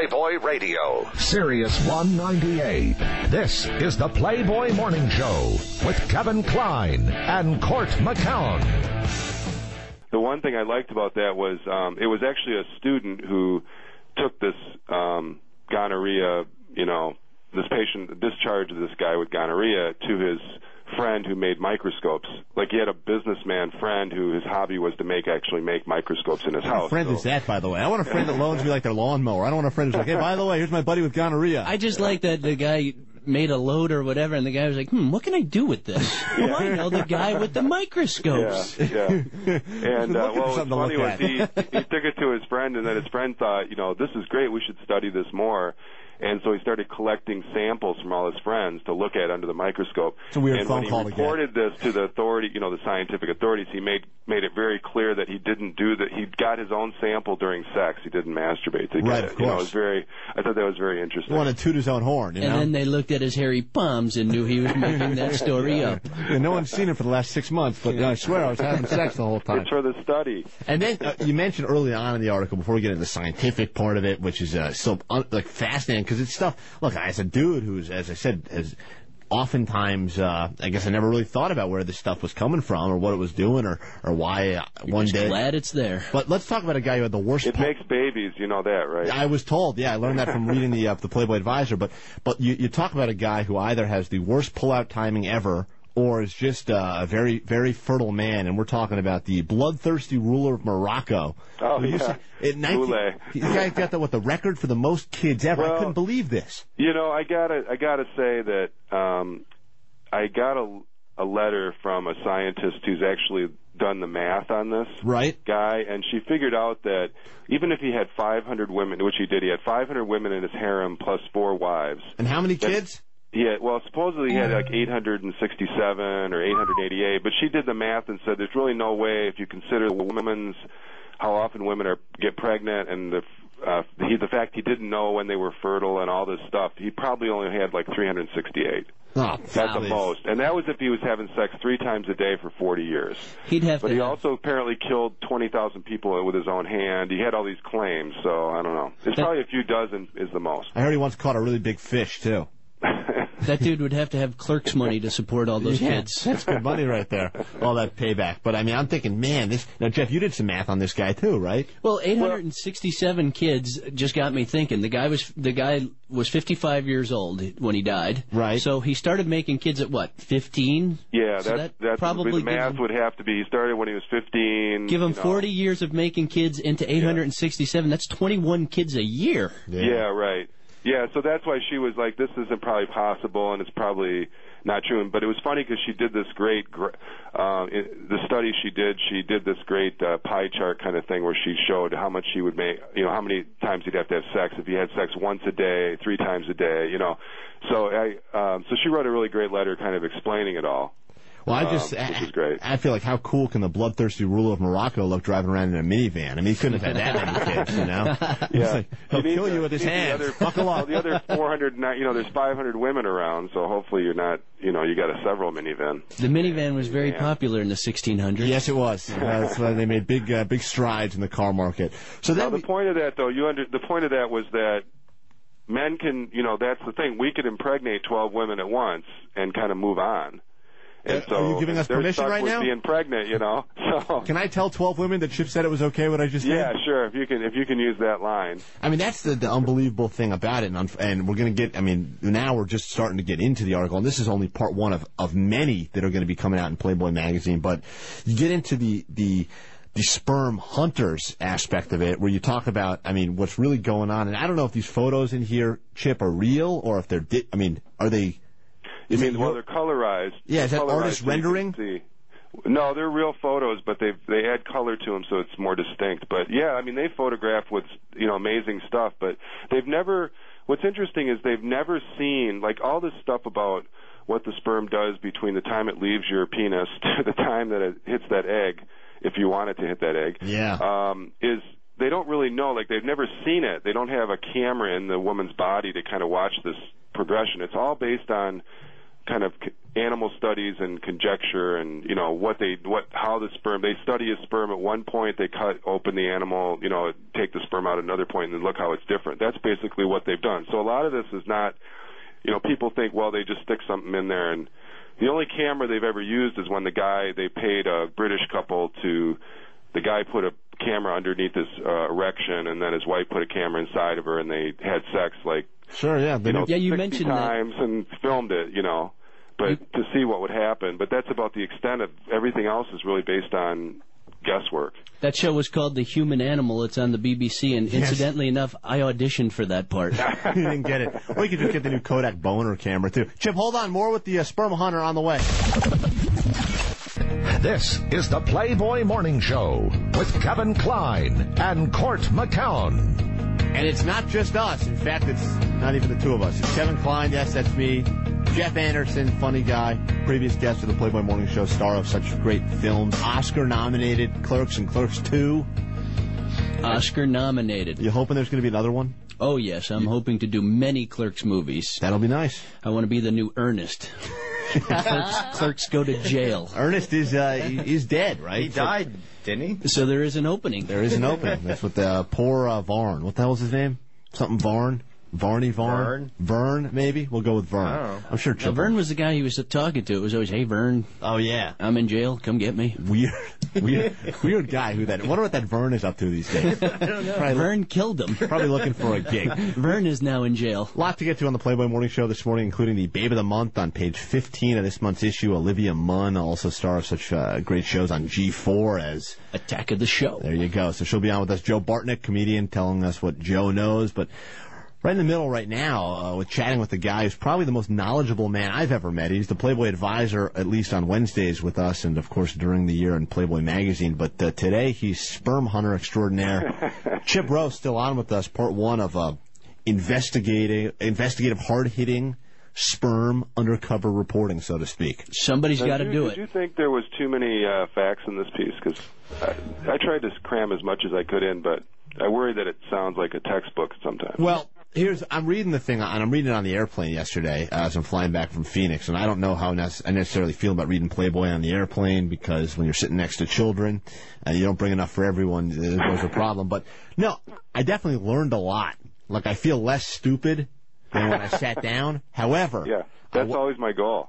Playboy Radio, Sirius 198. This is the Playboy Morning Show with Kevin Klein and Court McCown. The one thing I liked about that was it was actually a student who took this gonorrhea, this patient discharged this guy with gonorrhea to his friend who made microscopes. Like, he had a businessman friend who his hobby was to make microscopes in his house. What friend is that, by the way? I want a friend that loans me like their lawnmower. I don't want a friend who's like, hey, by the way, here's my buddy with gonorrhea. I just like that the guy made a load or whatever, and the guy was like, what can I do with this? Well, I know the guy with the microscopes. Yeah. And, what's funny was he took it to his friend, and then his friend thought, this is great, we should study this more. And so he started collecting samples from all his friends to look at under the microscope. It's a weird phone call to get. And when he reported this to the authority, the scientific authorities, he made it very clear that he didn't do that. He got his own sample during sex. He didn't masturbate to get it. Of course. I thought that was very interesting. He wanted to toot his own horn, And then they looked at his hairy palms and knew he was making that story up. And no one's seen it for the last 6 months, but I swear I was having sex the whole time. It's for the study. And then you mentioned early on in the article, before we get into the scientific part of it, which is so fascinating, because it's stuff. Look, as a dude who's, as I said, has oftentimes, I guess I never really thought about where this stuff was coming from or what it was doing or why one day. Glad it's there. But let's talk about a guy who had the worst. It makes babies, you know that, right? I was told, I learned that from reading the Playboy Advisor. But you talk about a guy who either has the worst pullout timing ever, or is just a very, very fertile man, and we're talking about the bloodthirsty ruler of Morocco. Oh, yeah. The guy got the record for the most kids ever. I couldn't believe this. I gotta say that I got a letter from a scientist who's actually done the math on this guy, and she figured out that even if he had 500 women, which he did, he had 500 women in his harem plus 4 wives. And how many kids? Yeah, well, supposedly he had like 867 or 888, but she did the math and said there's really no way, if you consider how often women get pregnant and the fact he didn't know when they were fertile and all this stuff, he probably only had like 368. Oh, that's the most. And that was if he was having sex 3 times a day for 40 years. But he also apparently killed 20,000 people with his own hand. He had all these claims, so I don't know. It's probably a few dozen is the most. I heard he once caught a really big fish, too. That dude would have to have clerk's money to support all those kids. That's good money right there, all that payback. But, I'm thinking, man, now, Jeff, you did some math on this guy, too, right? Well, 867 kids just got me thinking. The guy was 55 years old when he died. Right. So he started making kids at, 15? Yeah, so that's probably the math would have to be. He started when he was 15. Give him 40 years of making kids into 867. That's 21 kids a year. Yeah, right. Yeah, so that's why she was like, this isn't probably possible, and it's probably not true. But it was funny because she did this great, the study she did this great pie chart kind of thing where she showed how much she would make, how many times he'd have to have sex if he had sex once a day, 3 times a day, So so she wrote a really great letter kind of explaining it all. Well, which is great. I feel like how cool can the bloodthirsty ruler of Morocco look driving around in a minivan? He couldn't have had that many kids, Yeah. He'll kill you with his hands. Buckle up. The other 400, there's 500 women around, so hopefully you're not, you got a several minivan. The minivan was very popular in the 1600s. Yes, it was. That's why they made big strides in the car market. So now, the point of that, though, the point of that was that men can, that's the thing. We could impregnate 12 women at once and kind of move on. And so are you giving us permission right now? Being pregnant, So can I tell 12 women that Chip said it was okay what I just did? Yeah, sure. If you can use that line. That's the unbelievable thing about it, and we're going to get. Now we're just starting to get into the article, and this is only part one of many that are going to be coming out in Playboy magazine. But you get into the sperm hunters aspect of it, where you talk about, what's really going on. And I don't know if these photos in here, Chip, are real or if they're. Are they? They're colorized. Yeah, is that artist rendering? No, they're real photos, but they add color to them so it's more distinct. But yeah, they photograph with amazing stuff, but they've never. What's interesting is they've never seen all this stuff about what the sperm does between the time it leaves your penis to the time that it hits that egg, if you want it to hit that egg. Yeah. Is they don't really know. They've never seen it. They don't have a camera in the woman's body to kind of watch this progression. It's all based on kind of animal studies and conjecture, and how the sperm. They study a sperm at one point, they cut open the animal, take the sperm out at another point, and then look how it's different. That's basically what they've done. So a lot of this is not, people think, well, they just stick something in there, and the only camera they've ever used is when they paid a British couple the guy put a camera underneath his erection, and then his wife put a camera inside of her, and they had sex sure, yeah, you 60 mentioned times that. and filmed it, but to see what would happen. But that's about the extent of everything else is really based on guesswork. That show was called The Human Animal. It's on the BBC, and incidentally enough, I auditioned for that part. You didn't get it. Or you could just get the new Kodak Boner camera, too. Chip, hold on. More with the Sperm Hunter on the way. This is the Playboy Morning Show with Kevin Klein and Court McCown. And it's not just us. In fact, it's not even the two of us. It's Kevin Klein. Yes, that's me. Jeff Anderson, funny guy, previous guest of the Playboy Morning Show, star of such great films. Oscar-nominated Clerks and Clerks 2. Oscar-nominated. You hoping there's going to be another one? Oh, yes. I'm hoping to do many Clerks movies. That'll be nice. I want to be the new Ernest. Clerks go to jail. Ernest is dead, right? He died, didn't he? So there is an opening. There is an opening. That's what the poor Varn. What the hell was his name? Something Varn? Varney Varn? Vern, maybe? We'll go with Vern. I don't know. I'm sure Now, Vern was the guy he was talking to. It was always, hey, Vern. Oh, yeah. I'm in jail. Come get me. Weird guy. I wonder what that Vern is up to these days. I don't know. Vern killed him. Probably looking for a gig. Vern is now in jail. A lot to get to on the Playboy Morning Show this morning, including the Babe of the Month on page 15 of this month's issue. Olivia Munn, also star of such great shows on G4 as Attack of the Show. There you go. So she'll be on with us. Joe Bartnick, comedian, telling us what Joe knows. But right in the middle right now, with chatting with the guy who's probably the most knowledgeable man I've ever met. He's the Playboy advisor, at least on Wednesdays with us, and of course during the year in Playboy magazine. But today he's sperm hunter extraordinaire. Chip Rowe still on with us. Part one of investigative, hard-hitting sperm undercover reporting, so to speak. Somebody's got to do it. Did you think there was too many facts in this piece? Because I tried to cram as much as I could in, but I worry that it sounds like a textbook sometimes. Well, I'm reading the thing, and I'm reading it on the airplane yesterday as I'm flying back from Phoenix, and I don't know how I necessarily feel about reading Playboy on the airplane, because when you're sitting next to children, you don't bring enough for everyone, there's a problem. But, no, I definitely learned a lot. Like, I feel less stupid than when I sat down. However... Yeah, that's always my goal.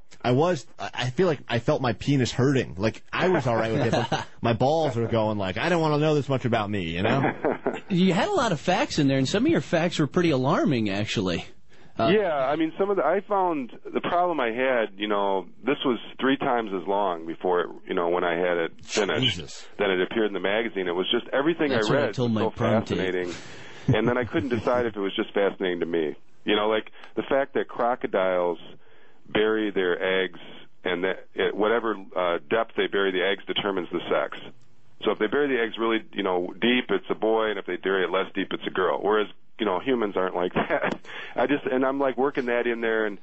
I feel like I felt my penis hurting. Like, I was all right with it, but my balls were going like, I don't want to know this much about me, you know? You had a lot of facts in there, and some of your facts were pretty alarming, actually. Yeah, I mean, I found the problem I had, this was 3 times as long before it, when I had it finished than it appeared in the magazine. It was just everything I read was so fascinating. And then I couldn't decide if it was just fascinating to me. Like the fact that crocodiles bury their eggs, and that whatever depth they bury the eggs determines the sex. So if they bury the eggs really, deep, it's a boy, and if they bury it less deep, it's a girl. Whereas, humans aren't like that. I'm like working that in there, and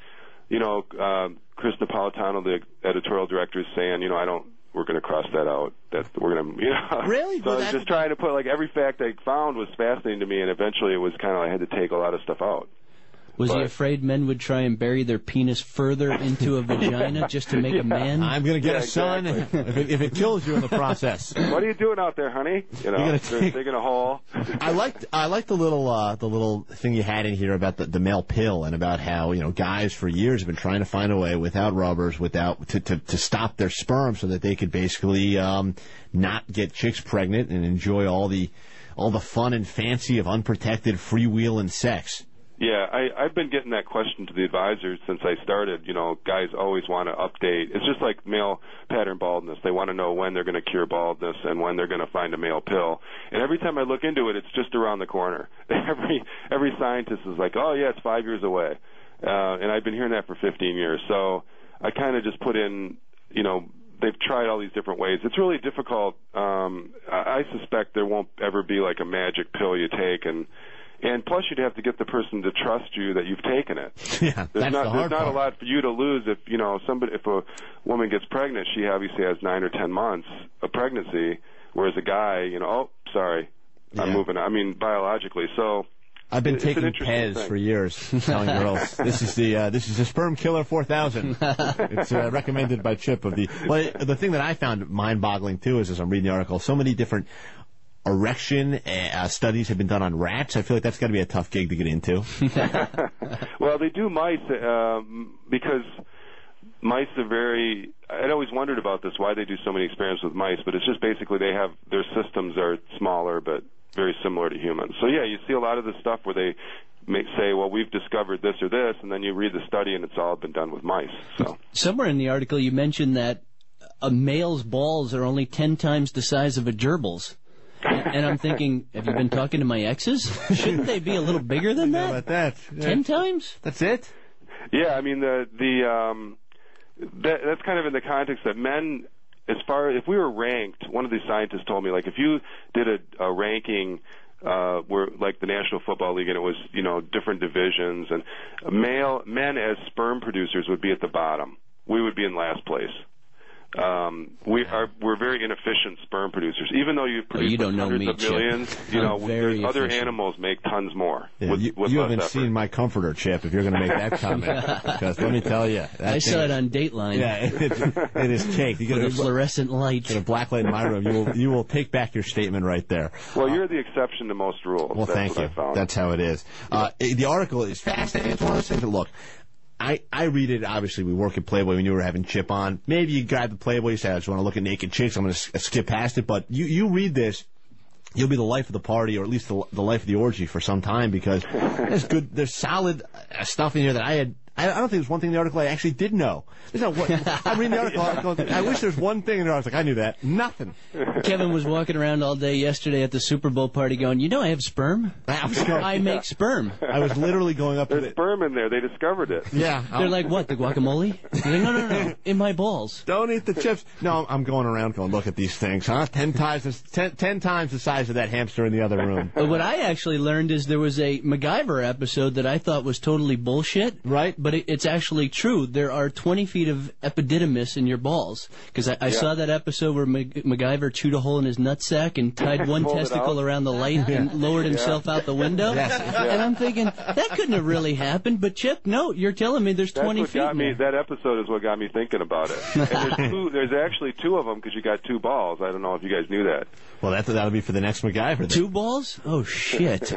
Chris Napolitano, the editorial director, is saying, we're going to cross that out. That we're going to, Really? So I was just trying to put every fact I found was fascinating to me, and eventually it was kind of I had to take a lot of stuff out. Was he afraid men would try and bury their penis further into a vagina just to make a man? I'm going to get a son if it kills you in the process. What are you doing out there, honey? Digging a hole. I liked the little thing you had in here about the male pill, and about how guys for years have been trying to find a way without rubbers, to stop their sperm so that they could basically not get chicks pregnant and enjoy all the fun and fancy of unprotected freewheeling sex. Yeah, I've been getting that question to the advisors since I started. Guys always want to update. It's just like male pattern baldness. They want to know when they're going to cure baldness and when they're going to find a male pill. And every time I look into it, it's just around the corner. Every scientist is like, oh, yeah, it's 5 years away. And I've been hearing that for 15 years. So I kind of just put in, they've tried all these different ways. It's really difficult. I suspect there won't ever be like a magic pill you take, and plus, you'd have to get the person to trust you that you've taken it. Yeah, there's not a lot for you to lose if if a woman gets pregnant, she obviously has 9 or 10 months of pregnancy, whereas a guy, I'm moving on. I mean, biologically. So I've been taking Pez for years, telling girls this is the Sperm Killer 4000. It's recommended by Chip the thing that I found mind-boggling too is as I'm reading the article, so many different erection studies have been done on rats. I feel like that's got to be a tough gig to get into. Well, they do mice because mice are very. I'd always wondered about this, why they do so many experiments with mice, but it's just basically their systems are smaller but very similar to humans. So yeah, you see a lot of the stuff where they say, well, we've discovered this or this, and then you read the study and it's all been done with mice. So somewhere in the article you mentioned that a male's balls are only 10 times the size of a gerbil's. And I'm thinking, have you been talking to my exes? Shouldn't they be a little bigger than that? How about that? 10 times? That's it? Yeah, I mean, that's kind of in the context that men, if we were ranked, one of these scientists told me, like, if you did a ranking where, like, the National Football League, and it was, different divisions, and men as sperm producers would be at the bottom. We would be in last place. We're very inefficient sperm producers. Even though you produce hundreds of millions, there's other animals make tons more. Yeah, you haven't seen my comforter, Chip, if you're going to make that comment. Because let me tell you, I saw it on Dateline. Yeah, it is cake. You get a fluorescent light. Get a black light in my room. You will take back your statement right there. Well, you're the exception to most rules. Well, thank you. That's how it is. The article is fascinating. It's one of those things that, look, I read it, obviously, we work at Playboy, we knew we were having Chip on. Maybe you grab the Playboy, you say, I just want to look at naked chicks, I'm going to skip past it, but you read this, you'll be the life of the party, or at least the life of the orgy for some time, because there's solid stuff in here that I don't think there's one thing in the article I actually did know. I'm reading the article, I wish there's one thing in there, I was like, I knew that. Nothing. Kevin was walking around all day yesterday at the Super Bowl party going, I have sperm? I make sperm. I was literally going up There's sperm in there. They discovered it. Yeah. They're like, what, the guacamole? Like, no, in my balls. Don't eat the chips. No, I'm going around going, look at these things, huh? 10 times the size of that hamster in the other room. What I actually learned is there was a MacGyver episode that I thought was totally bullshit. Right. But it's actually true. There are 20 feet of epididymis in your balls. Because I saw that episode where MacGyver chewed a hole in his nutsack and tied one testicle around the light and lowered himself out the window. Yes. And I'm thinking, that couldn't have really happened. But Chip, no, you're telling me there's 20 feet. That episode is what got me thinking about it. And there's actually two of them because you got two balls. I don't know if you guys knew that. Well, that'll be for the next MacGyver. Then. 2 balls? Oh, shit.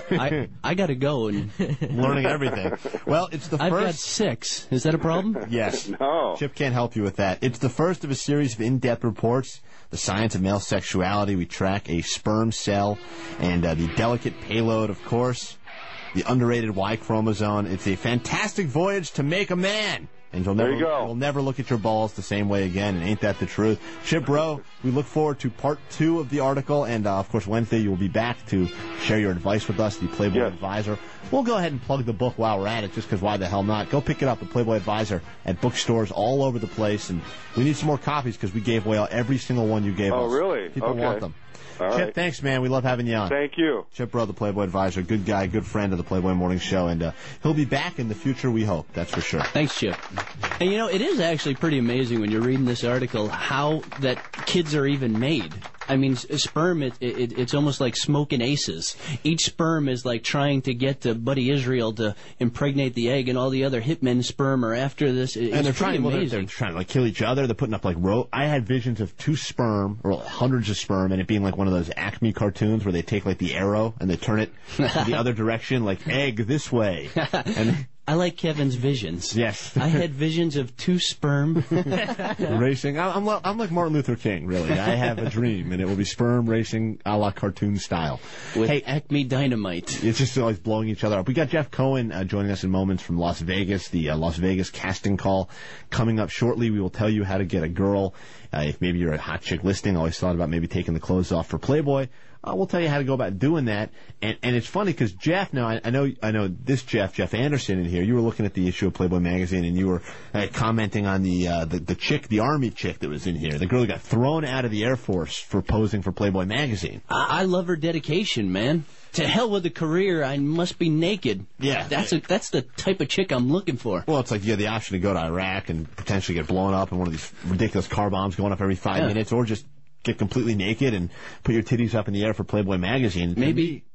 I got to go. And learning everything. Well, it's the first... I've got 6. Is that a problem? Yes. No. Chip can't help you with that. It's the first of a series of in-depth reports, the science of male sexuality. We track a sperm cell and the delicate payload, of course, the underrated Y chromosome. It's a fantastic voyage to make a man. And you'll never look at your balls the same way again, and ain't that the truth? Chip Rowe, we look forward to part 2 of the article, and of course Wednesday you will be back to share your advice with us, the Playboy Advisor. We'll go ahead and plug the book while we're at it, just because why the hell not? Go pick it up, the Playboy Advisor, at bookstores all over the place, and we need some more copies because we gave away every single one you gave us. Oh, really? People want them. All Chip, right. Thanks, man. We love having you on. Thank you. Chip Rowe, the Playboy Advisor, good guy, good friend of the Playboy Morning Show, and he'll be back in the future, we hope. That's for sure. Thanks, Chip. And, it is actually pretty amazing when you're reading this article how that kids are even made. I mean, sperm, it's almost like smoking aces. Each sperm is like trying to get to Buddy Israel to impregnate the egg, and all the other hitmen sperm are after this. And they're trying to like kill each other. They're putting up like I had visions of 2 sperm, or hundreds of sperm, and it being like one of those Acme cartoons where they take like the arrow and they turn it to the other direction, like egg this way. And I like Kevin's visions. Yes. I had visions of 2 sperm racing. I'm like Martin Luther King, really. I have a dream, and it will be sperm racing a la cartoon style. With Acme Dynamite. It's just always blowing each other up. We got Jeff Cohen joining us in moments from Las Vegas, the Las Vegas casting call coming up shortly. We will tell you how to get a girl. If maybe you're a hot chick listing, always thought about maybe taking the clothes off for Playboy. We'll tell you how to go about doing that. And it's funny because Jeff, now I know this Jeff Anderson in here, you were looking at the issue of Playboy magazine and you were commenting on the chick, the Army chick that was in here, the girl who got thrown out of the Air Force for posing for Playboy magazine. I love her dedication, man. To hell with a career, I must be naked. Yeah. That's the type of chick I'm looking for. Well, it's like you have the option to go to Iraq and potentially get blown up in one of these ridiculous car bombs going off every 5 minutes, or just get completely naked and put your titties up in the air for Playboy magazine. Maybe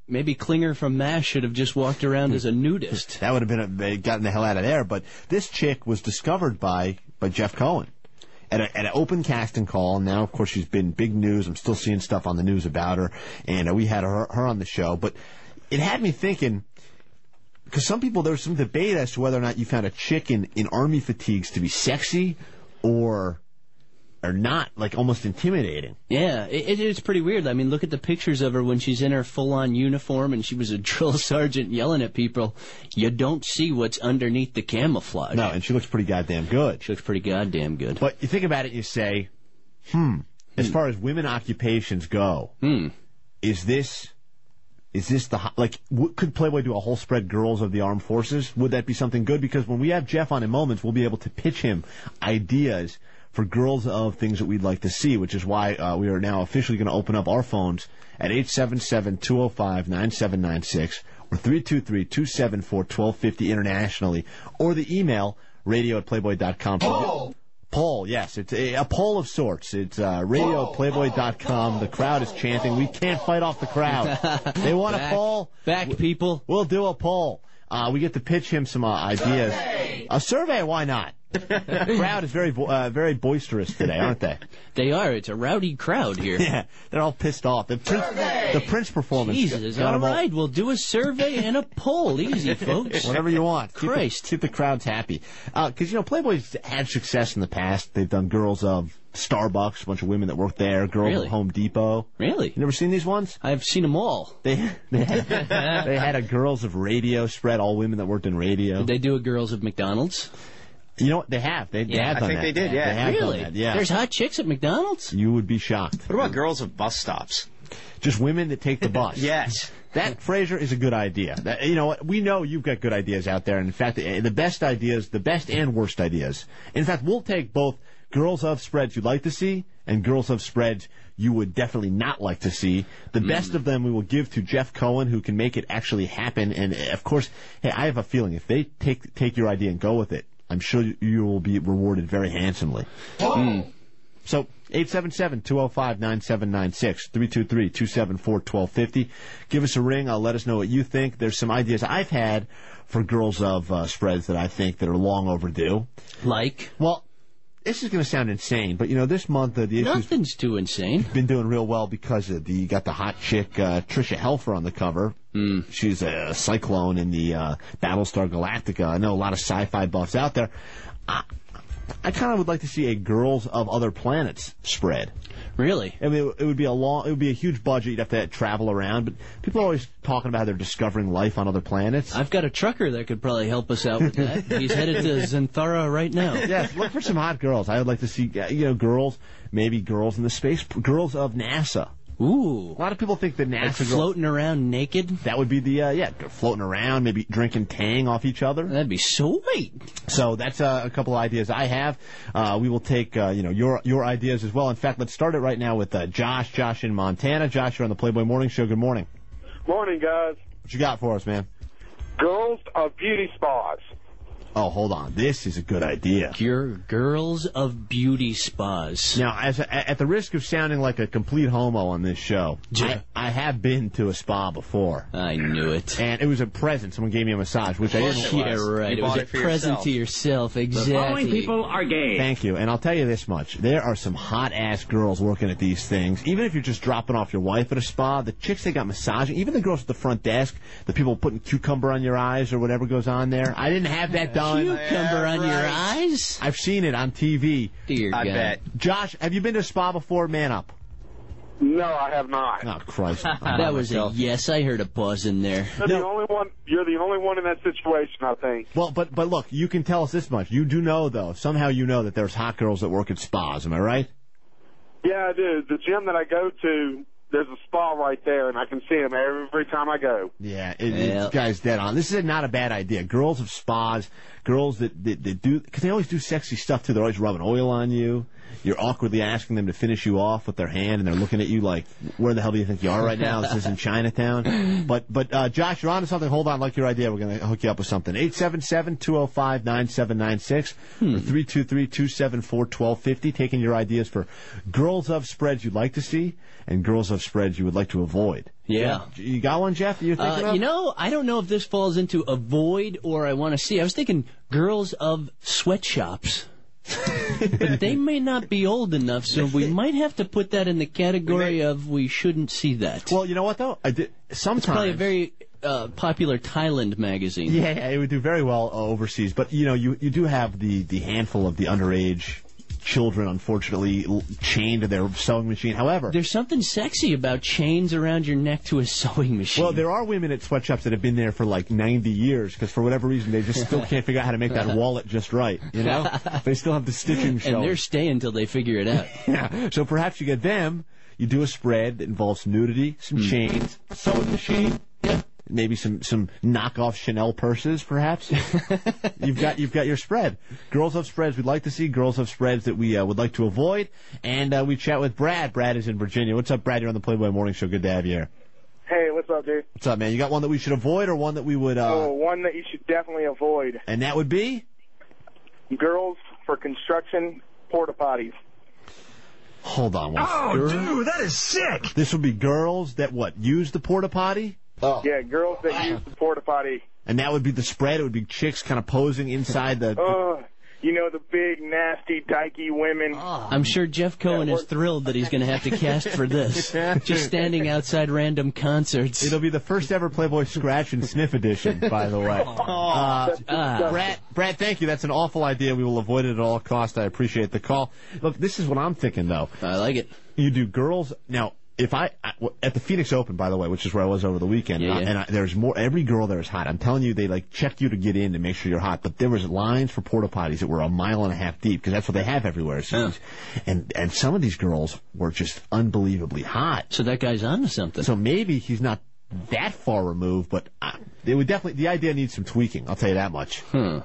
Maybe Klinger from MASH should have just walked around as a nudist. That would have been gotten the hell out of there. But this chick was discovered by Jeff Cohen at an open casting call. Now, of course, she's been big news. I'm still seeing stuff on the news about her, and we had her on the show. But it had me thinking, because there was some debate as to whether or not you found a chick in army fatigues to be sexy or not, like almost intimidating. Yeah, it's pretty weird. I mean, look at the pictures of her when she's in her full-on uniform and she was a drill sergeant yelling at people. You don't see what's underneath the camouflage. No, and she looks pretty goddamn good. She looks pretty goddamn good. But you think about it, you say, as far as women occupations go, is this could Playboy do a whole spread girls of the armed forces? Would that be something good? Because when we have Jeff on in moments, we'll be able to pitch him ideas for girls of things that we'd like to see, which is why we are now officially going to open up our phones at 877-205-9796 or 323-274-1250 internationally, or the email radio@playboy.com. Poll, yes, it's a poll of sorts. It's radio@playboy.com. The crowd is chanting. We can't fight off the crowd. They want a poll. Back, people. We'll do a poll. We get to pitch him some ideas. A survey, why not? The crowd is very boisterous today, aren't they? They are. It's a rowdy crowd here. Yeah, they're all pissed off. The Prince performance. Jesus, all right. We'll do a survey and a poll. Easy, folks. Whatever you want. Christ. Keep the crowds happy. Because, Playboy's had success in the past. They've done girls of Starbucks, a bunch of women that work there, girls of Home Depot. Really? You never seen these ones? I've seen them all. They had a girls of radio spread, all women that worked in radio. Did they do a girls of McDonald's? You know what? They have. They have done that. I think they did, yeah. They have really? done that, yeah. There's hot chicks at McDonald's? You would be shocked. What about girls of bus stops? Just women that take the bus. Yes. That, Fraser, is a good idea. You know what? We know you've got good ideas out there. And in fact, the best ideas, the best and worst ideas. In fact, we'll take both girls of spreads you'd like to see and girls of spreads you would definitely not like to see. The best of them we will give to Jeff Cohen, who can make it actually happen. And, of course, hey, I have a feeling if they take your idea and go with it, I'm sure you will be rewarded very handsomely. So, 877-205-9796, 323-274-1250. Give us a ring. Let us know what you think. There's some ideas I've had for girls of spreads that I think that are long overdue. Like? Well, this is going to sound insane, but, this month the issue's nothing's too insane. Been doing real well because you got the hot chick, Trisha Helfer on the cover. She's a Cyclone in the Battlestar Galactica. I know a lot of sci-fi buffs out there. I kind of would like to see a Girls of Other Planets spread. Really? I mean, it would be a huge budget. You'd have to travel around, but people are always talking about how they're discovering life on other planets. I've got a trucker that could probably help us out with that. He's headed to Zenthara right now. Yes, look for some hot girls. I would like to see, girls, maybe girls in the space, girls of NASA. Ooh. A lot of people think that NASA girls, floating around naked? That would be floating around, maybe drinking Tang off each other. That'd be sweet. So that's a couple of ideas I have. We will take, your ideas as well. In fact, let's start it right now with Josh. Josh in Montana. Josh, you're on the Playboy Morning Show. Good morning. Morning, guys. What you got for us, man? Girls of beauty spas. Oh, hold on. This is a good idea. Girls of beauty spas. Now, at the risk of sounding like a complete homo on this show, I have been to a spa before. I knew it. And it was a present. Someone gave me a massage, which I didn't. Yeah, right. It was a present to yourself. Exactly. The following people are gay. Thank you. And I'll tell you this much. There are some hot-ass girls working at these things. Even if you're just dropping off your wife at a spa, the chicks they got massaging, even the girls at the front desk, the people putting cucumber on your eyes or whatever goes on there. I didn't have that done. Cucumber on your eyes? I've seen it on TV. Dear God. I bet. Josh, have you been to a spa before? Man up. No, I have not. Oh, Christ. That was a yes. I heard a pause in there. You're the only one. You're the only one in that situation, I think. Well, but look, you can tell us this much. You do know, though, somehow you know that there's hot girls that work at spas. Am I right? Yeah, I do. The gym that I go to, there's a spa right there, and I can see them every time I go. Yeah, this guy's dead on. This is not a bad idea. Girls of spas, girls that do, because they always do sexy stuff, too. They're always rubbing oil on you. you're awkwardly asking them to finish you off with their hand, and they're looking at you like, where the hell do you think you are right now? This isn't Chinatown. But Josh, you're on to something. Hold on, like your idea. We're going to hook you up with something. 877-205-9796 or 323-274-1250. Taking your ideas for girls of spreads you'd like to see and girls of spreads you would like to avoid. Yeah. You got one, Jeff, you're thinking of? You know, I don't know if this falls into avoid or I want to see. I was thinking girls of sweatshops. But they may not be old enough, so we might have to put that in the category of we shouldn't see that. Well, you know what, though? Sometimes... It's probably a very popular Thailand magazine. Yeah, it would do very well overseas. But, you know, you do have the handful of the underage children, unfortunately, chained to their sewing machine. However, there's something sexy about chains around your neck to a sewing machine. Well, there are women at sweatshops that have been there for like 90 years because for whatever reason they just still can't figure out how to make that wallet just right. You know, they still have the stitching showing. And they're staying until they figure it out. Yeah. So perhaps you get them. You do a spread that involves some nudity, some chains, a sewing machine. Yeah. Maybe some knockoff Chanel purses, perhaps. You've got your spread. Girls of spreads we'd like to see. Girls of spreads that we would like to avoid. And we chat with Brad. Brad is in Virginia. What's up, Brad? You're on the Playboy Morning Show. Good to have you here. Hey, what's up, dude? What's up, man? You got one that we should avoid or one that we would... one that you should definitely avoid. And that would be? Girls for construction porta potties. Hold on one second. Dude, that is sick! This would be girls that, use the porta potty? Oh. Yeah, girls that use the porta potty. And that would be the spread? It would be chicks kind of posing inside the... You know, the big, nasty, dykey women. I'm sure Jeff Cohen is thrilled that he's going to have to cast for this. Just standing outside random concerts. It'll be the first ever Playboy Scratch and Sniff edition, by the way. Brad, thank you. That's an awful idea. We will avoid it at all costs. I appreciate the call. Look, this is what I'm thinking, though. I like it. You do girls... Now... If at the Phoenix Open, by the way, which is where I was over the weekend, there's more. Every girl there is hot. I'm telling you, they check you to get in to make sure you're hot. But there was lines for porta potties that were 1.5 miles deep because that's what they have everywhere. So, and some of these girls were just unbelievably hot. So that guy's onto something. So maybe he's not that far removed, but it would definitely. The idea needs some tweaking. I'll tell you that much.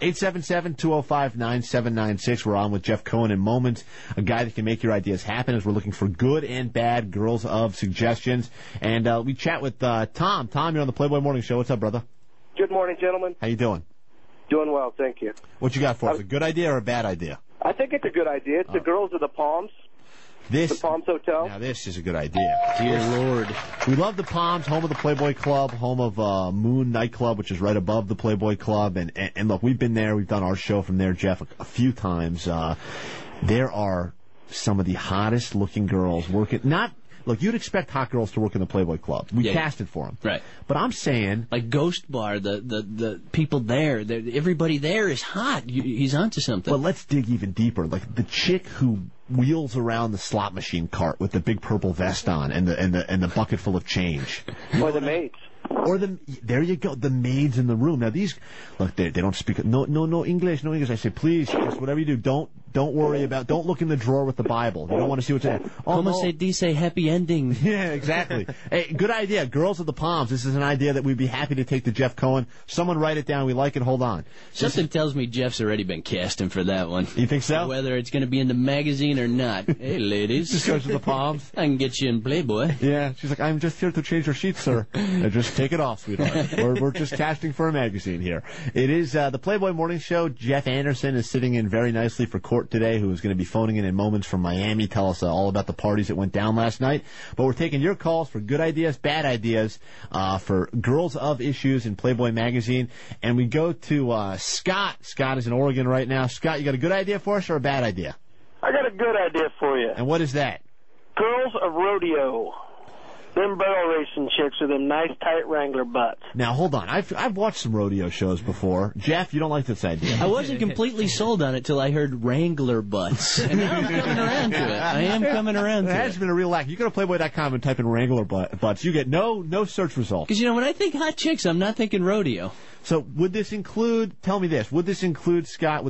877-205-9796. We're on with Jeff Cohen in moments, a guy that can make your ideas happen. As we're looking for good and bad girls of suggestions, and we chat with Tom. Tom, you're on the Playboy Morning Show. What's up, brother? Good morning, gentlemen. How you doing? Doing well, thank you. What you got for us? A good idea or a bad idea? I think it's a good idea. It's the girls of the Palms. The Palms Hotel. Now, this is a good idea. Dear Lord. We love the Palms, home of the Playboy Club, home of Moon Nightclub, which is right above the Playboy Club. And look, we've been there. We've done our show from there, Jeff, a few times. There are some of the hottest-looking girls working. Look, you'd expect hot girls to work in the Playboy Club. We casted for them. Right. But I'm saying... Like Ghost Bar, the people there, everybody there is hot. He's onto something. Well, let's dig even deeper. Like the chick who wheels around the slot machine cart with the big purple vest on and the bucket full of change. Or the maids. Or there you go, the maids in the room. Now these, look, they don't speak, no English. I say, please, just whatever you do, don't worry about, don't look in the drawer with the Bible. You don't want to see what's in it. Como se dice happy ending. Yeah, exactly. Hey, good idea. Girls of the Palms. This is an idea that we'd be happy to take to Jeff Cohen. Someone write it down. We like it. Hold on. Something tells me Jeff's already been casting for that one. You think so? Whether it's going to be in the magazine or not. Hey, ladies. Just goes to the Palms. I can get you in Playboy. Yeah. She's like, I'm just here to change your sheets, sir. Just take it off, sweetheart. We're just casting for a magazine here. It is the Playboy Morning Show. Jeff Anderson is sitting in very nicely for court today, who is going to be phoning in moments from Miami. Tell us all about the parties that went down last night. But we're taking your calls for good ideas, bad ideas, for girls of issues in Playboy magazine. And we go to Scott. Scott is in Oregon right now. Scott, you got a good idea for us or a bad idea? I got a good idea for you. And what is that? Girls of rodeo. Them barrel racing chicks with them nice tight Wrangler butts. Now, hold on. I've watched some rodeo shows before. Jeff, you don't like this idea. I wasn't completely sold on it till I heard Wrangler butts. And now I'm coming around to it. I am coming around to it. There has been a real lack. You go to Playboy.com and type in Wrangler butts. You get no search results. Because, when I think hot chicks, I'm not thinking rodeo. So would this include, tell me this, would this include, Scott,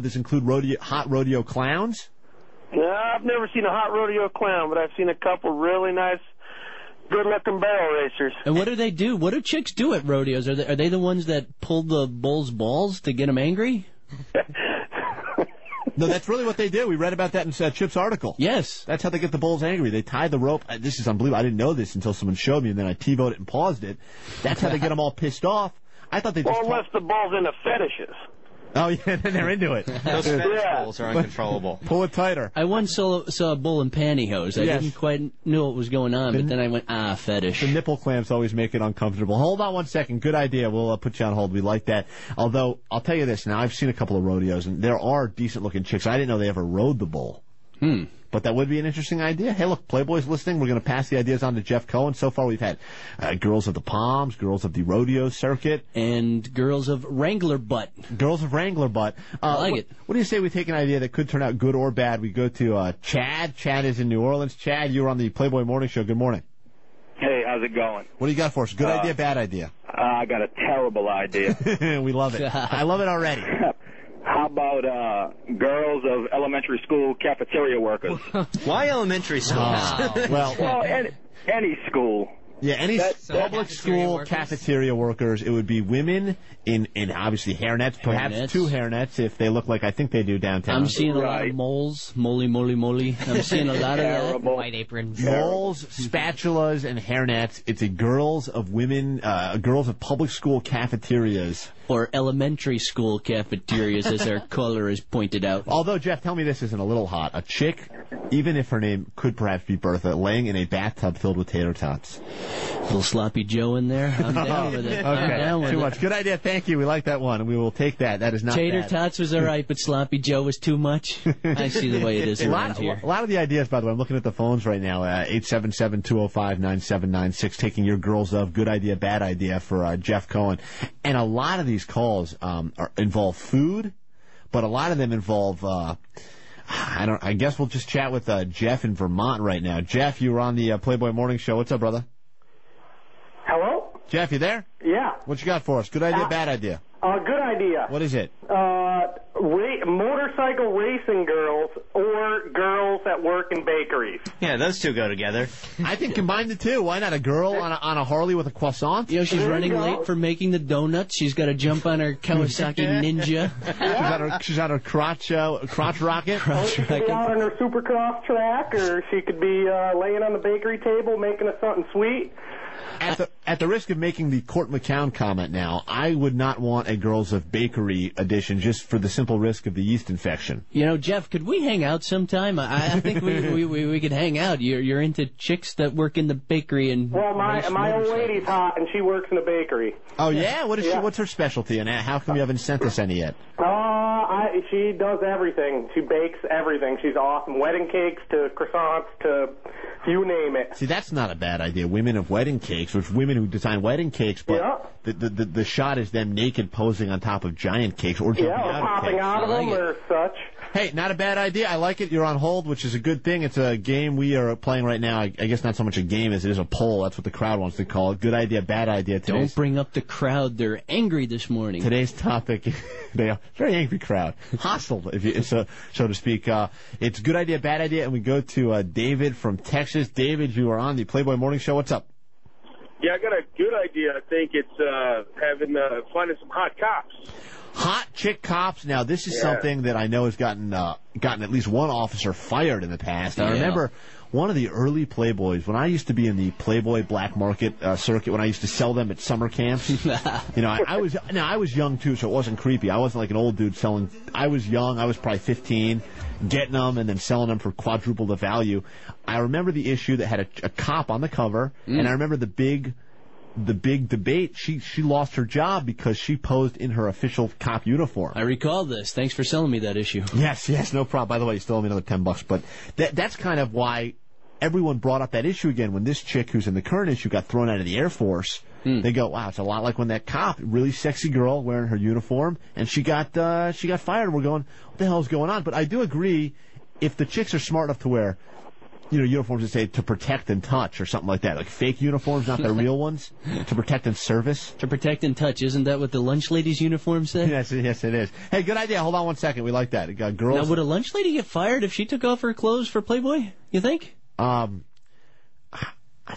hot rodeo clowns? No, I've never seen a hot rodeo clown, but I've seen a couple really nice, good-looking barrel racers. And what do they do? What do chicks do at rodeos? Are they the ones that pull the bull's balls to get them angry? No, that's really what they do. We read about that in Chip's article. Yes. That's how they get the bulls angry. They tie the rope. This is unbelievable. I didn't know this until someone showed me, and then I TiVoed it and paused it. That's how they get them all pissed off. I thought they just... Well, unless the bull's into fetishes. Oh, yeah, then they're into it. Those fetish bulls are uncontrollable. Pull it tighter. I once saw a bull in pantyhose. I didn't quite know what was going on, but then I went, fetish. The nipple clamps always make it uncomfortable. Hold on one second. Good idea. We'll put you on hold. We like that. Although, I'll tell you this. Now, I've seen a couple of rodeos, and there are decent-looking chicks. I didn't know they ever rode the bull. But that would be an interesting idea. Hey, look, Playboy's listening. We're going to pass the ideas on to Jeff Cohen. So far, we've had girls of the Palms, girls of the rodeo circuit. And girls of Wrangler butt. Girls of Wrangler butt. I like it. What do you say we take an idea that could turn out good or bad? We go to Chad. Chad is in New Orleans. Chad, you're on the Playboy Morning Show. Good morning. Hey, how's it going? What do you got for us? Good idea, bad idea? I got a terrible idea. We love it. I love it already. How about girls of elementary school cafeteria workers? Why elementary schools? Well, any school. Yeah, any public school cafeteria workers, it would be women in obviously hairnets, perhaps two hairnets if they look like I think they do downtown. I'm seeing a lot of moles, moly. I'm seeing a lot of that. White aprons. Moles, spatulas, and hairnets. It's a girls of public school cafeterias. Or elementary school cafeterias, as our caller has pointed out. Although, Jeff, tell me this isn't a little hot. A chick, even if her name could perhaps be Bertha, laying in a bathtub filled with tater tots. A little sloppy Joe in there. I'm down with it. Okay, I'm down with too it. much. Good idea. Thank you. We like that one, and we will take that. That is not Tater bad. tots was all right, but sloppy Joe was too much. I see the way it is around here. A lot of the ideas, by the way, I'm looking at the phones right now. 877-205-9796, taking your girls of good idea, bad idea for Jeff Cohen. And a lot of these calls involve food, but a lot of them involve... I guess we'll just chat with Jeff in Vermont right now. Jeff, you were on the Playboy Morning Show. What's up, brother? Hello? Jeff, you there? Yeah. What you got for us? Good idea, bad idea? Good idea. What is it? Motorcycle racing girls or girls that work in bakeries. Yeah, those two go together. I think combine the two. Why not? A girl on a Harley with a croissant? You know, she's running late for making the donuts. She's got to jump on her Kawasaki Ninja. She's on her crotch rocket. She could be out on her supercross track, or she could be laying on the bakery table making us something sweet. At the risk of making the Court McCown comment now, I would not want a Girls of Bakery edition just for the simple risk of the yeast infection. You know, Jeff, could we hang out sometime? I think we could hang out. You're into chicks that work in the bakery and... Well, my old lady's hot, and she works in a bakery. Oh, yeah? What's her specialty, and how come you haven't sent us any yet? She does everything. She bakes everything. She's awesome. Wedding cakes to croissants to you name it. See, that's not a bad idea. Women of wedding cakes, which women who design wedding cakes, but the shot is them naked posing on top of giant cakes or jumping out of popping cakes. out of them or such. Hey, not a bad idea. I like it. You're on hold, which is a good thing. It's a game we are playing right now. I guess not so much a game as it is a poll. That's what the crowd wants to call it. Good idea, bad idea. Don't bring up the crowd. They're angry this morning. Today's topic, they are very angry crowd. Hostile, so to speak. It's good idea, bad idea, and we go to David from Texas. David, you are on the Playboy Morning Show. What's up? Yeah, I got a good idea. I think it's finding some hot cops. Hot chick cops. Now, this is something that I know has gotten at least one officer fired in the past. I remember one of the early Playboys, when I used to be in the Playboy black market circuit, when I used to sell them at summer camps. I was young too, so it wasn't creepy. I wasn't like an old dude selling. I was young. I was probably 15, getting them and then selling them for quadruple the value. I remember the issue that had a cop on the cover, and I remember the big debate. She lost her job because she posed in her official cop uniform. I recall this. Thanks for selling me that issue. Yes, no problem. By the way, you still owe me another $10, but that's kind of why everyone brought up that issue again when this chick who's in the current issue got thrown out of the Air Force. They go, wow, it's a lot like when that cop, really sexy girl wearing her uniform, and she got fired. We're going, what the hell is going on? But I do agree, if the chicks are smart enough to wear uniforms that say to protect and touch or something like that. Like fake uniforms, not the real ones. To protect and service. To protect and touch. Isn't that what the lunch lady's uniform said? Yes, it is. Hey, good idea. Hold on one second. We like that. Girls. Now, would a lunch lady get fired if she took off her clothes for Playboy, you think?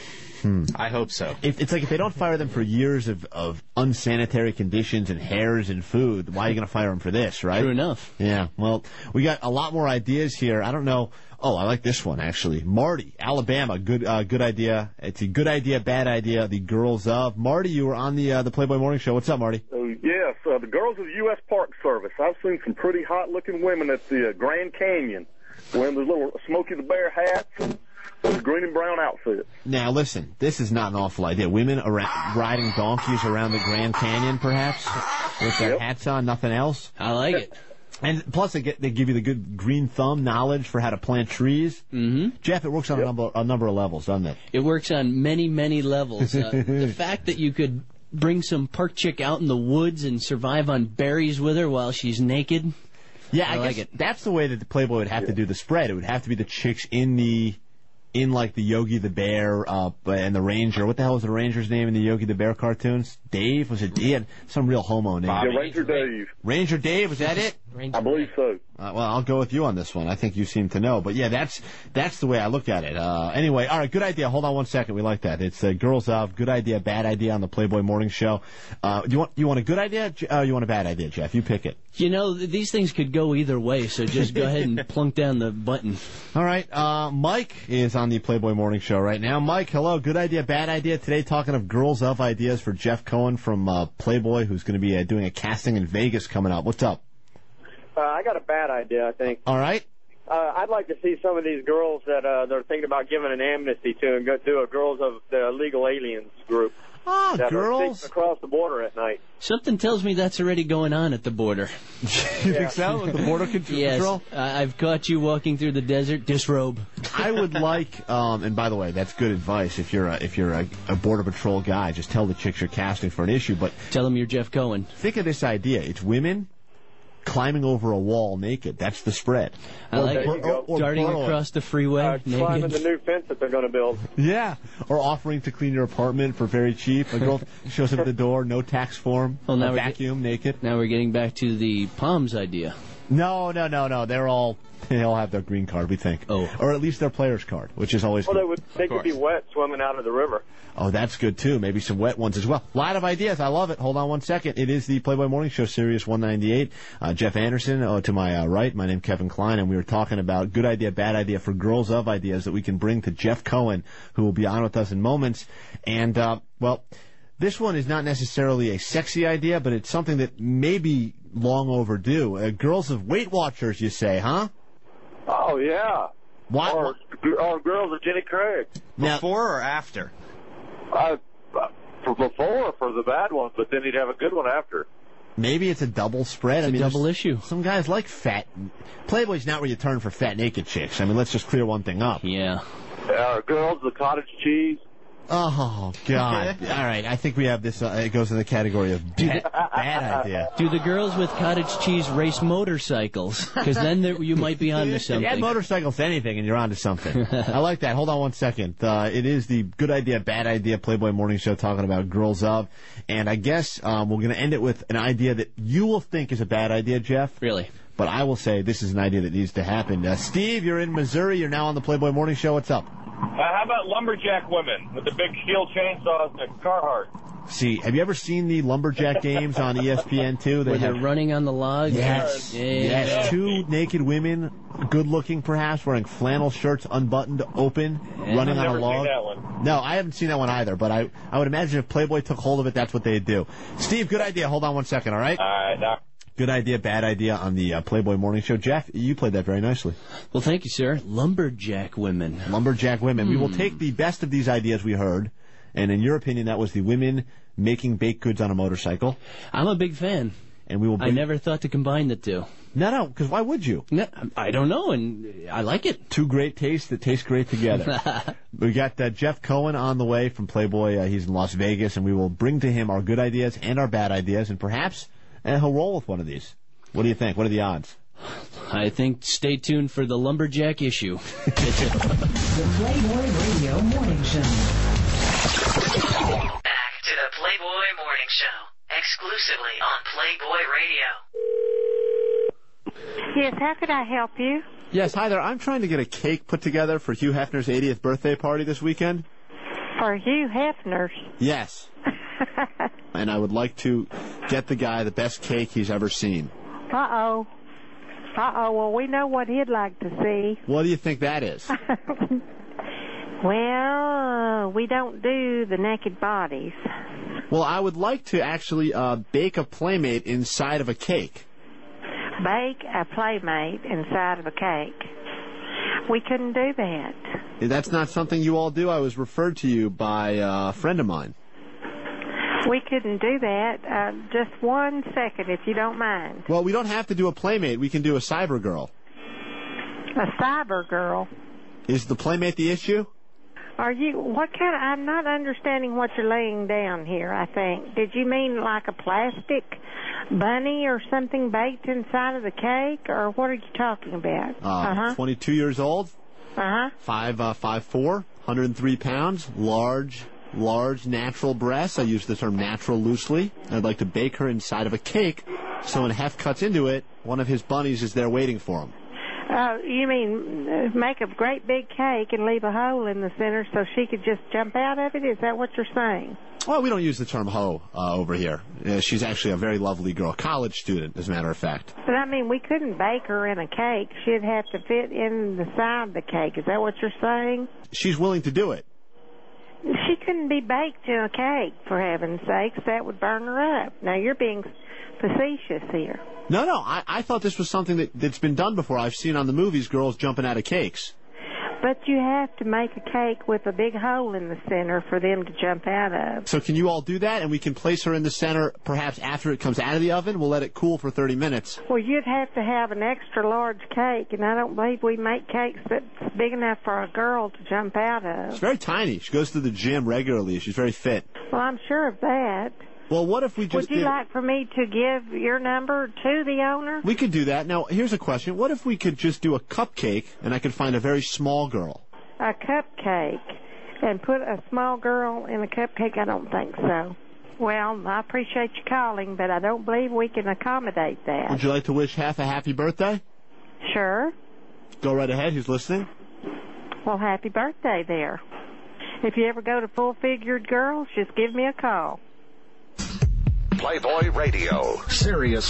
I hope so. It's like if they don't fire them for years of unsanitary conditions and hairs and food, why are you going to fire them for this, right? True enough. Yeah, well, we got a lot more ideas here. I don't know. Oh, I like this one, actually. Marty, Alabama, good idea. It's a good idea, bad idea, the girls of. Marty, you were on the Playboy Morning Show. What's up, Marty? Yes, the girls of the U.S. Park Service. I've seen some pretty hot-looking women at the Grand Canyon wearing those little Smokey the Bear hats and those green and brown outfits. Now, listen, this is not an awful idea. Women riding donkeys around the Grand Canyon, perhaps, with their hats on, nothing else. I like it. And plus, they give you the good green thumb knowledge for how to plant trees. Mm-hmm. Jeff, it works on a number of levels, doesn't it? It works on many, many levels. The fact that you could bring some park chick out in the woods and survive on berries with her while she's naked. Yeah, I like guess it. that's the way that the Playboy would have to do the spread. It would have to be the chicks in like the Yogi the Bear and the Ranger. What the hell was the Ranger's name in the Yogi the Bear cartoons? Dave? Was it? He had some real homo name. Yeah, Ranger Dave. Ranger Dave, was that it? I believe so. Well, I'll go with you on this one. I think you seem to know. But yeah, that's the way I look at it. Anyway, all right, good idea. Hold on one second. We like that. It's girls of, good idea, bad idea on the Playboy Morning Show. Do you want a good idea? You want a bad idea, Jeff? You pick it. You know, these things could go either way, so just go ahead and plunk down the button. All right, Mike is on the Playboy Morning Show right now. Mike, hello. Good idea, bad idea. Today talking of girls of ideas for Jeff Cohen from Playboy, who's going to be doing a casting in Vegas coming up. What's up? I got a bad idea, I think. All right. I'd like to see some of these girls that they're thinking about giving an amnesty to and go do a Girls of the Illegal Aliens group. Oh, that girls are across the border at night. Something tells me that's already going on at the border. You think so? With the border control? Yes. I've caught you walking through the desert. Disrobe. I would like, and by the way, that's good advice. If you're a border patrol guy, just tell the chicks you're casting for an issue. But tell them you're Jeff Cohen. Think of this idea: it's women climbing over a wall naked. That's the spread. I like it. Or darting across the freeway naked. Climbing the new fence that they're going to build. Yeah. Or offering to clean your apartment for very cheap. A girl shows up at the door, no tax form, now vacuum, naked. Now we're getting back to the Palms idea. No. They all have their green card, we think. Oh. Or at least their player's card, which is always good. Well, they could be wet swimming out of the river. Oh, that's good, too. Maybe some wet ones as well. A lot of ideas. I love it. Hold on one second. It is the Playboy Morning Show, Sirius 198. Jeff Anderson to my right. My name's Kevin Klein, and we were talking about good idea, bad idea for girls of ideas that we can bring to Jeff Cohen, who will be on with us in moments. And, this one is not necessarily a sexy idea, but it's something that may be long overdue. Girls of Weight Watchers, you say, huh? Oh, yeah. What? Or Girls of Jenny Craig. Before or after? For before, for the bad one, but then he'd have a good one after. Maybe it's a double spread. It's a double issue. Some guys like fat. Playboy's not where you turn for fat naked chicks. I mean, let's just clear one thing up. Yeah. Girls of Cottage Cheese. Oh, God. All right, I think we have this. It goes in the category of bad idea. Do the girls with cottage cheese race motorcycles? Because then you might be onto something. Add motorcycles to anything, and you're onto something. I like that. Hold on one second. It is the good idea, bad idea Playboy Morning Show talking about girls of. And I guess we're going to end it with an idea that you will think is a bad idea, Jeff. Really? But I will say this is an idea that needs to happen. Steve, you're in Missouri. You're now on the Playboy Morning Show. What's up? How about lumberjack women with the big steel chainsaws and Carhartt? See, have you ever seen the lumberjack games on ESPN2? Where they're running on the log? Yes. Yes. Two naked women, good looking perhaps, wearing flannel shirts, unbuttoned, open, running on a log. I've never seen that one. No, I haven't seen that one either, but I would imagine if Playboy took hold of it, that's what they'd do. Steve, good idea. Hold on one second, all right? All right, Doc. Good idea, bad idea on the Playboy Morning Show. Jeff, you played that very nicely. Well, thank you, sir. Lumberjack women. Lumberjack women. We will take the best of these ideas we heard, and in your opinion, that was the women making baked goods on a motorcycle. I'm a big fan. And we will. I never thought to combine the two. No, because why would you? No, I don't know, and I like it. Two great tastes that taste great together. We got Jeff Cohen on the way from Playboy. He's in Las Vegas, and we will bring to him our good ideas and our bad ideas, and perhaps he'll roll with one of these. What do you think? What are the odds? I think stay tuned for the lumberjack issue. The Playboy Radio Morning Show. Back to the Playboy Morning Show, exclusively on Playboy Radio. Yes, how could I help you? Yes, hi there. I'm trying to get a cake put together for Hugh Hefner's 80th birthday party this weekend. For Hugh Hefner's. Yes. And I would like to get the guy the best cake he's ever seen. Uh-oh. Well, we know what he'd like to see. What do you think that is? Well, we don't do the naked bodies. Well, I would like to actually bake a Playmate inside of a cake. Bake a Playmate inside of a cake. We couldn't do that. That's not something you all do. I was referred to you by a friend of mine. We couldn't do that. Just 1 second, if you don't mind. Well, we don't have to do a Playmate. We can do a Cyber Girl. A Cyber Girl? Is the Playmate the issue? I'm not understanding what you're laying down here, I think. Did you mean like a plastic bunny or something baked inside of the cake, or what are you talking about? 22 years old. 5'4", 103 pounds, large natural breasts. I use the term natural loosely. I'd like to bake her inside of a cake, so when Hef cuts into it, one of his bunnies is there waiting for him. You mean make a great big cake and leave a hole in the center so she could just jump out of it? Is that what you're saying? Well, we don't use the term hoe over here. She's actually a very lovely girl, college student, as a matter of fact. But, I mean, we couldn't bake her in a cake. She'd have to fit in the side of the cake. Is that what you're saying? She's willing to do it. She couldn't be baked in a cake, for heaven's sakes. That would burn her up. Now, you're being facetious here. No, I thought this was something that's been done before. I've seen on the movies girls jumping out of cakes. But you have to make a cake with a big hole in the center for them to jump out of. So can you all do that? And we can place her in the center perhaps after it comes out of the oven. We'll let it cool for 30 minutes. Well, you'd have to have an extra large cake, and I don't believe we make cakes that's big enough for a girl to jump out of. She's very tiny. She goes to the gym regularly. She's very fit. Well, I'm sure of that. Well, what if we just Would you like for me to give your number to the owner? We could do that. Now, here's a question. What if we could just do a cupcake, and I could find a very small girl? A cupcake? And put a small girl in a cupcake? I don't think so. Well, I appreciate you calling, but I don't believe we can accommodate that. Would you like to wish Hef a happy birthday? Sure. Go right ahead. Who's listening? Well, happy birthday there. If you ever go to Full-Figured Girls, just give me a call. Playboy Radio, Sirius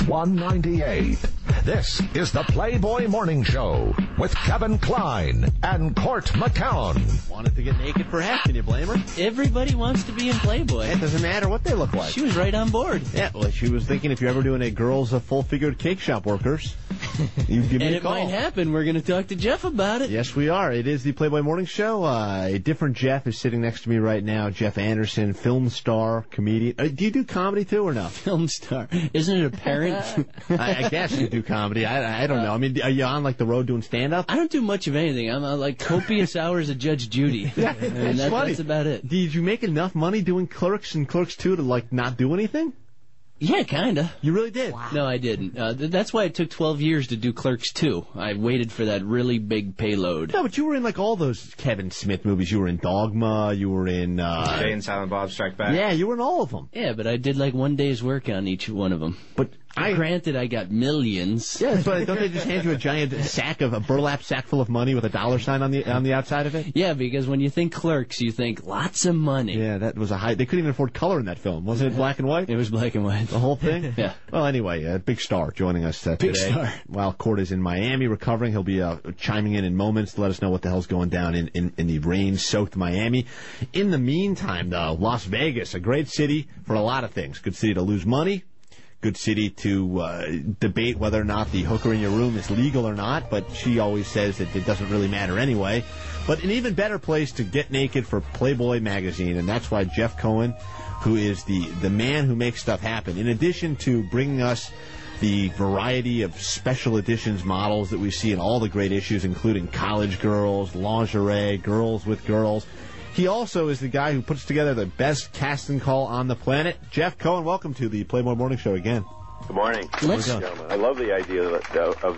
198. This is the Playboy Morning Show with Kevin Klein and Court McCown. Wanted to get naked for Hef, can you blame her? Everybody wants to be in Playboy. It doesn't matter what they look like. She was right on board. Yeah, well, she was thinking if you're ever doing a girls of full-figured cake shop workers, you give me a call. And it might happen. We're going to talk to Jeff about it. Yes, we are. It is the Playboy Morning Show. A different Jeff is sitting next to me right now. Jeff Anderson, film star, comedian. Do you do comedy too or no? Film star. Isn't it apparent? I guess you do comedy. I don't know. I mean, are you on like the road doing stand-up? I don't do much of anything. I'm like copious hours of Judge Judy. Yeah, that's about it. Did you make enough money doing Clerks and Clerks 2 to like not do anything? Yeah, kinda. You really did? Wow. No, I didn't. That's why it took 12 years to do Clerks 2. I waited for that really big payload. No, but you were in like all those Kevin Smith movies. You were in Dogma. You were in... Jay and Silent Bob Strike Back. Yeah, you were in all of them. Yeah, but I did like one day's work on each one of them. But granted, I got millions. Yeah, but don't they just hand you a giant a burlap sack full of money with a dollar sign on the outside of it? Yeah, because when you think Clerks, you think lots of money. Yeah, that was a high... They couldn't even afford color in that film. Wasn't it black and white? It was black and white. The whole thing? Yeah. Well, anyway, a big star joining us today. Big star. While Court is in Miami recovering, he'll be chiming in moments to let us know what the hell's going down in the rain-soaked Miami. In the meantime, though, Las Vegas, a great city for a lot of things. Good city to lose money. Good city to debate whether or not the hooker in your room is legal or not, but she always says that it doesn't really matter anyway. But an even better place to get naked for Playboy magazine, and that's why Jeff Cohen, who is the man who makes stuff happen, in addition to bringing us the variety of special editions models that we see in all the great issues, including college girls, lingerie, girls with girls. He also is the guy who puts together the best casting call on the planet. Jeff Cohen, welcome to the Playboy Morning Show again. Good morning. Gentlemen. I love the idea of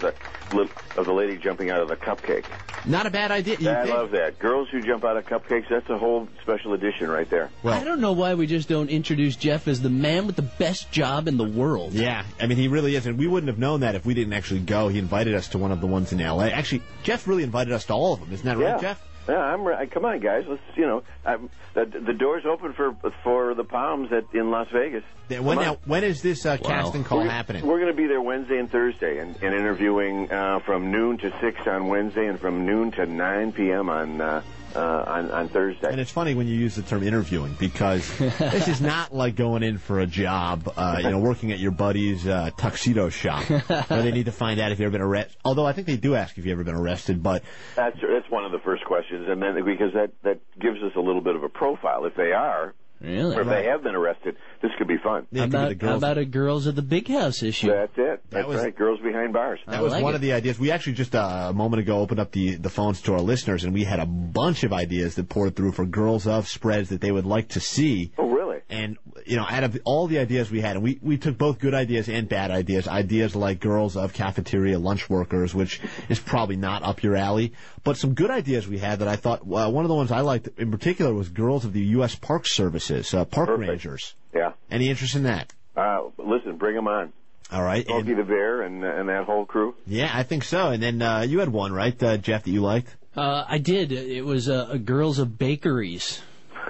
the lady jumping out of the cupcake. Not a bad idea. I love that. Girls who jump out of cupcakes, that's a whole special edition right there. Well, I don't know why we just don't introduce Jeff as the man with the best job in the world. Yeah, I mean, he really is, and we wouldn't have known that if we didn't actually go. He invited us to one of the ones in L.A. Actually, Jeff really invited us to all of them. Isn't that right, Jeff? Yeah, come on, guys. Let's, the door's open for the Palms in Las Vegas. When is this casting call happening? We're going to be there Wednesday and Thursday, and interviewing from noon to 6 on Wednesday, and from noon to 9 p.m. on Thursday. And it's funny when you use the term interviewing, because this is not like going in for a job, working at your buddy's tuxedo shop, where they need to find out if you've ever been arrested. Although I think they do ask if you've ever been arrested, but that's one of the first questions, and then because that gives us a little bit of a profile. If they are, really, or if they have been arrested, this could be fun. How about a Girls of the Big House issue? That's it. That's right. Girls Behind Bars. That was one of the ideas. We actually just a moment ago opened up the phones to our listeners, and we had a bunch of ideas that poured through for Girls of spreads that they would like to see. Oh, really? And, out of all the ideas we had, and we took both good ideas and bad ideas like Girls of Cafeteria Lunch Workers, which is probably not up your alley, but some good ideas we had that I thought, one of the ones I liked in particular was Girls of the U.S. Park Services, Park Rangers. Yeah. Any interest in that? Listen, bring them on. All right. Smokey the Bear and that whole crew? Yeah, I think so. And then you had one, right, Jeff, that you liked? I did. It was Girls of Bakeries.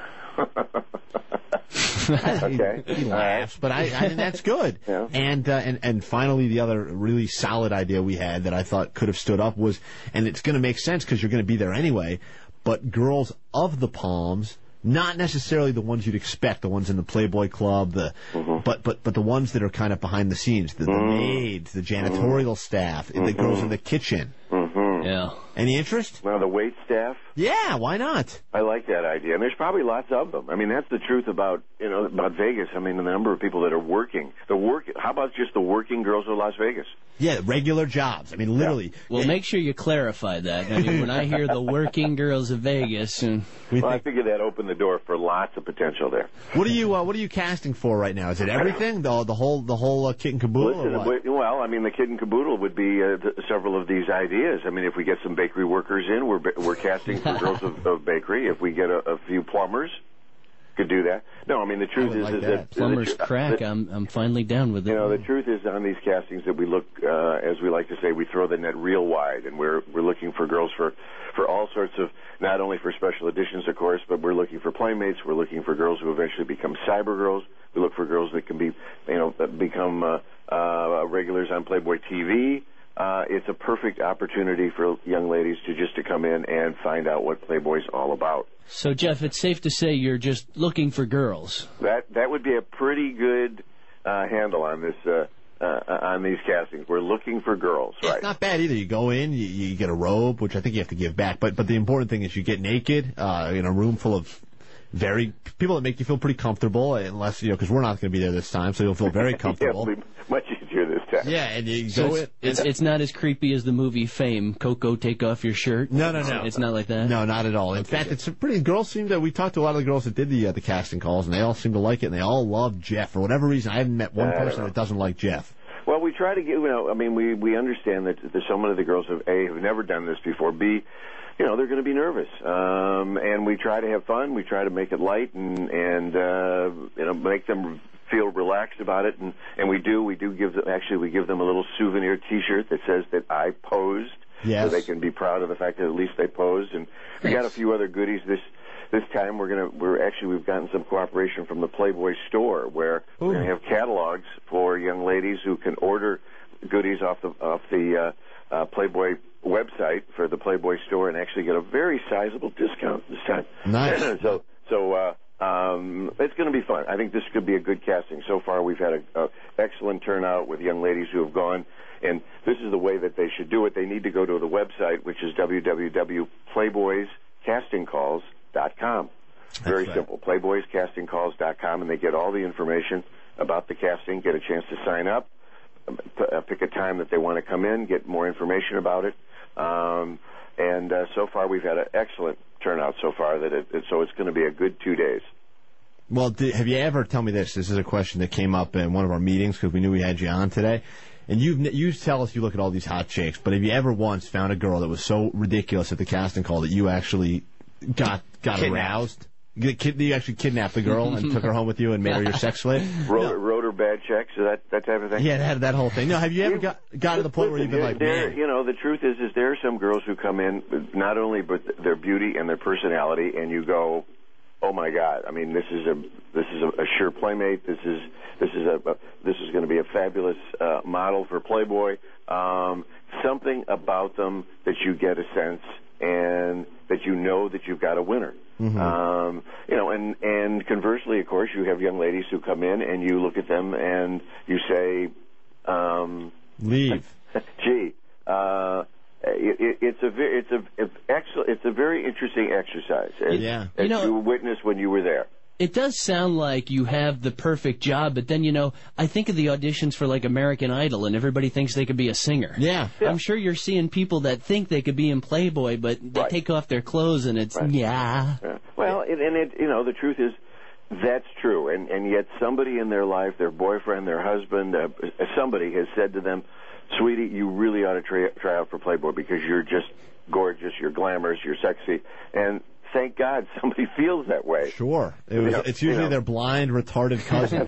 Okay. He laughs, but I think that's good. Yeah. And finally, the other really solid idea we had that I thought could have stood up was, and it's going to make sense because you're going to be there anyway, but Girls of the Palms, not necessarily the ones you'd expect, the ones in the Playboy Club, but the ones that are kind of behind the scenes, the maids, the janitorial staff, the girls in the kitchen. Yeah. Any interest? Well, the wait staff. Yeah, why not? I like that idea, and there's probably lots of them. I mean, that's the truth about Vegas. I mean, the number of people that are working. How about just the working girls of Las Vegas? Yeah, regular jobs. I mean, literally. Yeah. Well, make sure you clarify that. I mean, when I hear the working girls of Vegas, I figure that opened the door for lots of potential there. What are you casting for right now? Is it everything? The whole kit and caboodle? Listen, or what? Well, I mean, the kit and caboodle would be several of these ideas. I mean, if we get some bakery workers in, we're casting for girls of bakery. If we get a few plumbers, could do that. No, I mean, the truth is that plumbers crack. I'm finally down with it. The truth is on these castings that we look, as we like to say, we throw the net real wide, and we're looking for girls for all sorts of, not only for special editions, of course, but we're looking for playmates. We're looking for girls who eventually become cyber girls. We look for girls that can become regulars on Playboy TV. It's a perfect opportunity for young ladies to come in and find out what Playboy's all about. So, Jeff, it's safe to say you're just looking for girls. That would be a pretty good handle on this on these castings. We're looking for girls, right? It's not bad either. You go in, you get a robe, which I think you have to give back, but the important thing is you get naked in a room full of people that make you feel pretty comfortable, unless because we're not going to be there this time, so you'll feel very comfortable. It'll be much easier this time. Yeah, and you so go in. It's not as creepy as the movie Fame. Coco, take off your shirt. No. It's not like that. No, not at all. In fact, it's pretty. Girls seem to. We talked to a lot of the girls that did the casting calls, and they all seem to like it, and they all love Jeff for whatever reason. I haven't met one person that doesn't like Jeff. Well, we try to get. I mean, we understand that so many of the girls have never done this before. B, they're going to be nervous, and we try to have fun. We try to make it light and make them feel relaxed about it, and we do give them, actually we give them a little souvenir T-shirt that says that I posed, so they can be proud of the fact that at least they posed. And we got a few other goodies this time. We've gotten some cooperation from the Playboy store where we're going to have catalogs for young ladies who can order goodies off the Playboy website for the Playboy store and actually get a very sizable discount this time. Nice. So it's going to be fun. I think this could be a good casting. So far, we've had an excellent turnout with young ladies who have gone, and this is the way that they should do it. They need to go to the website, which is www.playboyscastingcalls.com. Very simple, playboyscastingcalls.com, and they get all the information about the casting, get a chance to sign up, pick a time that they want to come in, get more information about it. And so far, we've had an excellent turnout so far. So it's going to be a good 2 days. Well, have you ever, tell me this is a question that came up in one of our meetings because we knew we had you on today. And you tell us you look at all these hot chicks, but have you ever once found a girl that was so ridiculous at the casting call that you actually got aroused? You actually kidnapped the girl and took her home with you and made her your sex slave? Wrote her bad checks, that type of thing? Yeah, that whole thing. No, have you ever got to the point where you've been like, man? The truth is there are some girls who come in with not only but their beauty and their personality, and you go, oh my God! I mean, this is a sure playmate. This is going to be a fabulous model for Playboy. Something about them that you get a sense, and that you know that you've got a winner. Mm-hmm. And conversely, of course, you have young ladies who come in and you look at them and you say, leave. Gee, it's a very interesting exercise. As you witnessed when you were there. It does sound like you have the perfect job, but then, I think of the auditions for, like, American Idol, and everybody thinks they could be a singer. Yeah. I'm sure you're seeing people that think they could be in Playboy, but they take off their clothes, and it's, yeah. Well, the truth is, that's true, and yet somebody in their life, their boyfriend, their husband, somebody has said to them, sweetie, you really ought to try out for Playboy because you're just gorgeous, you're glamorous, you're sexy, and thank God somebody feels that way. Sure. It's usually their blind, retarded cousin.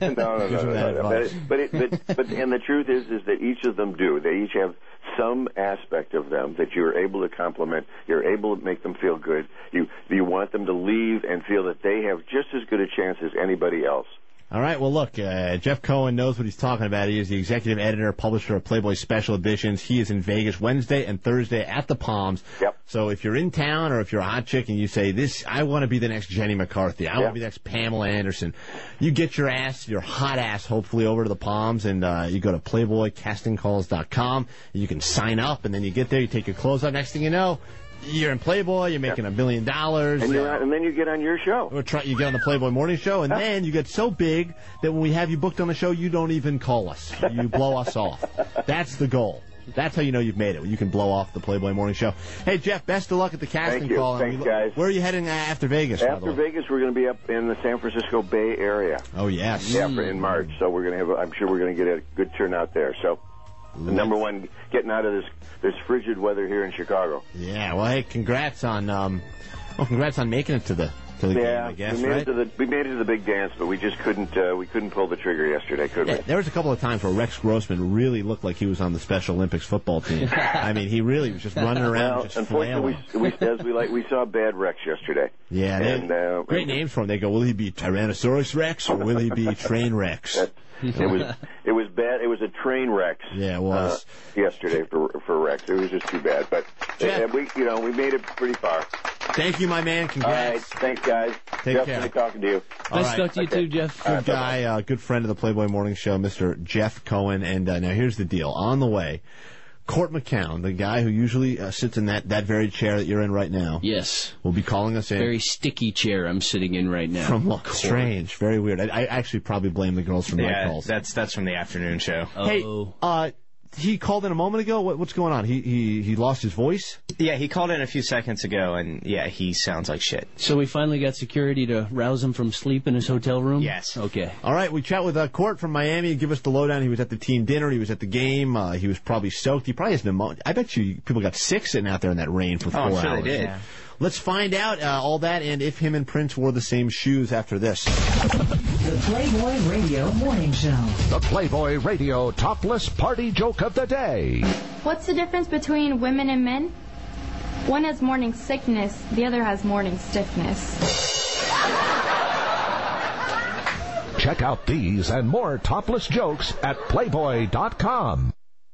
No. But the truth is that each of them do. They each have some aspect of them that you're able to compliment. You're able to make them feel good. You want them to leave and feel that they have just as good a chance as anybody else. All right, well, look, Jeff Cohen knows what he's talking about. He is the executive editor, publisher of Playboy Special Editions. He is in Vegas Wednesday and Thursday at the Palms. Yep. So if you're in town or if you're a hot chick and you say, I want to be the next Jenny McCarthy, I want to be the next Pamela Anderson, you get your hot ass, hopefully, over to the Palms, and you go to PlayboyCastingCalls.com. You can sign up, and then you get there, you take your clothes off. Next thing you know, you're in Playboy, you're making $1 million. And then you get on your show. You get on the Playboy Morning Show, and then you get so big that when we have you booked on the show, you don't even call us. You blow us off. That's the goal. That's how you know you've made it. You can blow off the Playboy Morning Show. Hey, Jeff, best of luck at the casting call. Thanks, guys. Where are you heading after Vegas? After Vegas, we're going to be up in the San Francisco Bay Area. Oh, yes. Yeah, in March. So we're going to I'm sure we're going to get a good turnout there. So, number one, getting out of this frigid weather here in Chicago. Yeah, well, hey, congrats on making it to the game, I guess, we made it to the big dance, but we just couldn't pull the trigger yesterday, could we? There was a couple of times where Rex Grossman really looked like he was on the Special Olympics football team. I mean, he really was just running around, just flailing. Unfortunately, we saw bad Rex yesterday. Yeah, great names for him. They go, will he be Tyrannosaurus Rex or will he be Train Rex? It was bad. It was a train wreck. Yeah, it was yesterday for Rex. It was just too bad, but we made it pretty far. Thank you, my man. Congrats. All right, thanks, guys. Take care. Nice talking to you. Nice talking to you too, Jeff. Good guy, good friend of the Playboy Morning Show, Mr. Jeff Cohen. And now here's the deal. On the way, Court McCown, the guy who usually sits in that very chair that you're in right now. Yes. Will be calling us in. Very sticky chair I'm sitting in right now. From strange. Very weird. I actually probably blame the girls from my calls. That's from the afternoon show. Hey, he called in a moment ago. What's going on? He lost his voice? Yeah, he called in a few seconds ago, and he sounds like shit. So we finally got security to rouse him from sleep in his hotel room? Yes. Okay. All right, we chat with Court from Miami. Give us the lowdown. He was at the team dinner. He was at the game. He was probably soaked. He probably has pneumonia. I bet you people got sick sitting out there in that rain for 4 hours. I'm sure they did. Yeah. Let's find out all that and if him and Prince wore the same shoes after this. The Playboy Radio Morning Show. The Playboy Radio Topless Party Joke of the Day. What's the difference between women and men? One has morning sickness, the other has morning stiffness. Check out these and more topless jokes at Playboy.com.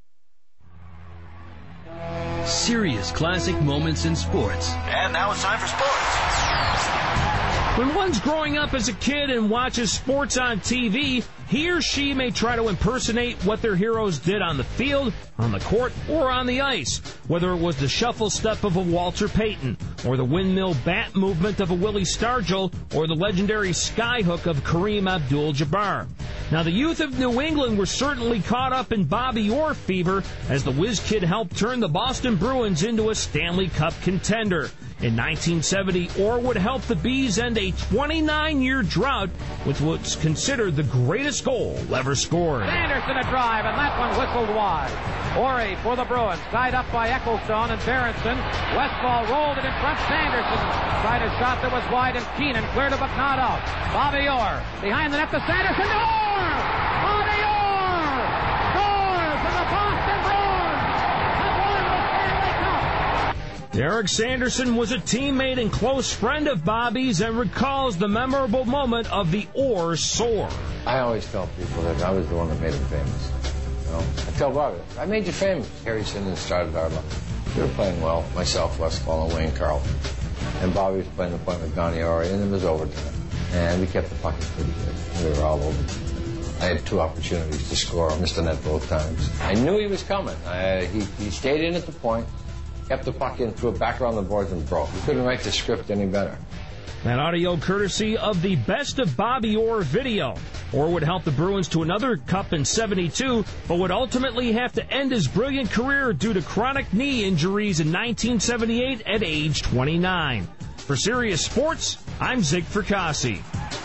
Serious classic moments in sports. And now it's time for sports. When one's growing up as a kid and watches sports on TV, he or she may try to impersonate what their heroes did on the field, on the court, or on the ice, whether it was the shuffle step of a Walter Payton, or the windmill bat movement of a Willie Stargell, or the legendary skyhook of Kareem Abdul-Jabbar. Now, the youth of New England were certainly caught up in Bobby Orr fever as the whiz kid helped turn the Boston Bruins into a Stanley Cup contender. In 1970, Orr would help the Bees end a 29-year drought with what's considered the greatest biggest goal ever scored. Anderson a drive, and that one whistled wide. Ori for the Bruins, tied up by Ecclestone and Berenson. Westfall rolled it in front. Sanderson tried a shot that was wide, and Keenan cleared it, but not out. Bobby Orr behind the net to Sanderson. Orr! Bobby Orr scores for the Boston Bruins. Have won the Stanley Cup. Derek Sanderson was a teammate and close friend of Bobby's and recalls the memorable moment of the Orr soar. I always tell people that I was the one that made him famous. You know, I tell Bobby, I made you famous. Harry Sinden started our life. We were playing well, myself, Westfall, and Wayne Carlton. And Bobby was playing the point with Donnie Ori, and it was overtime. And we kept the puck pretty good. We were all over. I had 2 opportunities to score. I missed the net both times. I knew he was coming. He stayed in at the point, kept the puck in, threw it back around the boards, and broke. We couldn't write the script any better. That audio courtesy of the Best of Bobby Orr video. Orr would help the Bruins to another cup in 72, but would ultimately have to end his brilliant career due to chronic knee injuries in 1978 at age 29. For Sirius Sports, I'm Zig Fracassi.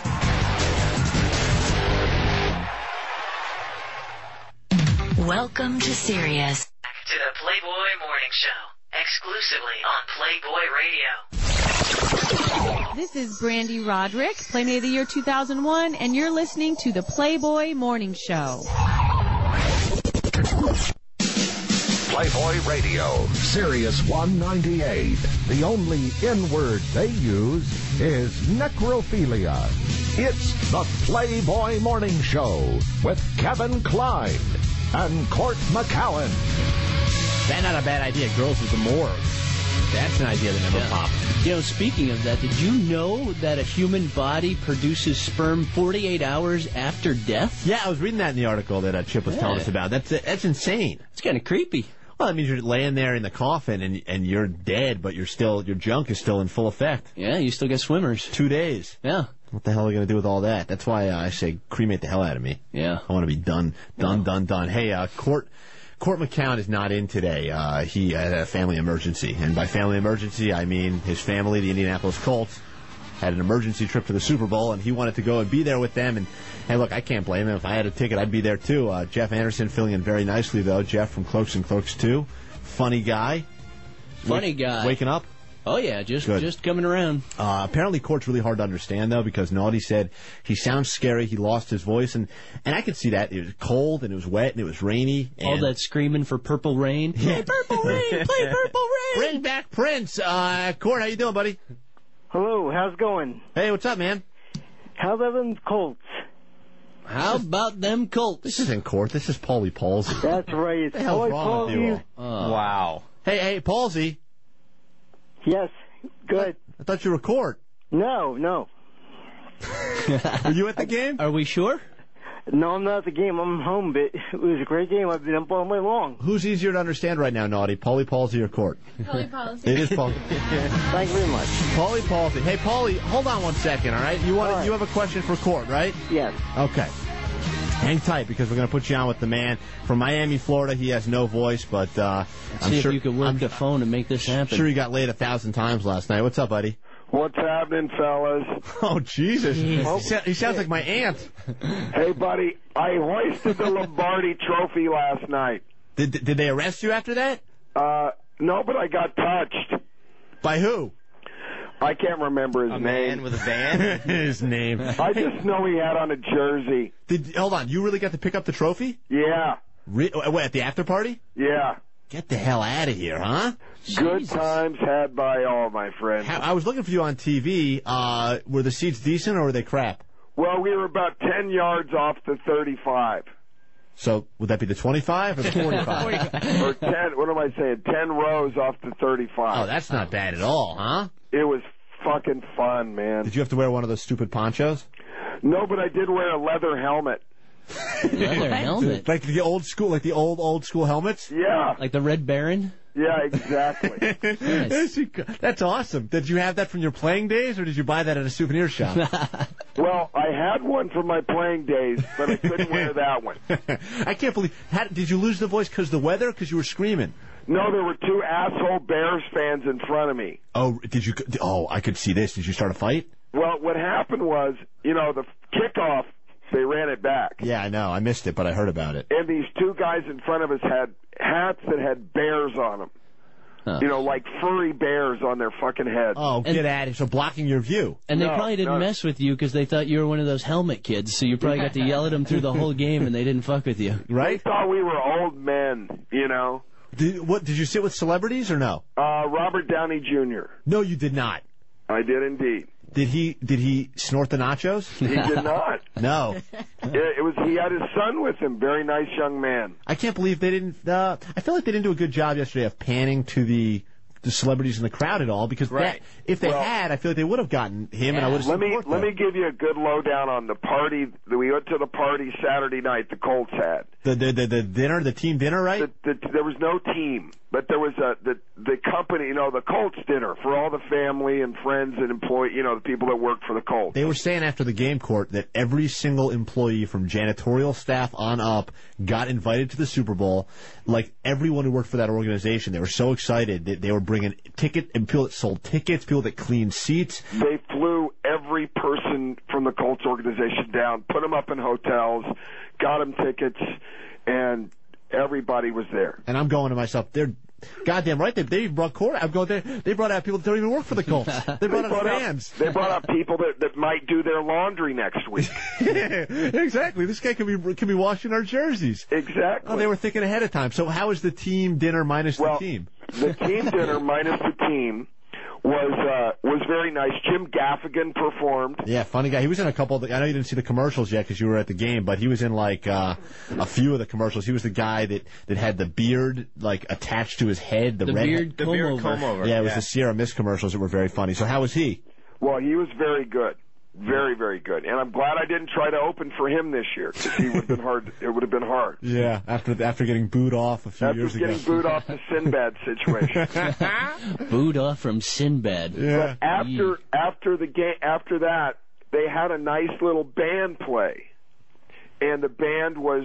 Welcome to Sirius. To the Playboy Morning Show, exclusively on Playboy Radio. This is Brandy Roderick, Playmate of the Year 2001, and you're listening to the Playboy Morning Show. Playboy Radio, Sirius 198. The only N-word they use is necrophilia. It's the Playboy Morning Show with Kevin Klein and Court McCowan. That's not a bad idea. Girls with the morgue. That's an idea that never popped. You know, speaking of that, did you know that a human body produces sperm 48 hours after death? Yeah, I was reading that in the article that Chip was telling us about. That's insane. It's kind of creepy. Well, that means you're laying there in the coffin and you're dead, but your junk is still in full effect. Yeah, you still get swimmers. 2 days. Yeah. What the hell are we going to do with all that? That's why I say cremate the hell out of me. Yeah. I want to be done. Hey, Court McCown is not in today. He had a family emergency. And by family emergency, I mean his family, the Indianapolis Colts, had an emergency trip to the Super Bowl, and he wanted to go and be there with them. And, hey, look, I can't blame him. If I had a ticket, I'd be there, too. Jeff Anderson filling in very nicely, though. Jeff from Cloaks and Cloaks 2. Funny guy. Waking up? Oh, yeah, just coming around. Apparently, Court's really hard to understand, though, because Naughty said he sounds scary, he lost his voice, and I could see that. It was cold, and it was wet, and it was rainy. And all that screaming for Purple Rain. Yeah. Play Purple Rain! Play Purple Rain! Bring back Prince! Court, how you doing, buddy? Hello, how's it going? Hey, what's up, man? How about them Colts? How about them Colts? This isn't Court, this is Paulie Palsy. That's right. What the hell's wrong with you? Wow. Hey, Palsy. Yes, good. I thought you were Court. No. Were you at the game? Are we sure? No, I'm not at the game. I'm home, but it was a great game. I've been up all night long. Who's easier to understand right now, Naughty? Paulie Palsy or Court? Paulie Palsy. It is Paulie. Thank you very much. Paulie Palsy. Hey, Paulie, hold on 1 second, all right? You have a question for Court, right? Yes. Okay. Hang tight, because we're going to put you on with the man from Miami, Florida. He has no voice, but I'm sure if you could work the phone and make this happen. Sure, he got laid 1,000 times last night. What's up, buddy? What's happening, fellas? Oh, Jesus. He sounds like my aunt. Hey, buddy, I hoisted the Lombardi Trophy last night. Did they arrest you after that? No, but I got touched. By who? I can't remember his name. Man with a van? His name. I just know he had on a jersey. Hold on, you really got to pick up the trophy? Yeah. Wait, at the after party? Yeah. Get the hell out of here, huh? Good times had by all, my friend. I was looking for you on TV. Were the seats decent or were they crap? Well, we were about 10 yards off the 35. So, would that be the 25 or the 45? Or 10, what am I saying, 10 rows off the 35. Oh, that's not bad at all, huh? It was fucking fun, man. Did you have to wear one of those stupid ponchos? No, but I did wear a leather helmet. Leather helmet? Like the old school, old school helmets? Yeah. Like the Red Baron? Yeah, exactly. Nice. That's awesome. Did you have that from your playing days, or did you buy that at a souvenir shop? Well, I had one from my playing days, but I couldn't wear that one. I can't believe... Did you lose the voice because of the weather, because you were screaming? No, there were 2 asshole Bears fans in front of me. Oh, did you... Oh, I could see this. Did you start a fight? Well, what happened was, the kickoff, They ran it back. Yeah, I know. I missed it, but I heard about it. And these two guys in front of us had hats that had bears on them. You know, like furry bears on their fucking heads. Oh, get at it. So blocking your view. And they probably didn't mess with you because they thought you were one of those helmet kids, so you probably got to yell at them through the whole game and they didn't fuck with you. Right? They thought we were old men, you know. Did you sit with celebrities or no? Robert Downey Jr. No, you did not. I did indeed. Did he snort the nachos? He did not. No. He had his son with him. Very nice young man. I can't believe they didn't. I feel like they didn't do a good job yesterday of panning to the celebrities in the crowd at all, because if they had, I feel like they would have gotten him, and I would have. Let me give you a good lowdown on the party. We went to the party Saturday night. The Colts had the dinner, the team dinner, right? There was no team, but there was the company, you know, the Colts dinner for all the family and friends and employee, you know, the people that work for the Colts. They were saying after the game, Court, that every single employee from janitorial staff on up got invited to the Super Bowl. Like everyone who worked for that organization, they were so excited that they were bringing ticket and people that sold tickets, people that cleaned seats. They flew every person from the Colts organization down, put them up in hotels, got them tickets, and everybody was there. And I'm going to myself, they're goddamn right. They brought Court. I'm going there. They brought out people that don't even work for the Colts. They brought out fans. They brought out people that might do their laundry next week. Yeah, exactly. This guy can be washing our jerseys. Exactly. Oh, they were thinking ahead of time. So how is the team dinner minus the team? The team dinner minus the team was very nice. Jim Gaffigan performed. Yeah, funny guy. He was in a couple I know you didn't see the commercials yet because you were at the game, but he was in like a few of the commercials. He was the guy that had the beard like attached to his head, the red beard comb over. Yeah, it was the Sierra Mist commercials that were very funny. So how was he? Well, he was very good. Very, very good. And I'm glad I didn't try to open for him this year, because he would have been hard. It would have been hard. Yeah, after getting booed off a few years ago. After getting booed off the Sinbad situation. Booed off from Sinbad. Yeah. But after the game, after that, they had a nice little band play, and the band was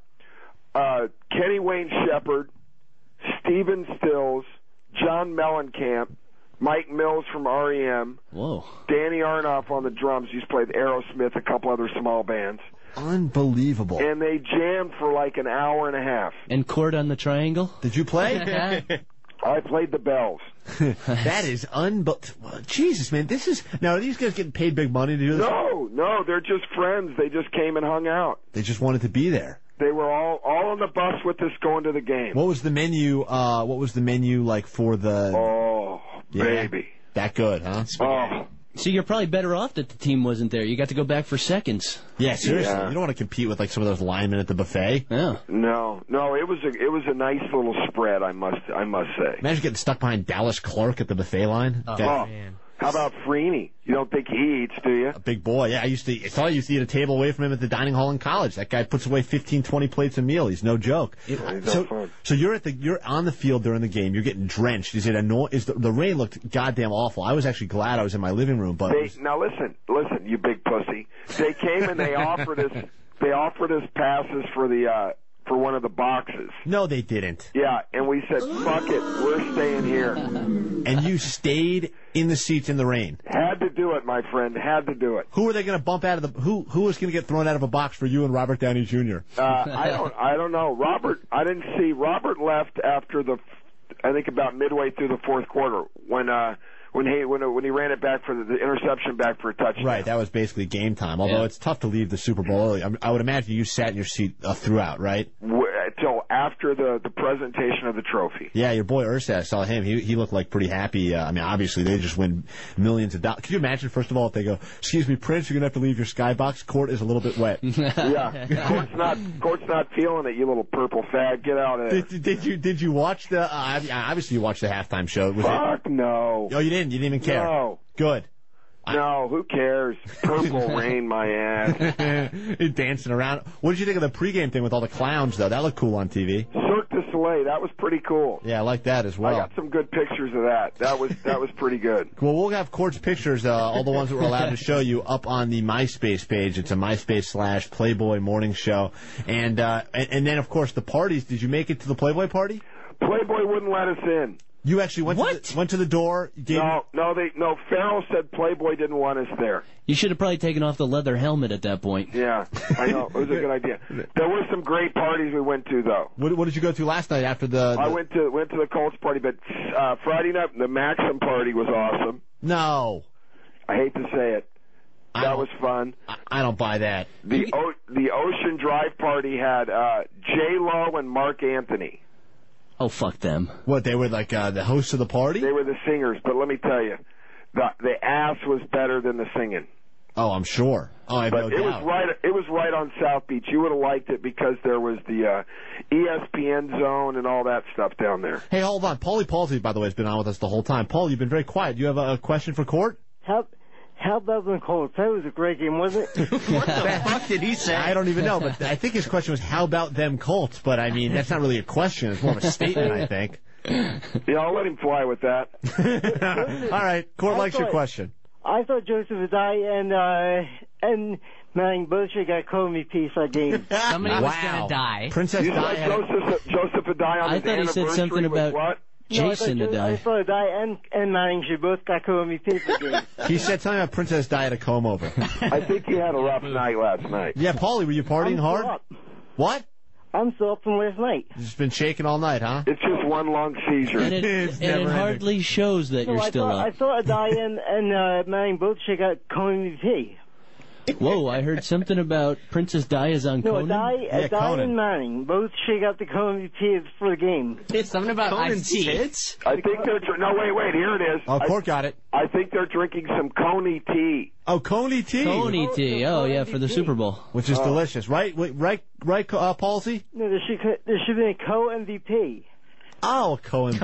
Kenny Wayne Shepherd, Stephen Stills, John Mellencamp, Mike Mills from R.E.M. Whoa. Danny Arnoff on the drums. He's played Aerosmith, a couple other small bands. Unbelievable. And they jammed for like an hour and a half. And Court on the triangle? Did you play? I played the bells. That is Jesus, man. Now, are these guys getting paid big money to do this? No, they're just friends. They just came and hung out. They just wanted to be there. They were all on the bus with us going to the game. What was the menu? What was the menu like for the? Oh, baby, that good, huh? Oh. So you're probably better off that the team wasn't there. You got to go back for seconds. Yeah, seriously. Yeah. You don't want to compete with like some of those linemen at the buffet. Yeah. No, it was a nice little spread. I must say. Imagine getting stuck behind Dallas Clark at the buffet line. Oh, man. How about Freeney? You don't think he eats, do you? A big boy, yeah. I thought I used to eat a table away from him at the dining hall in college. That guy puts away 15, 20 plates a meal. He's no joke. So you're on the field during the game. You're getting drenched. Is it the rain looked goddamn awful? I was actually glad I was in my living room. But now listen, you big pussy. They came and they offered us passes for one of the boxes. No, they didn't. Yeah, and we said, fuck it, we're staying here. And you stayed in the seats in the rain. Had to do it, my friend. Had to do it. Who were they going to bump out of who was going to get thrown out of a box for you and Robert Downey Jr.? I don't know. I didn't see. Robert left after I think about midway through the fourth quarter when he ran it back for the interception back for a touchdown. Right, that was basically game time. Although it's tough to leave the Super Bowl early. I would imagine you sat in your seat throughout, right? Till after the presentation of the trophy. Yeah, your boy Ursa, I saw him. He looked like pretty happy. I mean, obviously they just win millions of dollars. Could you imagine, first of all, if they go, "Excuse me, Prince, you're gonna have to leave your skybox. Court is a little bit wet." Yeah, Court's not feeling it. You little purple fag, get out of there. Did you watch the? Obviously, you watched the halftime show. Fuck no. Oh, you didn't. You didn't even care. No. Good. No, who cares? Purple rain my ass. Dancing around. What did you think of the pregame thing with all the clowns, though? That looked cool on TV. Cirque du Soleil, that was pretty cool. Yeah, I like that as well. I got some good pictures of that. That was pretty good. Well, we'll have Court's pictures, all the ones that we're allowed to show you, up on the MySpace page. It's a MySpace /Playboy Morning Show. And then, of course, the parties. Did you make it to the Playboy party? Playboy wouldn't let us in. You actually went to the door. No. Farrell said Playboy didn't want us there. You should have probably taken off the leather helmet at that point. Yeah, I know. It was a good idea. There were some great parties we went to, though. What did you go to last night after the... I went to the Colts party, but Friday night, the Maxim party was awesome. No. I hate to say it. That was fun. I don't buy that. The Ocean Drive party had J-Lo and Mark Anthony. Oh, fuck them. What, they were like the hosts of the party? They were the singers, but let me tell you, the ass was better than the singing. Oh, I'm sure. Oh, I have no doubt. It was right on South Beach. You would have liked it because there was the ESPN zone and all that stuff down there. Hey, hold on. Paulie Palsy, by the way, has been on with us the whole time. Paul, you've been very quiet. You have a question for Court? How about the Colts? That was a great game, wasn't it? What the fuck did he say? I don't even know, but I think his question was, how about them Colts? But, I mean, that's not really a question. It's more of a statement, I think. Yeah, I'll let him fly with that. All right. Court likes your question. I thought Joseph Adai and Manning both should got co-MVP for that game. Somebody was going to die. Princess Di Joseph Adai on I thought he said something about what? Jason Adai. I thought Adai and Manning should both got co-MVP for the game. He said something about Princess Di had a comb over. I think he had a rough night last night. Yeah, Paulie, were you partying hard? Up. What? I'm still up from last night. You've just been shaking all night, huh? It's just one long seizure. And it hardly shows that you're still up. I thought Adai and Manning both should got co-MVP. Whoa, I heard something about Princess Di is on Conan. Adai and Manning both should got the co-MVP for the game. It's something about Conan's tits? I think they're... No, wait, here it is. Oh, Court got it. I think they're drinking some Coney tea. Oh, Coney tea. Coney tea. Oh, yeah, for the Super Bowl. Which is delicious. Right, Palsy? No, there should be a co-MVP. Oh, co-MVP.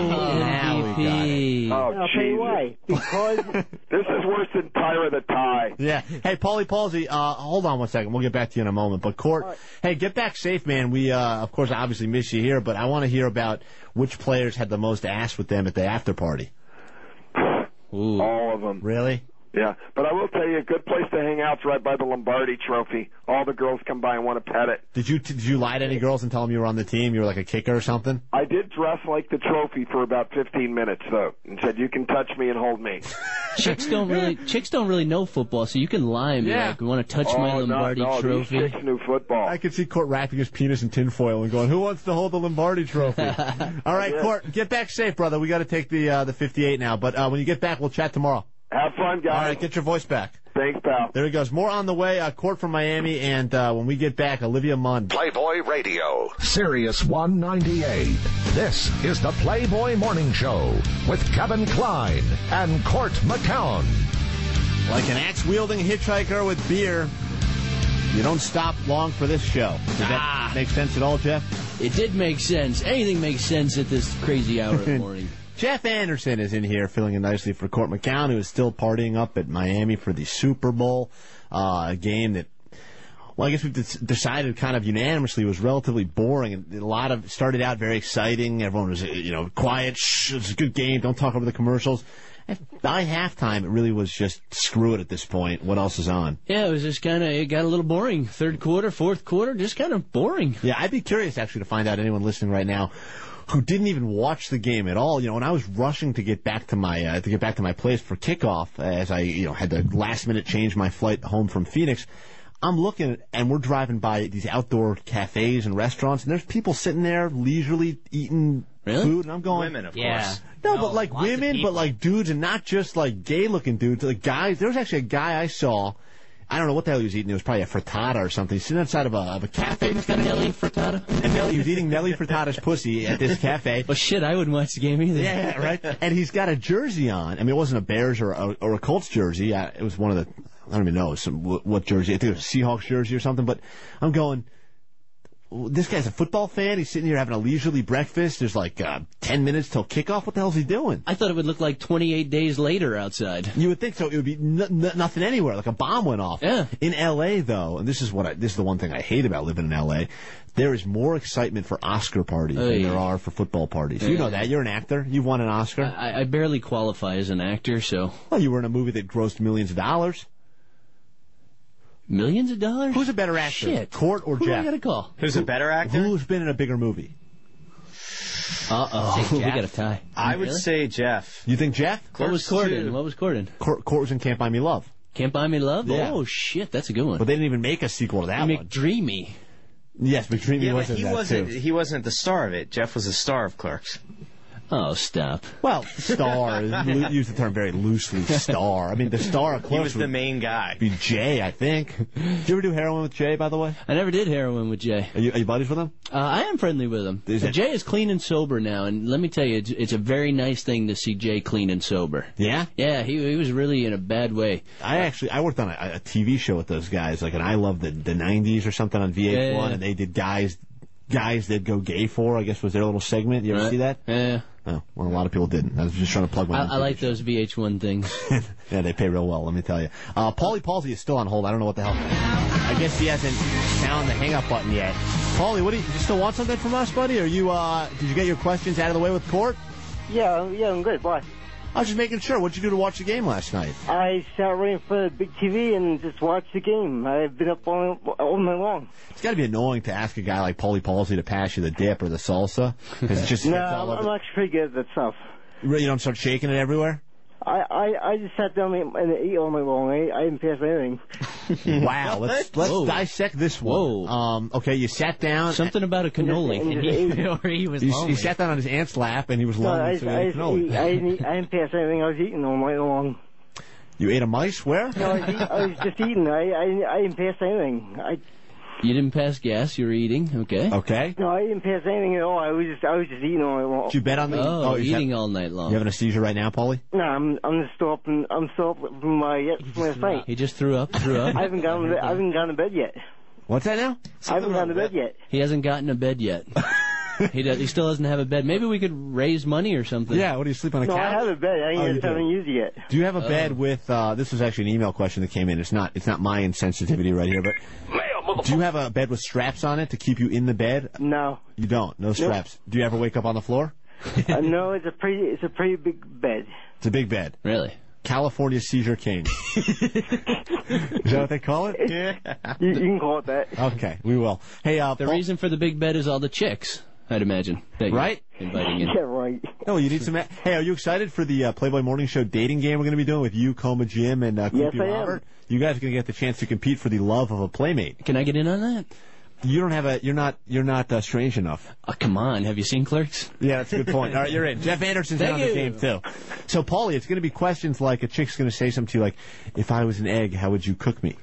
Co-MVP. Oh, I'll tell you why. Because this is worse than Tyra the Tie. Yeah. Hey, Paulie Palsy, hold on one second. We'll get back to you in a moment. But Court, hey, get back safe, man. We, of course, obviously miss you here, but I want to hear about which players had the most ass with them at the after party. Ooh. All of them. Really? Yeah, but I will tell you, a good place to hang out's right by the Lombardi Trophy. All the girls come by and want to pet it. Did you lie to any girls and tell them you were on the team? You were like a kicker or something? I did dress like the trophy for about 15 minutes, though, and said, you can touch me and hold me. Chicks don't really know football, so you can lie and be like, we want to touch my Lombardi Trophy. These chicks knew football. I could see Court wrapping his penis in tinfoil and going, who wants to hold the Lombardi Trophy? All right, Court, get back safe, brother. We got to take the 58 now, but when you get back, we'll chat tomorrow. Have fun, guys. All right, get your voice back. Thanks, pal. There he goes. More on the way. Court from Miami, and when we get back, Olivia Munn. Playboy Radio, Sirius 198. This is the Playboy Morning Show with Kevin Klein and Court McCown. Like an axe-wielding hitchhiker with beer, you don't stop long for this show. Does that make sense at all, Jeff? It did make sense. Anything makes sense at this crazy hour of the morning. Jeff Anderson is in here filling in nicely for Court McCown, who is still partying up at Miami for the Super Bowl, a game that, well, I guess we've decided kind of unanimously was relatively boring. And started out very exciting. Everyone was, quiet. Shh, it's a good game. Don't talk over the commercials. And by halftime, it really was just screw it at this point. What else is on? Yeah, it was just it got a little boring. Third quarter, fourth quarter, just kind of boring. Yeah, I'd be curious actually to find out anyone listening right now who didn't even watch the game at all. When I was rushing to get back to my place for kickoff, as I had to last minute change my flight home from Phoenix, I'm looking and we're driving by these outdoor cafes and restaurants, and there's people sitting there leisurely eating food, and I'm going, women, of course. No, but like women, but like dudes, and not just like gay looking dudes, like guys. There was actually a guy I saw. I don't know what the hell he was eating. It was probably a frittata or something. He's sitting outside of a cafe. Nelly frittata. And he was eating Nelly frittata's pussy at this cafe. Well, shit, I wouldn't watch the game either. Yeah, right. And he's got a jersey on. I mean, it wasn't a Bears or a Colts jersey. It was one of the, I don't even know what jersey. I think it was a Seahawks jersey or something. But I'm going, this guy's a football fan. He's sitting here having a leisurely breakfast. There's like 10 minutes till kickoff. What the hell is he doing? I thought it would look like 28 days later outside. You would think so. It would be nothing anywhere. Like a bomb went off. Yeah. In L.A., though, and this is the one thing I hate about living in L.A., there is more excitement for Oscar parties than there are for football parties. You know that. You're an actor. You've won an Oscar. I barely qualify as an actor, so. Well, you were in a movie that grossed millions of dollars. Millions of dollars? Who's a better actor? Shit. Court or Jeff? Who do I gotta call? Who's a better actor? Who's been in a bigger movie? Uh-oh. We got a tie. I would say Jeff. You think Jeff? What was Corden? Court was in Can't Buy Me Love. Can't Buy Me Love? Yeah. Oh, shit, that's a good one. But they didn't even make a sequel to that one. McDreamy. Yes, McDreamy was in that, too. He wasn't the star of it. Jeff was the star of Clerks. Oh, stop. Well, star, use the term very loosely, star. I mean, the star of Clerks. He was the main guy. Be Jay, I think. Did you ever do heroin with Jay, by the way? I never did heroin with Jay. Are you buddies with him? I am friendly with him. Jay is clean and sober now, and let me tell you, it's a very nice thing to see Jay clean and sober. Yeah? Yeah, he was really in a bad way. I worked on a TV show with those guys, like an I Love the 90s or something on VH1, and they did guys that go gay for, I guess was their little segment. You ever see that? Yeah. Oh, well, a lot of people didn't. I was just trying to plug my I like those VH1 things. Yeah, they pay real well, let me tell you. Paulie Palsy is still on hold. I don't know what the hell. I guess he hasn't found the hang-up button yet. Paulie, what do you still want something from us, buddy? Or did you get your questions out of the way with Court? Yeah, I'm good. Bye. I was just making sure. What'd you do to watch the game last night? I sat right in front of the big TV and just watched the game. I've been up all night long. It's got to be annoying to ask a guy like Paulie Palsy to pass you the dip or the salsa. It's just no, I'm actually pretty good at that stuff. You don't start shaking it everywhere? I just sat down and ate all night long. I didn't pass anything. Wow, let's dissect this one. Whoa. Okay, you sat down. Something about a cannoli. He sat down on his aunt's lap and he was lonely, so he ate cannoli. I didn't pass anything. I was eating all night long. You ate a mice? Where? No, I was just eating. I didn't pass anything. You didn't pass gas. You were eating. Okay. Okay. No, I didn't pass anything at all. I was just eating all night long. Did you bet on the? Eating all night long. You having a seizure right now, Paulie? No, I'm still up. I'm still up from last night. He just threw up. I haven't gone to bed yet. What's that now? I haven't gone to bed yet. He hasn't gotten to bed yet. He still doesn't have a bed. Maybe we could raise money or something. Yeah, what do you sleep on a couch? No, I have a bed. I haven't used it yet. Do you have a bed with, this was actually an email question that came in. It's not my insensitivity right here, but do you have a bed with straps on it to keep you in the bed? No. You don't? No straps. Nope. Do you ever wake up on the floor? No, it's a pretty big bed. It's a big bed. Really? California Seizure King. Is that what they call it? Yeah. You can call it that. Okay, we will. Hey, the reason for the big bed is all the chicks, I'd imagine. Right? Inviting in. Yeah, right. No, you need some. Hey, are you excited for the Playboy Morning Show dating game we're going to be doing with you, Coma Jim, and yes, Robert? You guys are going to get the chance to compete for the love of a playmate. Can I get in on that? You don't have You're not strange enough. Oh, come on. Have you seen Clerks? Yeah, that's a good point. All right, you're in. Jeff Anderson's in on the game too. So, Paulie, it's going to be questions like a chick's going to say something to you like, "If I was an egg, how would you cook me?"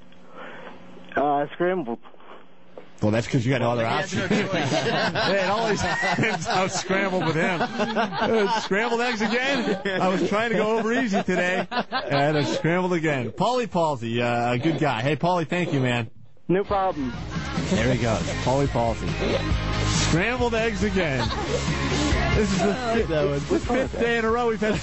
Scrambled. Well, that's because you got no other option. It always ends out scrambled with him. Scrambled eggs again? I was trying to go over easy today, and I scrambled again. Paulie Palsy, a good guy. Hey, Paulie, thank you, man. No problem. There he goes. Paulie Palsy. Scrambled eggs again. This is the fifth day in a row we've had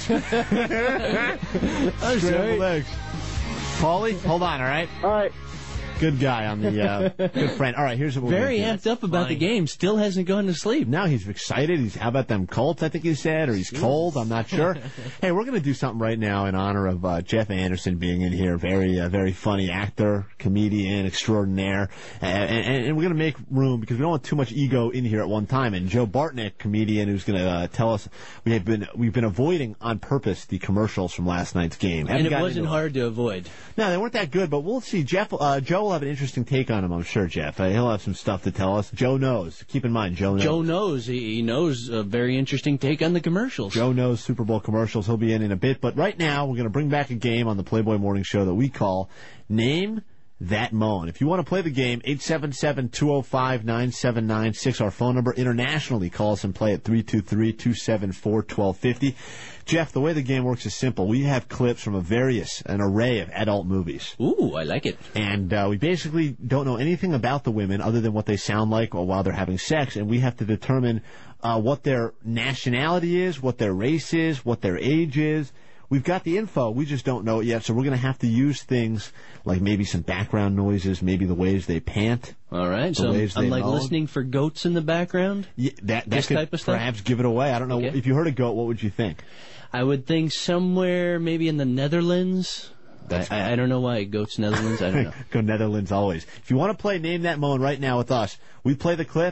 scrambled eggs. Paulie, hold on, all right? All right. Good guy on the good friend. All right, here's what we're very amped up about the game. Still hasn't gone to sleep. Now he's excited. How about them Colts, I think he said, or he's cold. I'm not sure. Hey, we're going to do something right now in honor of Jeff Anderson being in here. Very funny actor, comedian, extraordinaire. And we're going to make room because we don't want too much ego in here at one time. And Joe Bartnick, comedian, who's going to tell us we've been avoiding on purpose the commercials from last night's game. And it wasn't hard to avoid. No, they weren't that good, but we'll see. Joe will have an interesting take on him, I'm sure, Jeff. He'll have some stuff to tell us. Joe knows. Keep in mind, Joe knows. Joe knows. He knows a very interesting take on the commercials. Joe knows Super Bowl commercials. He'll be in a bit. But right now, we're going to bring back a game on the Playboy Morning Show that we call Name That Moan. If you want to play the game, 877-205-9796, our phone number. Internationally, call us and play at 323-274-1250. Jeff, the way the game works is simple. We have clips from an array of adult movies. Ooh, I like it. And we basically don't know anything about the women other than what they sound like while they're having sex, and we have to determine what their nationality is, what their race is, what their age is. We've got the info, we just don't know it yet, so we're going to have to use things like maybe some background noises, maybe the ways they pant. All right, so I'm like listening for goats in the background? Yeah, that this could type of stuff? Perhaps give it away. I don't know. Okay. If you heard a goat, what would you think? I would think somewhere maybe in the Netherlands. I don't know why goats Netherlands. I don't know. Go Netherlands always. If you want to play Name That Moan right now with us, we play the clip.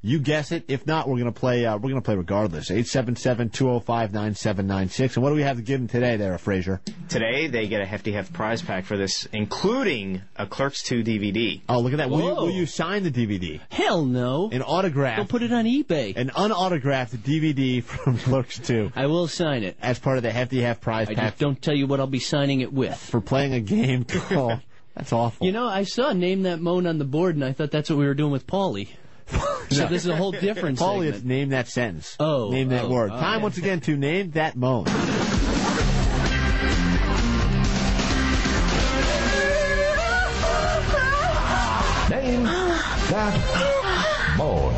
You guess it. If not, we're gonna play. We're gonna play regardless. 877-205-9796. And what do we have to give them today, there, Frazier? Today they get a hefty prize pack for this, including a Clerks 2 DVD. Oh, look at that! Will you sign the DVD? Hell no. An autograph. They'll put it on eBay. An unautographed DVD from Clerks 2. I will sign it as part of the hefty prize pack. I just don't tell you what I'll be signing it with for playing a game called. That's awful. You know, I saw Name That Moan on the board, and I thought that's what we were doing with Paulie. So this is a whole different Paulie, segment. it's Name That Sentence. Oh. Name That Word. Time okay. once again to Name That Moan. Name That Moan.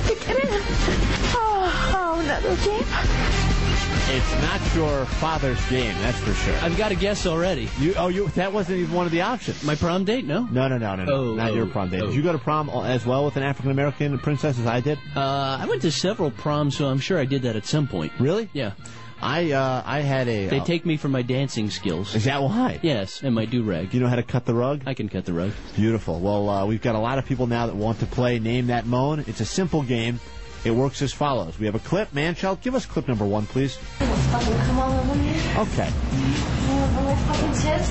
Oh, another game. It's not your father's game, that's for sure. I've got a guess already. That wasn't even one of the options. My prom date? No. No. Not your prom date. Did you go to prom as well with an African American princess as I did? I went to several proms, so I'm sure I did that at some point. Really? Yeah. I had a... They take me for my dancing skills. Is that why? Yes, and my do-rag. You know how to cut the rug? I can cut the rug. Beautiful. Well, we've got a lot of people now that want to play Name That Moan. It's a simple game. It works as follows. We have a clip. Manchild, give us clip number 1, please. Come all over me. Okay. Over my fucking tits.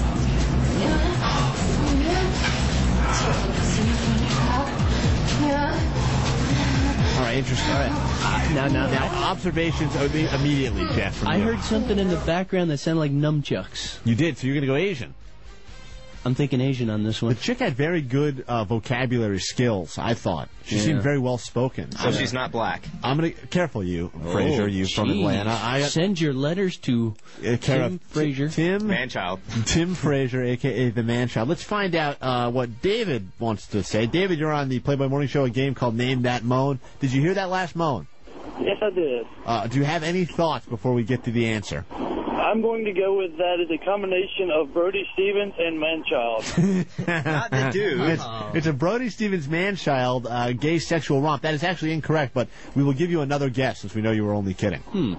Yeah. All right, interesting. All right. Now, observations immediately, Jeff. From I you. heard something in the background that sounded like nunchucks. You did, so you're going to go Asian. I'm thinking Asian on this one. The chick had very good vocabulary skills, I thought. She seemed very well spoken. So she's not black. I'm going to... Careful, you, Frazier, you from Atlanta. Send your letters to Tim Frazier. Manchild. Tim Frazier, a.k.a. the Manchild. Let's find out what David wants to say. David, you're on the Playboy Morning Show, a game called Name That Moan. Did you hear that last moan? Yes, I did. Do you have any thoughts before we get to the answer? I'm going to go with that as a combination of Brody Stevens and Manchild. Not the dude. It's a Brody Stevens Manchild gay sexual romp. That is actually incorrect, but we will give you another guess since we know you were only kidding. I'm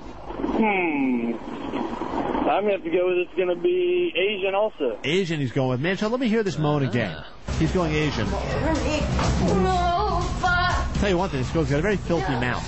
going to have to go with it's going to be Asian also. Asian he's going with. Manchild, let me hear this moan again. He's going Asian. No, fuck. Tell you one thing, this girl's got a very filthy mouth.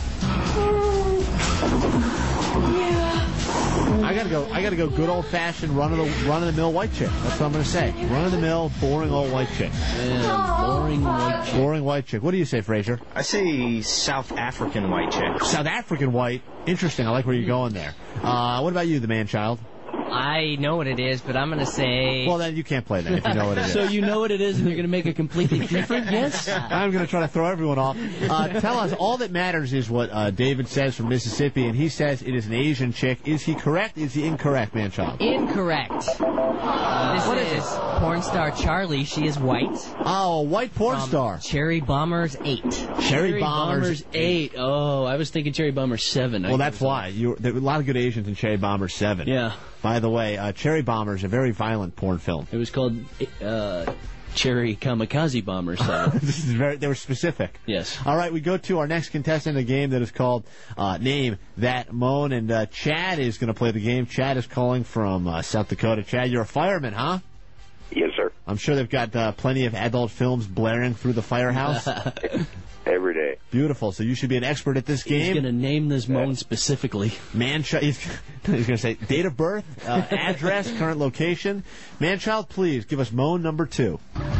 I gotta go good old fashioned run of the mill white chick. That's what I'm gonna say. Run of the mill, boring old white chick. Boring white chick. What do you say, Frazier? I say South African white chick. South African white. Interesting. I like where you're going there. What about you, the Manchild? I know what it is, but I'm going to say... Well, then you can't play that if you know what it is. So you know what it is and you're going to make a completely different guess? I'm going to try to throw everyone off. Tell us, all that matters is what David says from Mississippi, and he says it is an Asian chick. Is he correct? Is he incorrect, Manchild? Incorrect. This is porn star Charlie. She is white. Oh, a white porn star. Cherry Bombers 8. Cherry Bombers 8. Oh, I was thinking Cherry Bombers 7. Well, that's why. There were a lot of good Asians in Cherry Bombers 7. Yeah. By the way, Cherry Bombers, a very violent porn film. It was called Cherry Kamikaze Bombers 7. They were specific. Yes. All right, we go to our next contestant in a game that is called Name That Moan, and Chad is going to play the game. Chad is calling from South Dakota. Chad, you're a fireman, huh? Yes, sir. I'm sure they've got plenty of adult films blaring through the firehouse. Every day. Beautiful. So you should be an expert at this game. He's going to name this moan specifically. He's going to say date of birth, address, current location. Manchild, please give us moan number 2.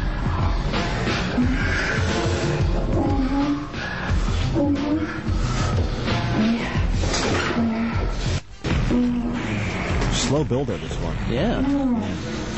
Slow builder, this one. Yeah.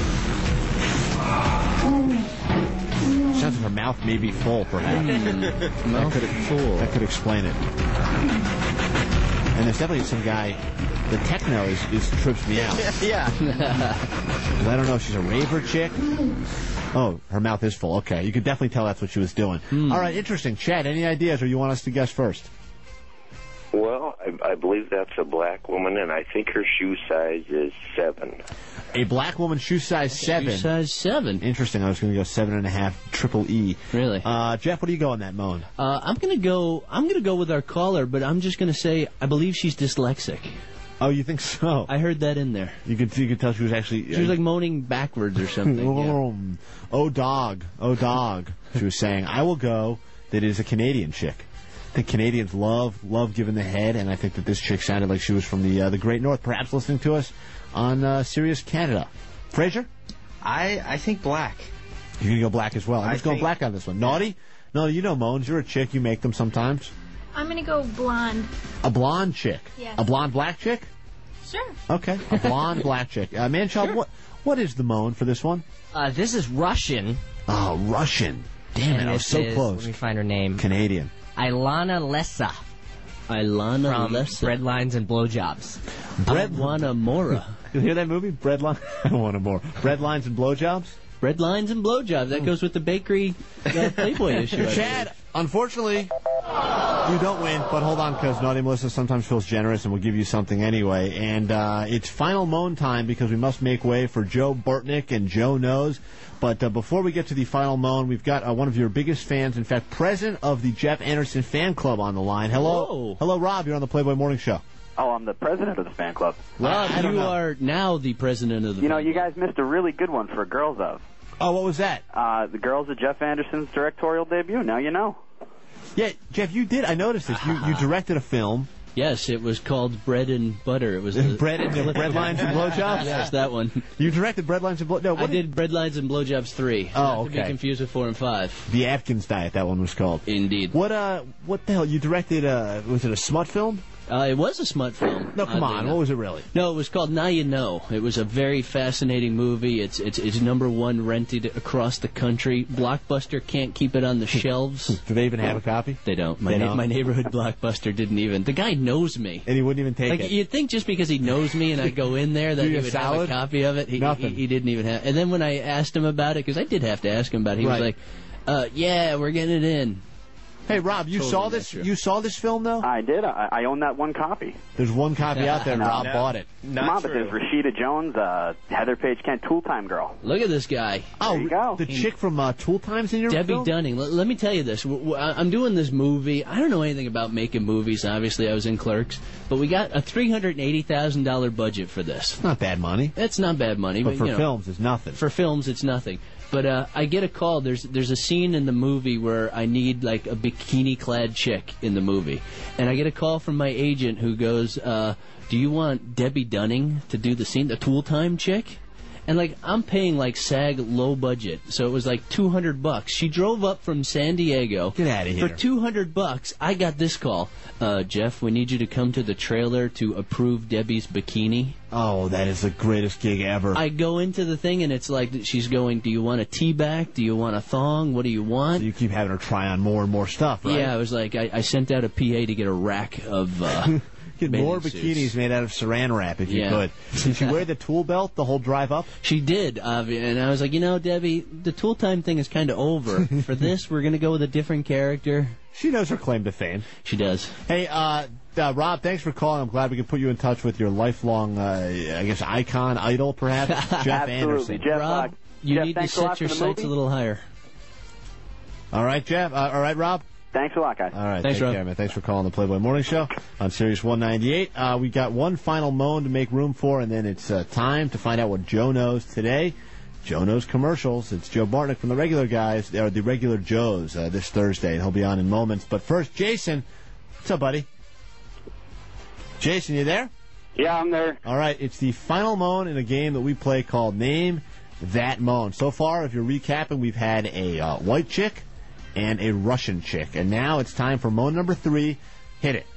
Sounds like her mouth may be full, perhaps. That could explain it. And there's definitely some guy. The techno is trips me out. Yeah. I don't know if she's a raver chick. Oh, her mouth is full. Okay, you could definitely tell that's what she was doing. All right, interesting. Chad, any ideas, or you want us to guess first? Well, I believe that's a black woman, and I think her shoe size is 7. A black woman, shoe size 7. Shoe size 7. Interesting. I was going to go 7.5, triple E. Really? Jeff, what do you go on that moan? I'm gonna go with our caller, but I'm just gonna say I believe she's dyslexic. Oh, you think so? I heard that in there. You could tell she was actually... She was like moaning backwards or something. Oh, dog. Oh, dog. She was saying, I will go that it is a Canadian chick. The Canadians love giving the head, and I think that this chick sounded like she was from the Great North, perhaps listening to us on Sirius Canada. Fraser? I think black. You're going to go black as well. I'm just going black on this one. Naughty? No, you know Moans. You're a chick. You make them sometimes. I'm going to go blonde. A blonde chick? Yes. A blonde black chick? Sure. Okay. A blonde black chick. Manchild, what is the Moan for this one? This is Russian. Oh, Russian. Damn it, I was so close. Let me find her name. Canadian. Ilana Lessa. Ilana from Lessa. Breadlines and Blowjobs. Breadwana Mora. You hear that movie? Breadline? I want to more. Breadlines and Blowjobs? Breadlines and Blowjobs. That goes with the bakery Playboy issue. Chad, unfortunately, you don't win, but hold on, because Naughty Melissa sometimes feels generous and will give you something anyway. And it's final moan time because we must make way for Joe Bartnick and Joe Knows. But before we get to the final moan, we've got one of your biggest fans, in fact, president of the Jeff Anderson fan club on the line. Hello. Whoa. Hello, Rob. You're on the Playboy Morning Show. Oh, I'm the president of the fan club. Rob, you are now the president of the You know, you guys missed a really good one for Girls of. Oh, what was that? The Girls of Jeff Anderson's directorial debut. Now you know. Yeah, Jeff, you did. I noticed this. You directed a film. Yes, it was called Bread and Butter. It was Bread and Breadlines and Blowjobs? Yes, that one. You directed Breadlines and Blowjobs? No, I did Breadlines and Blowjobs 3. Oh, Not okay. to be confused with 4 and 5. The Atkins Diet, that one was called. Indeed. What the hell? You directed, was it a smut film? It was a smut film. No, come on. What was it really? No, it was called Now You Know. It was a very fascinating movie. It's #1 rented across the country. Blockbuster can't keep it on the shelves. Do they even have a copy? They don't. They don't? My neighborhood Blockbuster didn't even. The guy knows me. And he wouldn't even take it. You'd think just because he knows me and I go in there that he would have a copy of it. Nothing. He didn't even have. And then when I asked him about it, because I did have to ask him about it, he was like, "Yeah, we're getting it in." Hey, Rob, you saw this? You saw this film, though? I did. I own that one copy. There's one copy out there, and Rob bought it. Come on, but there's Rashida Jones, Heather Page Kent, Tool Time Girl. Look at this guy. There you go. The chick from Tool Time's in your Debbie film? Dunning. Let me tell you this. I'm doing this movie. I don't know anything about making movies. Obviously, I was in Clerks. But we got a $380,000 budget for this. It's not bad money. It's not bad money. But for you know, films, it's nothing. For films, it's nothing. But I get a call. There's a scene in the movie where I need like a bikini-clad chick in the movie, and I get a call from my agent who goes, "Do you want Debbie Dunning to do the scene, the Tool Time chick?" And like I'm paying like SAG low budget, so it was like $200. She drove up from San Diego. Get out of here. For $200, I got this call. Jeff, we need you to come to the trailer to approve Debbie's bikini. Oh, that is the greatest gig ever. I go into the thing, and it's like she's going, do you want a T-back? Do you want a thong? What do you want? So you keep having her try on more and more stuff, right? Yeah, I was like, I sent out a PA to get a rack of Get more suits. bikinis made out of saran wrap if you Yeah. could. Did she wear the tool belt the whole drive up? She did, and I was like, Debbie, the Tool Time thing is kind of over. For this, we're going to go with a different character. She knows her claim to fame. She does. Hey, Rob, thanks for calling. I'm glad we could put you in touch with your lifelong, I guess, icon, idol, perhaps, Jeff Anderson. Jeff, Rob, you Jeff, need to thanks a lot set your for the sights a movie. little higher. All right, Jeff. All right, Rob. Thanks a lot, guys. All right, Thanks, take Rob. care, man. Thanks for calling the Playboy Morning Show on Sirius 198. We got one final moan to make room for, and then it's time to find out what Joe knows today. Joe knows commercials. It's Joe Bartnick from the regular guys, or the regular Joes, this Thursday, and he'll be on in moments. But first, Jason. What's up, buddy? Jason, you there? Yeah, I'm there. All right, it's the final moan in a game that we play called Name That Moan. So far, if you're recapping, we've had a white chick and a Russian chick. And now it's time for moan number 3. Hit it.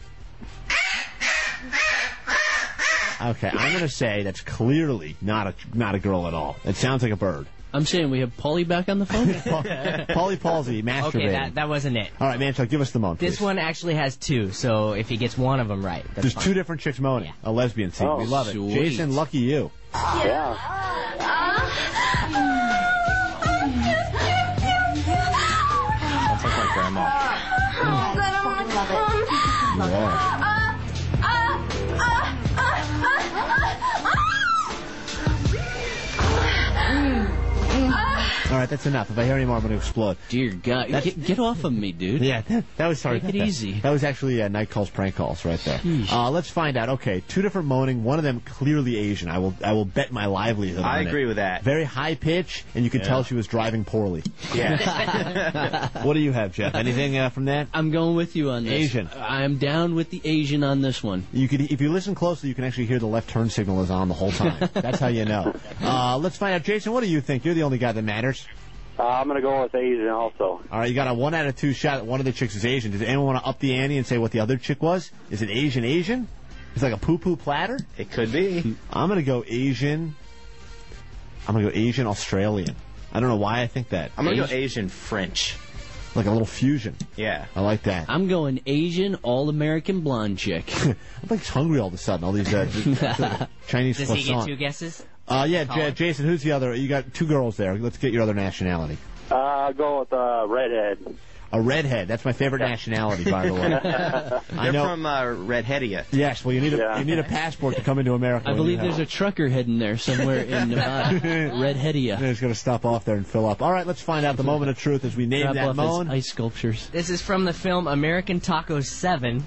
Okay, I'm going to say that's clearly not a girl at all. It sounds like a bird. I'm saying we have Paulie back on the phone. Paulie Palsy, masturbating. Okay, that wasn't it. All right, Manchuk, give us the moan, This please. one actually has 2, so if he gets one of them right, that's There's fine. 2 different chicks moaning. A lesbian scene. Oh, we love it. sweet. Jason, lucky you. Yeah. Sounds like my grandma. Yeah. All right, right, that's enough. If I hear any more, I'm going to explode. Dear God, get off of me, dude. Yeah, that was sorry. Take it easy. That was actually Night Calls, Prank Calls right there. Let's find out. Okay, 2 different moaning. One of them clearly Asian. I will bet my livelihood. I on agree it. with that. Very high pitch, and you can tell she was driving poorly. Yeah. What do you have, Jeff? Anything from that? I'm going with you on this. Asian. I'm down with the Asian on this one. You could, if you listen closely, you can actually hear the left turn signal is on the whole time. That's how you know. Let's find out, Jason. What do you think? You're the only guy that matters. I'm going to go with Asian also. All right, you got a 1 out of 2 shot. One of the chicks is Asian. Does anyone want to up the ante and say what the other chick was? Is it Asian? It's like a poo-poo platter? It could be. I'm going to go Asian. I'm going to go Asian Australian. I don't know why I think that. I'm going to go Asian French. Like a little fusion. Yeah. I like that. I'm going Asian all-American blonde chick. I'm like hungry all of a sudden. All these Chinese Does he get 2 guesses? Yeah, Jason, who's the other? You got 2 girls there. Let's get your other nationality. I'll go with redhead. A redhead. That's my favorite nationality, by the way. They're from Redheadia. Yes, well, you need a passport to come into America. I believe there's a trucker heading there somewhere in Nevada. Redheadia. He's going to stop off there and fill up. All right, let's find out the moment of truth as we name that moan. Ice sculptures. This is from the film American Taco 7.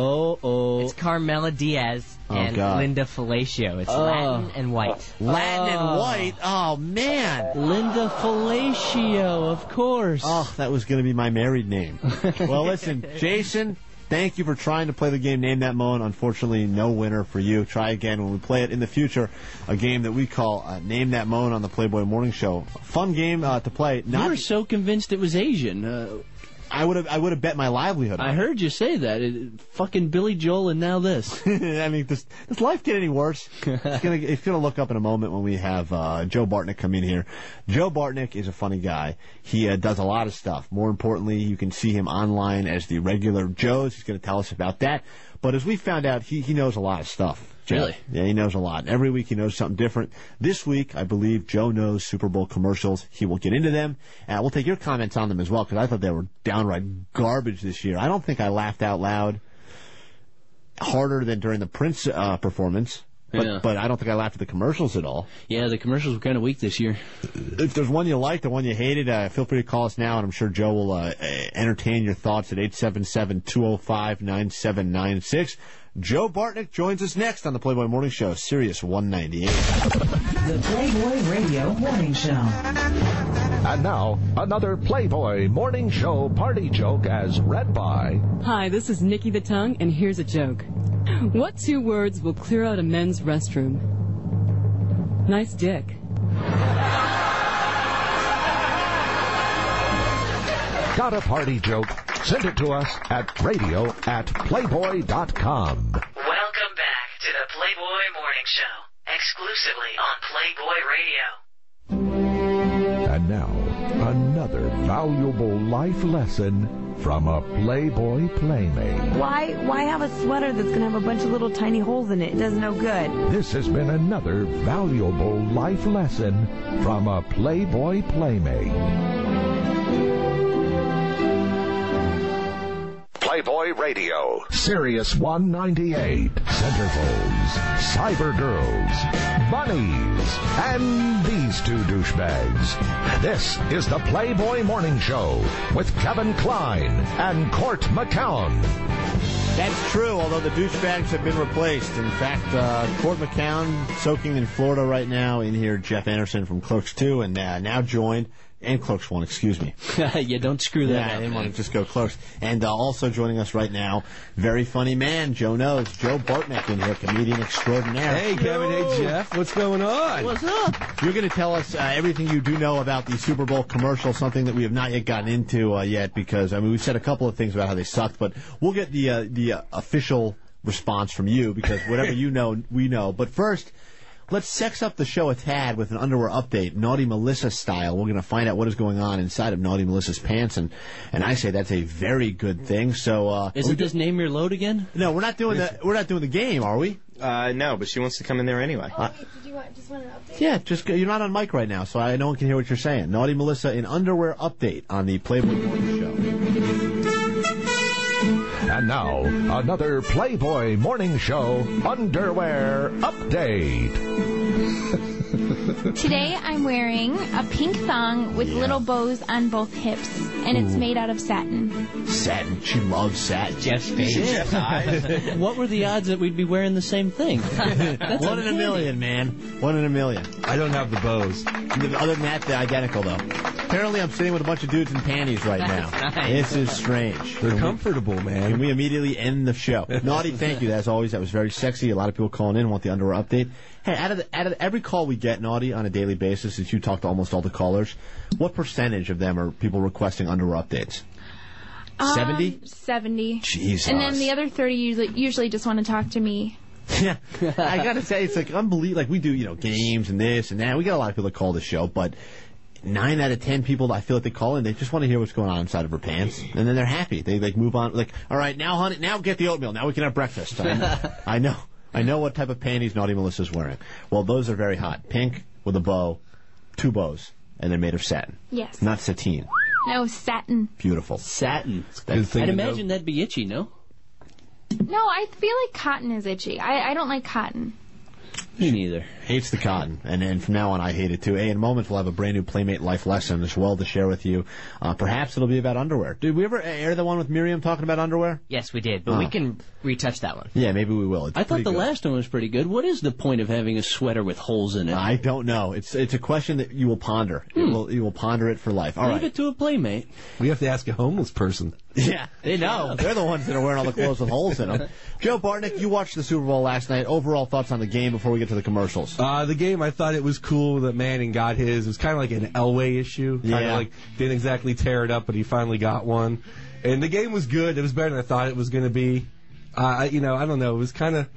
It's Carmela Diaz and Linda Felatio. It's Latin and white. Latin and white? Oh, man. Linda Felatio, of course. Oh, that was going to be my married name. Well, listen, Jason, thank you for trying to play the game Name That Moan. Unfortunately, no winner for you. Try again when we play it in the future, a game that we call Name That Moan on the Playboy Morning Show. Fun game to play. You were so convinced it was Asian. I would have bet my livelihood on I heard you say that. Fucking Billy Joel and now this. I mean, does life get any worse? It's gonna look up in a moment when we have Joe Bartnick come in here. Joe Bartnick is a funny guy. He does a lot of stuff. More importantly, you can see him online as the regular Joe's. He's going to tell us about that. But as we found out, he knows a lot of stuff. Joe. Really? Yeah, he knows a lot. Every week he knows something different. This week, I believe, Joe knows Super Bowl commercials. He will get into them. We'll take your comments on them as well, because I thought they were downright garbage this year. I don't think I laughed out loud harder than during the Prince performance. But I don't think I laughed at the commercials at all. Yeah, the commercials were kind of weak this year. If there's one you liked, the one you hated, feel free to call us now, and I'm sure Joe will entertain your thoughts at 877-205-9796. Joe Bartnick joins us next on the Playboy Morning Show, Sirius 198. The Playboy Radio Morning Show. And now, another Playboy Morning Show party joke as read by... Hi, this is Nikki the Tongue, and here's a joke. What 2 words will clear out a men's restroom? Nice dick. Got a party joke? Send it to us at radio@playboy.com. Welcome back to the Playboy Morning Show, exclusively on Playboy Radio. And now, another valuable life lesson from a Playboy Playmate. Why have a sweater that's going to have a bunch of little tiny holes in it? It does no good. This has been another valuable life lesson from a Playboy Playmate. Playboy Radio, Sirius 198, Centerfolds, Cyber Girls, Bunnies, and these 2 douchebags. This is the Playboy Morning Show with Kevin Klein and Court McCown. That's true, although the douchebags have been replaced. In fact, Court McCown soaking in Florida right now. In here, Jeff Anderson from Clerks 2, and now joined... And Clerks 1, excuse me. Yeah, don't screw that up. I didn't want to just go Clerks. And also joining us right now, very funny man, Joe knows, Joe Bartnick in here, comedian extraordinaire. Hey, Kevin. Hey, Jeff. What's going on? What's up? You're going to tell us everything you do know about the Super Bowl commercial, something that we have not yet gotten into yet, because, I mean, we've said a couple of things about how they sucked, but we'll get the official response from you, because whatever you know, we know. But first... let's sex up the show a tad with an underwear update, Naughty Melissa style. We're going to find out what is going on inside of Naughty Melissa's pants, and I say that's a very good thing. So, is it just name your load again? No, we're not doing the game, are we? No, but she wants to come in there anyway. Did you just want an update? Yeah, you're not on mic right now, so no one can hear what you're saying. Naughty Melissa, an underwear update on the Playboy Morning Show. And now, another Playboy Morning Show underwear update. Today I'm wearing a pink thong with little bows on both hips, and it's made out of satin. Satin. She loves satin. Jeff's face. What were the odds that we'd be wearing the same thing? That's 1 in a million, man. 1 in a million. I don't have the bows. Other than that, they're identical, though. Apparently, I'm sitting with a bunch of dudes in panties right now. Nice. This is strange. They're comfortable, man. Can we immediately end the show? Naughty, thank you. As always, that was very sexy. A lot of people calling in want the underwear update. Hey, out of every call we get, Naughty, on a daily basis, since you talk to almost all the callers, what percentage of them are people requesting underwear updates? 70? 70. Jesus. And then the other 30 usually just want to talk to me. Yeah, I gotta say, it's like unbelievable. Like we do, games and this and that. We got a lot of people that call the show, but 9 out of 10 people, I feel like they call in, they just want to hear what's going on inside of her pants, and then they're happy. They move on. Like, all right, now, honey, now get the oatmeal. Now we can have breakfast. I know what type of panties Naughty Melissa's wearing. Well, those are very hot. Pink with a bow, 2 bows, and they're made of satin. Yes. Not sateen. No, satin. Beautiful. Satin. I'd imagine that'd be itchy, no? No, I feel like cotton is itchy. I don't like cotton. Me neither. Hates the cotton, and then from now on I hate it too. Hey, in a moment we'll have a brand new Playmate Life lesson as well to share with you. Perhaps it'll be about underwear. Did we ever air the one with Miriam talking about underwear? Yes, we did, but we can retouch that one. Yeah, maybe we will. It's I thought the good. last one was pretty good. What is the point of having a sweater with holes in it? I don't know. It's a question that you will ponder. You will ponder it for life. All Leave it to a Playmate. We have to ask a homeless person. Yeah, they know. They're the ones that are wearing all the clothes with holes in them. Joe Bartnick, you watched the Super Bowl last night. Overall thoughts on the game before we get to the commercials? The game, I thought it was cool that Manning got his. It was kind of like an Elway issue. Kind of like didn't exactly tear it up, but he finally got one. And the game was good. It was better than I thought it was going to be. I don't know. It was kind of.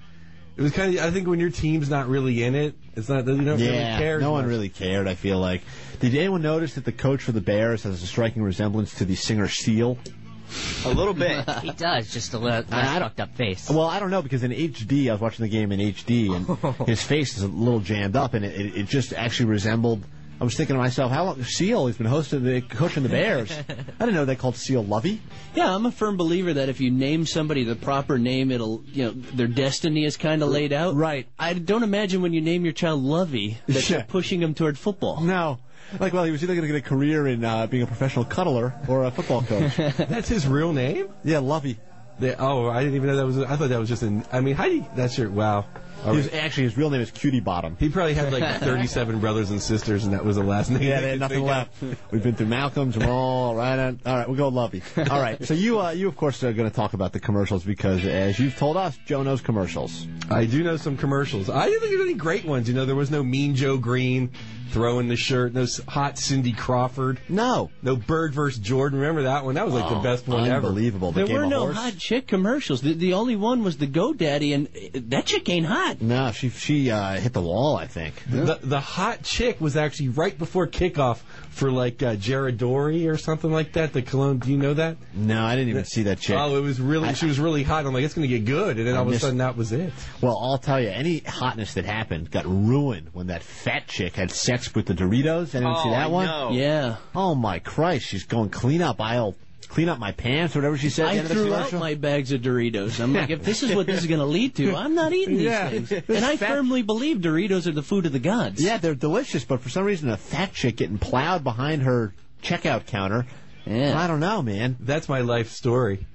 I think when your team's not really in it, it's not. You don't really care. No one really cared. I feel like. Did anyone notice that the coach for the Bears has a striking resemblance to the singer Seal? A little bit. He does, just a less fucked up face. Well, I don't know, because in HD, I was watching the game in HD, and his face is a little jammed up, and it just actually resembled. I was thinking to myself, how long Seal has been coaching the Bears? I didn't know they called Seal Lovey. Yeah, I'm a firm believer that if you name somebody the proper name, it'll their destiny is kind of laid out. Right. I don't imagine when you name your child Lovey that you're pushing him toward football. No. Like, well, he was either going to get a career in being a professional cuddler or a football coach. That's his real name? Yeah, Lovey. I didn't even know that was. I thought that was just how do you? That's your wow. Actually, his real name is Cutie Bottom. He probably had like 37 brothers and sisters, and that was the last name. Yeah, they had nothing left. We've been through Malcolm's, and we're all right on. All right, we'll go Lovey. All right, so you of course are going to talk about the commercials because, as you've told us, Joe knows commercials. I do know some commercials. I didn't think there were any great ones. There was no Mean Joe Green throwing the shirt, no hot Cindy Crawford. No Bird vs. Jordan. Remember that one? That was like the best one ever. Unbelievable. There were no hot chick commercials. The only one was the GoDaddy, and that chick ain't hot. No, she hit the wall, I think. The hot chick was actually right before kickoff for like Jaredori or something like that. The cologne. Do you know that? No, I didn't even see that chick. Oh, it was really. She was really hot. I'm like, it's going to get good, and then all of a sudden that was it. Well, I'll tell you, any hotness that happened got ruined when that fat chick had sex with the Doritos. Anyone see that one? No. Yeah. Oh my Christ, she's going clean up my pants or whatever she said. I threw out my bags of Doritos. I'm like, if this is what this is going to lead to, I'm not eating these things. And I firmly believe Doritos are the food of the gods. Yeah, they're delicious, but for some reason a fat chick getting plowed behind her checkout counter. Yeah. I don't know, man. That's my life story.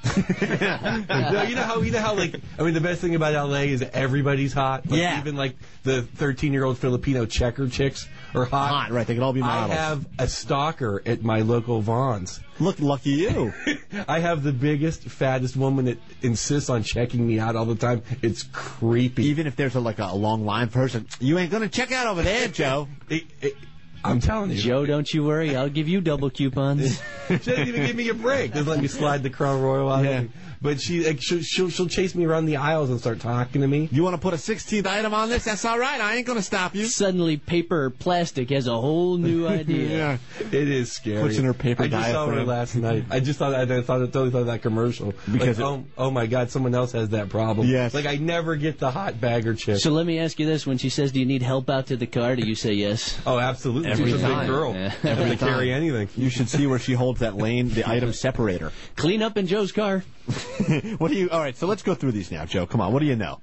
No, you know how the best thing about LA is everybody's hot. Like, yeah. Even like the 13-year-old Filipino checker chicks are hot. Right? They can all be models. I have a stalker at my local Vons. Look, lucky you. I have the biggest, fattest woman that insists on checking me out all the time. It's creepy. Even if there's a long line person, you ain't gonna check out over there, Joe. I'm telling you. Joe, don't you worry. I'll give you double coupons. She doesn't even give me a break. Just let me slide the Crown Royal out. Yeah. But she'll chase me around the aisles and start talking to me. You want to put a 16th item on this? That's all right. I ain't going to stop you. Suddenly, paper or plastic has a whole new idea. Yeah, it is scary. Puts in her paper diaphragm. I just saw her last night. I totally thought of that commercial. Because oh my God, someone else has that problem. Yes. Like I never get the hot bagger chick. So let me ask you this: when she says, "Do you need help out to the car?" do you say yes? Oh, absolutely. Every She's time. a big girl. Yeah. Every time. Carry anything. You should see where she holds that lane, the item separator. Clean up in Joe's car. All right, so let's go through these now, Joe. Come on, what do you know?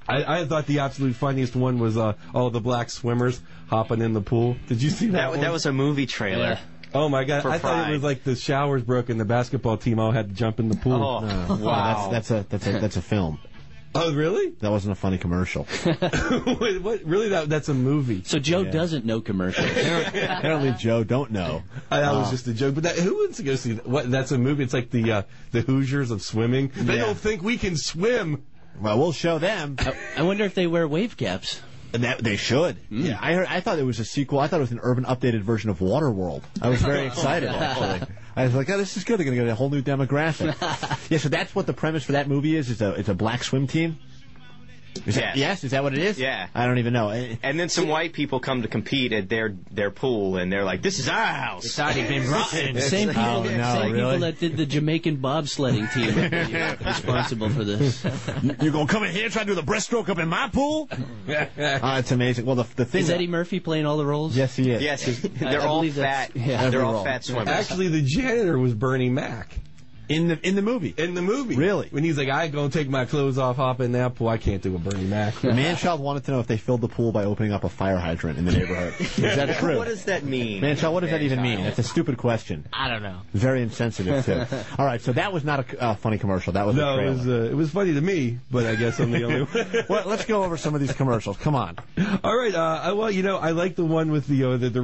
I thought the absolute funniest one was all the black swimmers hopping in the pool. Did you see that one? That was a movie trailer. Yeah. Oh, my God. I thought it was like the showers broke and the basketball team all had to jump in the pool. Oh, wow. That's a film. Oh, really? That wasn't a funny commercial. Wait, what? Really? That's a movie. So Joe doesn't know commercials. Apparently Joe don't know. That was just a joke. But who wants to go see that? What? That's a movie. It's like the Hoosiers of swimming. They don't think we can swim. Well, we'll show them. I wonder if they wear wave caps. They should. Yeah, I thought it was a sequel. I thought it was an urban updated version of Waterworld. I was very excited, actually. I was like, oh, this is good. They're going to get a whole new demographic. Yeah, so that's what the premise for that movie is. It's a black swim team. Yes, is that what it is? Yeah. I don't even know. And then some white people come to compete at their pool, and they're like, this is our house. It's already been rotten. Same people that did the Jamaican bobsledding team responsible for this. You're going to come in here and try to do the breaststroke up in my pool? It's amazing. Well, the thing is Eddie Murphy playing all the roles? Yes, he is. Yes, they're all fat. They're all fat swimmers. Actually, the janitor was Bernie Mac. In the movie? In the movie. Really? When he's like, I ain't going to take my clothes off, hop in that pool. I can't do a Bernie Mac. The man-child wanted to know if they filled the pool by opening up a fire hydrant in the neighborhood. Is that true? What does that mean? Man-child, what does that even mean? That's a stupid question. I don't know. Very insensitive, too. All right, so that was not a funny commercial. That was a trailer. It was funny to me, but I guess I'm the only one. Well, let's go over some of these commercials. Come on. All right. I like the one with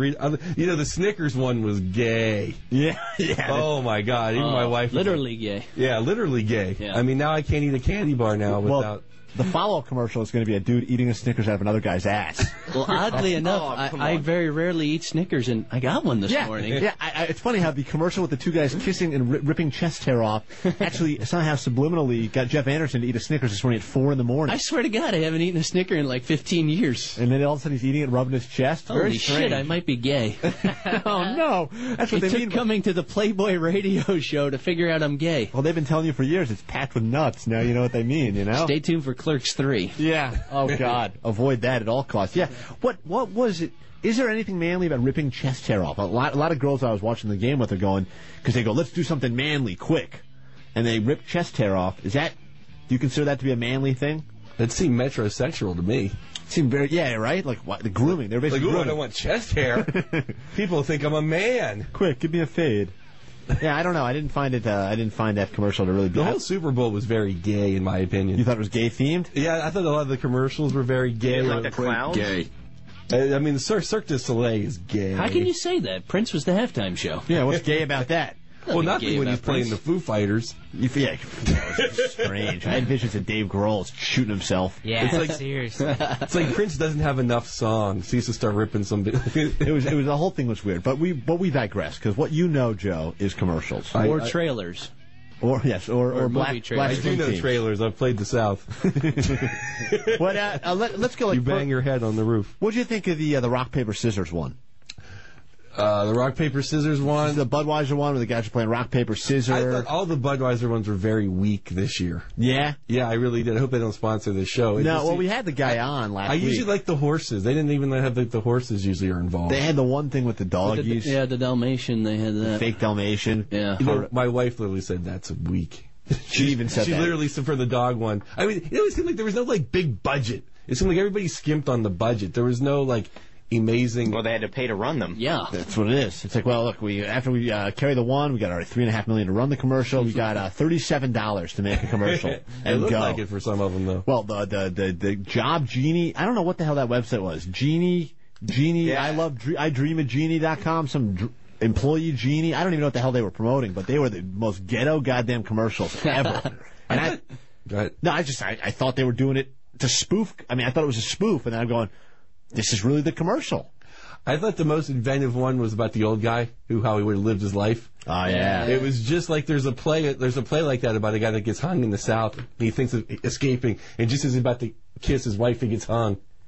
the Snickers one was gay. Yeah. Oh, my God. Even my wife. Literally gay. Yeah, literally gay. Yeah. I mean, now I can't eat a candy bar now without... The follow-up commercial is going to be a dude eating a Snickers out of another guy's ass. Well, oddly enough, I very rarely eat Snickers, and I got one this morning. Yeah, it's funny how the commercial with the two guys kissing and ripping chest hair off actually somehow subliminally got Jeff Anderson to eat a Snickers this morning at 4 in the morning. I swear to God, I haven't eaten a Snicker in like 15 years. And then all of a sudden he's eating it and rubbing his chest? Holy Very strange. shit, I might be gay. Oh, no. That's what it they mean. took coming to the Playboy radio show to figure out I'm gay. Well, they've been telling you for years it's packed with nuts. Now you know what they mean, you know? Stay tuned for Clerks 3. Yeah. Oh, God. Avoid that at all costs. Yeah. What was it? Is there anything manly about ripping chest hair off? A lot of girls I was watching the game with are going, because they go, let's do something manly, quick. And they rip chest hair off. Do you consider that to be a manly thing? That seemed metrosexual to me. Seemed very, right? Like what? The grooming. They're basically grooming. I don't want chest hair. People think I'm a man. Quick, give me a fade. Yeah, I don't know. I didn't find that commercial to really be. The whole Super Bowl was very gay, in my opinion. You thought it was gay themed? Yeah, I thought a lot of the commercials were very gay. Like the clowns? Gay. I mean, the Cirque du Soleil is gay. How can you say that? Prince was the halftime show. Yeah, what's gay about that? Well, nothing when he's playing the Foo Fighters. Yeah, it's strange. I had visions of Dave Grohl shooting himself. Yeah, it's like seriously. It's like Prince doesn't have enough songs. He used to start ripping some. It was the whole thing was weird. But we digress because what you know, Joe, is commercials or trailers. Or black trailers. I do know trailers. I've played the South. Let's go. You bang your head on the roof. What do you think of the rock paper scissors one? The rock paper scissors one, the Budweiser one, where the guys are playing rock paper scissors. I thought all the Budweiser ones were very weak this year. Yeah, I really did. I hope they don't sponsor this show. We had the guy on last week. I usually like the horses. They didn't even have the horses usually are involved. They had the one thing with the doggies. The Dalmatian. They had that the fake Dalmatian. Yeah, my wife literally said that's weak. She even said that. She literally said for the dog one. I mean, it always seemed like there was no big budget. It seemed like everybody skimped on the budget. There was no amazing. Well, they had to pay to run them. Yeah, that's what it is. It's like, well, look, after we carry the one, we got our $3.5 million to run the commercial. We got $37 to make a commercial. And it looked go. like it for some of them, though. Well, the job Genie. I don't know what the hell that website was. Genie. Yeah. I dream of Genie.com. Some employee Genie. I don't even know what the hell they were promoting, but they were the most ghetto goddamn commercials ever. And I thought they were doing it to spoof. I mean, I thought it was a spoof, and then I'm going, this is really the commercial. I thought the most inventive one was about the old guy how he would have lived his life. Oh yeah. It was just like there's a play like that about a guy that gets hung in the South. And he thinks of escaping, and just as he's about to kiss his wife, he gets hung.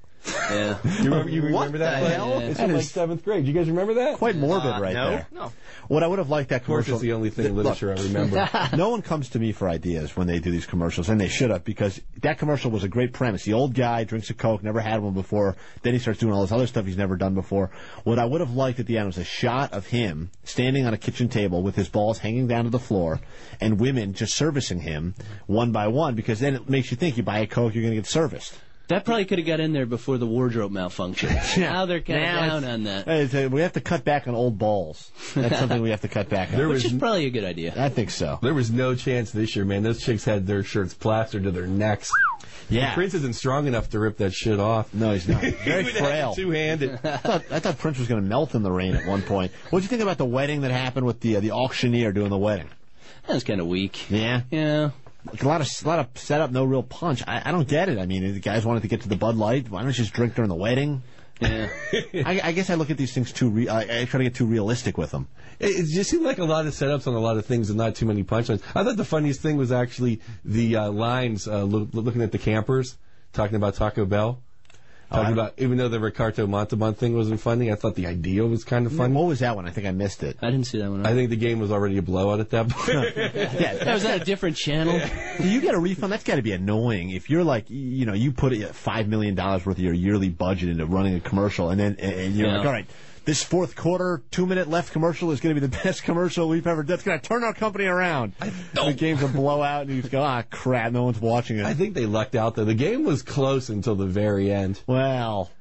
Yeah. You remember that? the hell? It's from like 7th grade. Do you guys remember that? Quite morbid there. No. What I would have liked that commercial. Of course, it's the only thing in literature I remember. No one comes to me for ideas when they do these commercials, and they should have, because that commercial was a great premise. The old guy drinks a Coke, never had one before, then he starts doing all this other stuff he's never done before. What I would have liked at the end was a shot of him standing on a kitchen table with his balls hanging down to the floor, and women just servicing him one by one, because then it makes you think you buy a Coke, you're going to get serviced. That probably could have got in there before the wardrobe malfunction. Now they're kind of down on that. We have to cut back on old balls. That's something we have to cut back on. Which is probably a good idea. I think so. There was no chance this year, man. Those chicks had their shirts plastered to their necks. Yeah. Prince isn't strong enough to rip that shit off. No, he's not. Very frail. Two-handed. I thought Prince was going to melt in the rain at one point. What did you think about the wedding that happened with the auctioneer doing the wedding? That was kind of weak. Yeah? Yeah. Like a lot of setup, no real punch. I don't get it. I mean, the guys wanted to get to the Bud Light. Why don't you just drink during the wedding? Yeah. I guess I look at these things I try to get too realistic with them. It just seemed like a lot of setups on a lot of things and not too many punchlines. I thought the funniest thing was actually the lines looking at the campers, talking about Taco Bell. Talking about, even though the Ricardo Montalban thing wasn't funny, I thought the idea was kind of funny. What was that one? I think I missed it. I didn't see that one. I think the game was already a blowout at that point. Was that a different channel? Do you get a refund? That's got to be annoying. If you're like, you put $5 million worth of your yearly budget into running a commercial, and then you're like, all right, this fourth quarter, 2-minute left commercial is going to be the best commercial we've ever done. It's going to turn our company around. The game's a blowout, and you just go, crap, no one's watching it. I think they lucked out, though. The game was close until the very end. Well,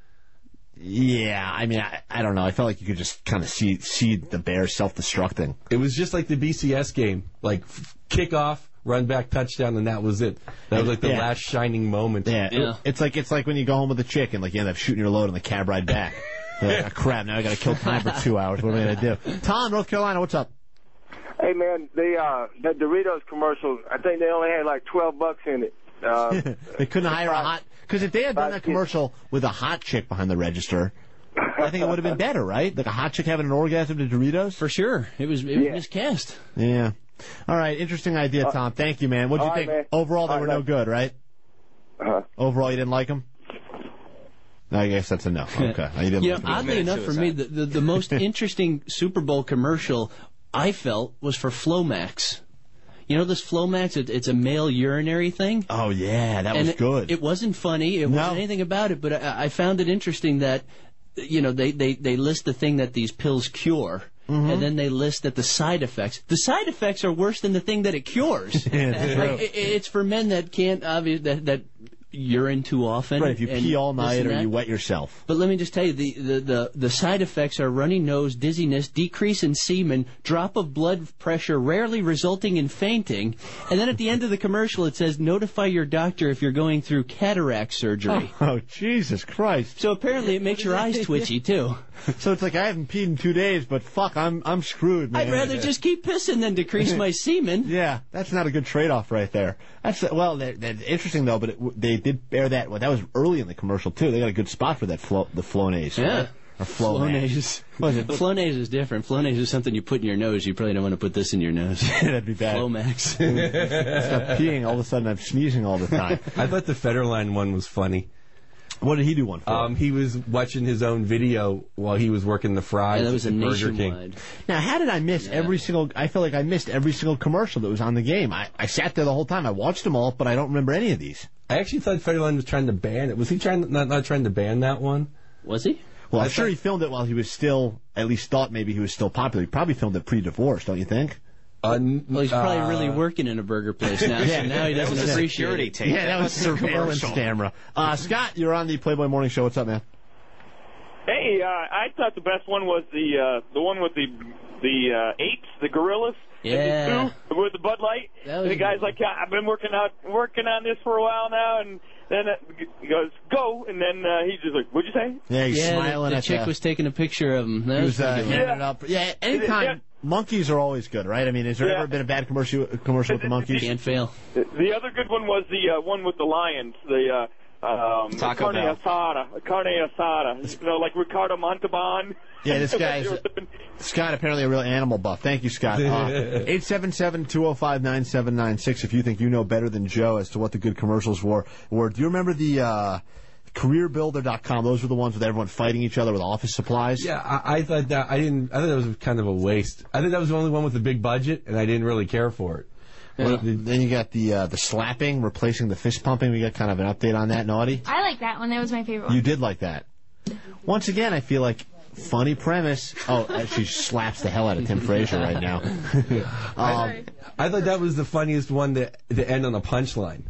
yeah, I mean, I don't know. I felt like you could just kind of see the Bears self-destructing. It was just like the BCS game. Like, kickoff, run back, touchdown, and that was it. That was like the last shining moment. Yeah. It's like when you go home with a chick and like you end up shooting your load on the cab ride back. Crap, now I got to kill time for 2 hours. What am I going to do? Tom, North Carolina, what's up? Hey, man, that Doritos commercial, I think they only had like $12 in it. They couldn't hire a hot... Because if they had done that commercial with a hot chick behind the register, I think it would have been better, right? Like a hot chick having an orgasm to Doritos? For sure. It was miscast. Yeah. All right, interesting idea, Tom. Thank you, man. What'd you think? Man. Overall, they were no good, right? Overall, you didn't like them? I guess that's a no. Okay. Oddly enough, for me, the most interesting Super Bowl commercial I felt was for Flomax. You know this Flomax? It's a male urinary thing. Oh yeah, that was good. It wasn't funny. It wasn't anything about it, but I found it interesting that they list the thing that these pills cure. Mm-hmm. And then they list that the side effects are worse than the thing that it cures. It's for men that can't that urine too often. Right, if you pee all night or you wet yourself. But let me just tell you, the side effects are runny nose, dizziness, decrease in semen, drop of blood pressure, rarely resulting in fainting. And then at the end of the commercial it says, notify your doctor if you're going through cataract surgery. Oh, Jesus Christ. So apparently it makes your eyes twitchy, too. So it's like, I haven't peed in 2 days, but fuck, I'm screwed, man. I'd rather just keep pissing than decrease my semen. Yeah, that's not a good trade-off right there. That's interesting, though, but they did bear that. Well, that was early in the commercial, too. They got a good spot for that the Flonase. Yeah. Right? Or Flonase. What is it? Flonase is different. Flonase is something you put in your nose. You probably don't want to put this in your nose. That'd be bad. Flomax. Stop peeing. All of a sudden, I'm sneezing all the time. I thought the Federline one was funny. What did he do one for? He was watching his own video while he was working the fries that was at Burger Nationwide. King. Now, how did I miss every single... I feel like I missed every single commercial that was on the game. I sat there the whole time. I watched them all, but I don't remember any of these. I actually thought Federline was trying to ban it. Was he not trying to ban that one? Was he? Well, I'm sure he filmed it while he was still... At least thought maybe he was still popular. He probably filmed it pre-divorce, don't you think? Well, he's probably really working in a burger place now, so now he doesn't appreciate it. Yeah, that was surveillance camera. Scott, you're on the Playboy Morning Show. What's up, man? Hey, I thought the best one was the one with the apes, the gorillas. Yeah. With the Bud Light. And the guy's like, I've been working on this for a while now, and then he goes, go, and then he's just like, what'd you say? Yeah, he's smiling. The chick was taking a picture of him. He was handing it up. Yeah, anytime. Monkeys are always good, right? I mean, has there ever been a bad commercial with the monkeys? Can't fail. The other good one was the one with the lions, the Taco Bell. Carne asada. Like Ricardo Montalban. Yeah, this guy's Scott, apparently a real animal buff. Thank you, Scott. 877-205-9796 if you think you know better than Joe as to what the good commercials were. Do you remember the CareerBuilder.com. Those were the ones with everyone fighting each other with office supplies. Yeah, I thought that I thought that was kind of a waste. I think that was the only one with the big budget, and I didn't really care for it. Yeah. Then you got the slapping, replacing the fist pumping. We got kind of an update on that, Naughty. I like that one. That was my favorite one. You did like that. Once again, I feel like funny premise. Oh, she slaps the hell out of Tim Frazier right now. I thought that was the funniest one to end on a punchline.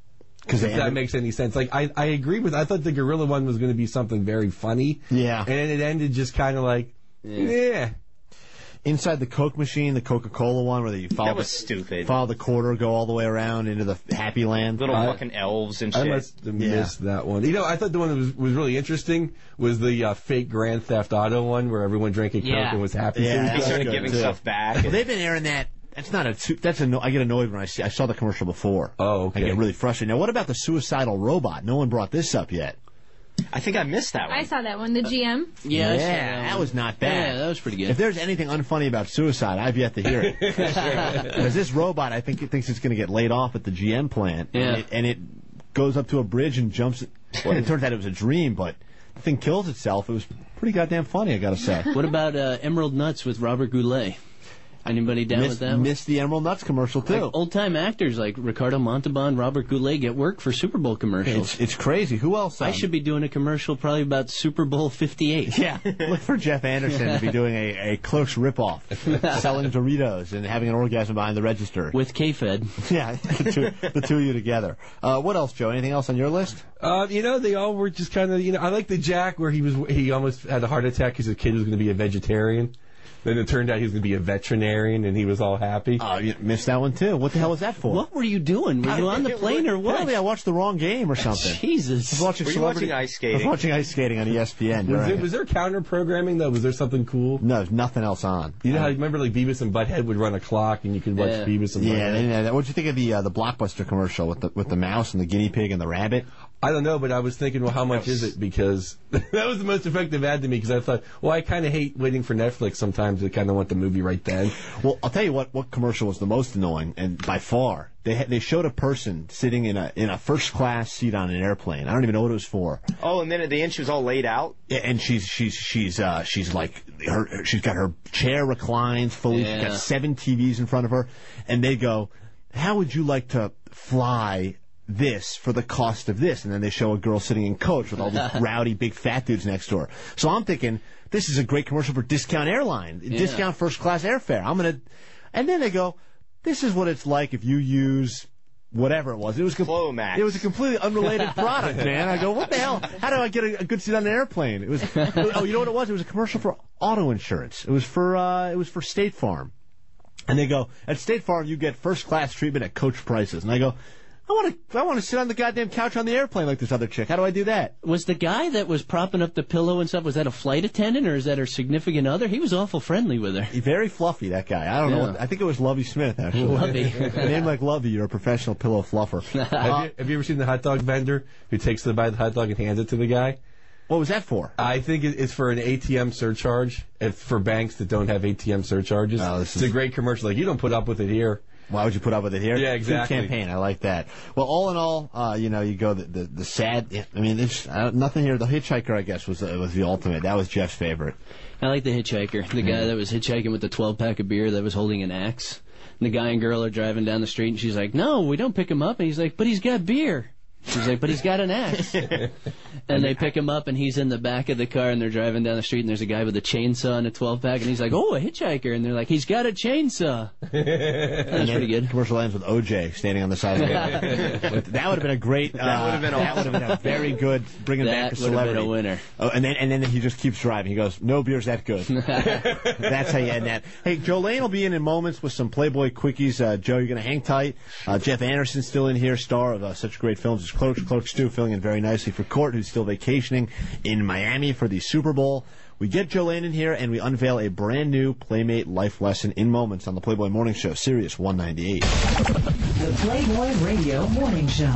If that makes any sense. Like, I agree with, I thought the gorilla one was going to be something very funny. Yeah. And then it ended just kind of like, yeah. Inside the Coke machine, the Coca-Cola one, where you follow stupid. Follow the quarter, go all the way around into the Happy Land. Little fucking elves and shit. I must have missed that one. You know, I thought the one that was really interesting was the fake Grand Theft Auto one, where everyone drank a Coke and was happy. Yeah, they started giving stuff back. Well, they've been airing that. That's not I get annoyed when I saw the commercial before. Oh, okay. I get really frustrated. Now, what about the suicidal robot? No one brought this up yet. I think I missed that one. I saw that one, the GM. Yeah, that was not bad. Yeah, that was pretty good. If there's anything unfunny about suicide, I've yet to hear it. Because this robot, I think it thinks it's going to get laid off at the GM plant. Yeah. And it goes up to a bridge and jumps. Well, it turns out it was a dream, but the thing kills itself. It was pretty goddamn funny, I got to say. What about Emerald Nuts with Robert Goulet? Anybody down with that? Missed the Emerald Nuts commercial, too. Like old-time actors like Ricardo Montalban, Robert Goulet get work for Super Bowl commercials. It's crazy. Who else? I should be doing a commercial probably about Super Bowl 58. Yeah. Look for Jeff Anderson to be doing a Clerks ripoff, selling Doritos and having an orgasm behind the register. With K-Fed. Yeah, the two of you together. What else, Joe? Anything else on your list? You know, they all were just kind of, I like the Jack where he almost had a heart attack because his kid was going to be a vegetarian. Then it turned out he was going to be a veterinarian, and he was all happy. Oh, you missed that one, too. What the hell was that for? What were you doing? Were you on the plane or what? Apparently I watched the wrong game or something. Jesus. Were you watching ice skating? I was watching ice skating on ESPN. Was there counter-programming, though? Was there something cool? No, there's nothing else on. You know how, remember, like, Beavis and Butthead would run a clock, and you could watch Beavis and Butthead? Yeah, what'd you think of the Blockbuster commercial with the mouse and the guinea pig and the rabbit? I don't know, but I was thinking, well, how much is it? Because that was the most effective ad to me, because I thought, well, I kind of hate waiting for Netflix sometimes. I kind of want the movie right then. Well, I'll tell you what commercial was the most annoying, and by far, they showed a person sitting in a first class seat on an airplane. I don't even know what it was for. Oh, and then at the end she was all laid out. Yeah, and she's like she's got her chair reclined fully. Yeah. She's got 7 TVs in front of her, and they go, "How would you like to fly this for the cost of this?" And then they show a girl sitting in coach with all these rowdy big fat dudes next door. So I'm thinking, this is a great commercial for Discount Airline, discount first class airfare. And then they go, this is what it's like if you use whatever it was. It was Flomax. It was a completely unrelated product, man. I go, what the hell? How do I get a good seat on an airplane? It was oh, you know what it was? It was a commercial for auto insurance. It was for State Farm. And they go, at State Farm you get first class treatment at coach prices. And I go, I want to sit on the goddamn couch on the airplane like this other chick. How do I do that? Was the guy that was propping up the pillow and stuff, was that a flight attendant or is that her significant other? He was awful friendly with her. Very fluffy, that guy. I don't know. I think it was Lovey Smith, actually. Lovey. A name like Lovey, you're a professional pillow fluffer. Have you ever seen the hot dog vendor who takes the hot dog and hands it to the guy? What was that for? I think it's for an ATM surcharge. It's for banks that don't have ATM surcharges. It's a great commercial. Like, you don't put up with it here. Why would you put up with it here? Yeah, exactly. Good campaign. I like that. Well, all in all, you go the sad. I mean, there's nothing here. The Hitchhiker, I guess, was the ultimate. That was Jeff's favorite. I like the Hitchhiker. The guy that was hitchhiking with the 12-pack of beer that was holding an axe. And the guy and girl are driving down the street, and she's like, "No, we don't pick him up." And he's like, "But he's got beer." She's like, "But he's got an axe." And they pick him up, and he's in the back of the car, and they're driving down the street, and there's a guy with a chainsaw and a 12-pack, and he's like, "Oh, a hitchhiker." And they're like, "He's got a chainsaw." That's pretty good. Commercial ends with OJ standing on the side of the road. That would have been a great. That would have been a very good bringing back a celebrity. That would have been a winner. Oh, and then he just keeps driving. He goes, "No beer's that good." That's how you end that. Hey, Joe Lane will be in moments with some Playboy quickies. Joe, you're going to hang tight. Jeff Anderson's still in here, star of such great films as Clerks 2, filling in very nicely for Court, who's still vacationing in Miami for the Super Bowl. We get Joe Lane in here, and we unveil a brand new Playmate life lesson in moments on the Playboy Morning Show, Sirius 198. The Playboy Radio Morning Show.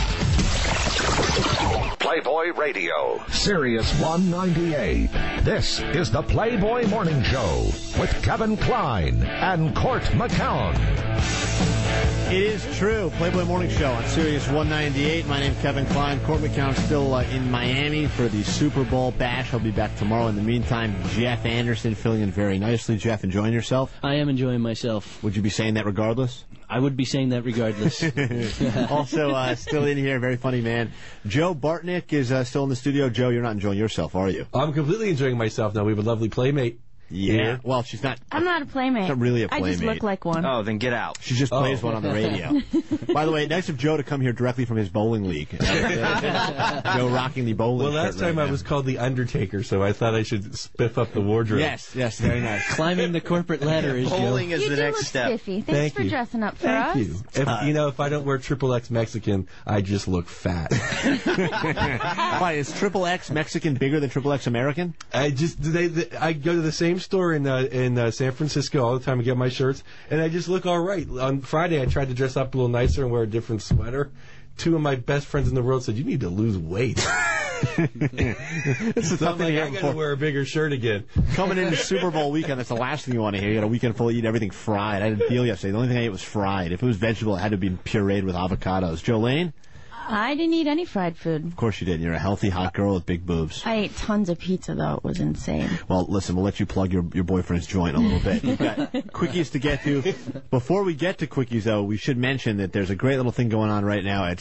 Playboy Radio, Sirius 198. This is the Playboy Morning Show with Kevin Klein and Court McCown. It is true. Playboy Morning Show on Sirius 198. My name's Kevin Klein. Court McCown's still in Miami for the Super Bowl bash. He'll be back tomorrow. In the meantime, Jeff Anderson filling in very nicely. Jeff, enjoying yourself? I am enjoying myself. Would you be saying that regardless? I would be saying that regardless. Also, still in here, very funny man. Joe Bartnick is still in the studio. Joe, you're not enjoying yourself, are you? I'm completely enjoying myself now. We have a lovely playmate. Yeah. Well, she's not. I'm not a playmate. Not really a playmate. I just look like one. Oh, then get out. She just plays one on the radio. By the way, nice of Joe to come here directly from his bowling league. Joe rocking the bowling. Well, last time I was called the Undertaker, so I thought I should spiff up the wardrobe. Yes, very nice. Climbing the corporate ladder is bowling Joe. is the next step. Spiffy. Thanks Thank for you. dressing up for us. Thank you. If I don't wear XXX Mexican, I just look fat. Why is XXX Mexican bigger than XXX American? I go to the same store in San Francisco all the time to get my shirts, and I just look all right. On Friday, I tried to dress up a little nicer and wear a different sweater. Two of my best friends in the world said, "You need to lose weight." It's something I got to wear a bigger shirt again. Coming into Super Bowl weekend, that's the last thing you want to hear. You got a weekend full of eating everything fried. I didn't feel yesterday. The only thing I ate was fried. If it was vegetable, it had to be pureed with avocados. Jolene? I didn't eat any fried food. Of course you didn't. You're a healthy, hot girl with big boobs. I ate tons of pizza, though. It was insane. Well, listen, we'll let you plug your boyfriend's joint a little bit. We've got quickies to get to. Before we get to quickies, though, we should mention that there's a great little thing going on right now at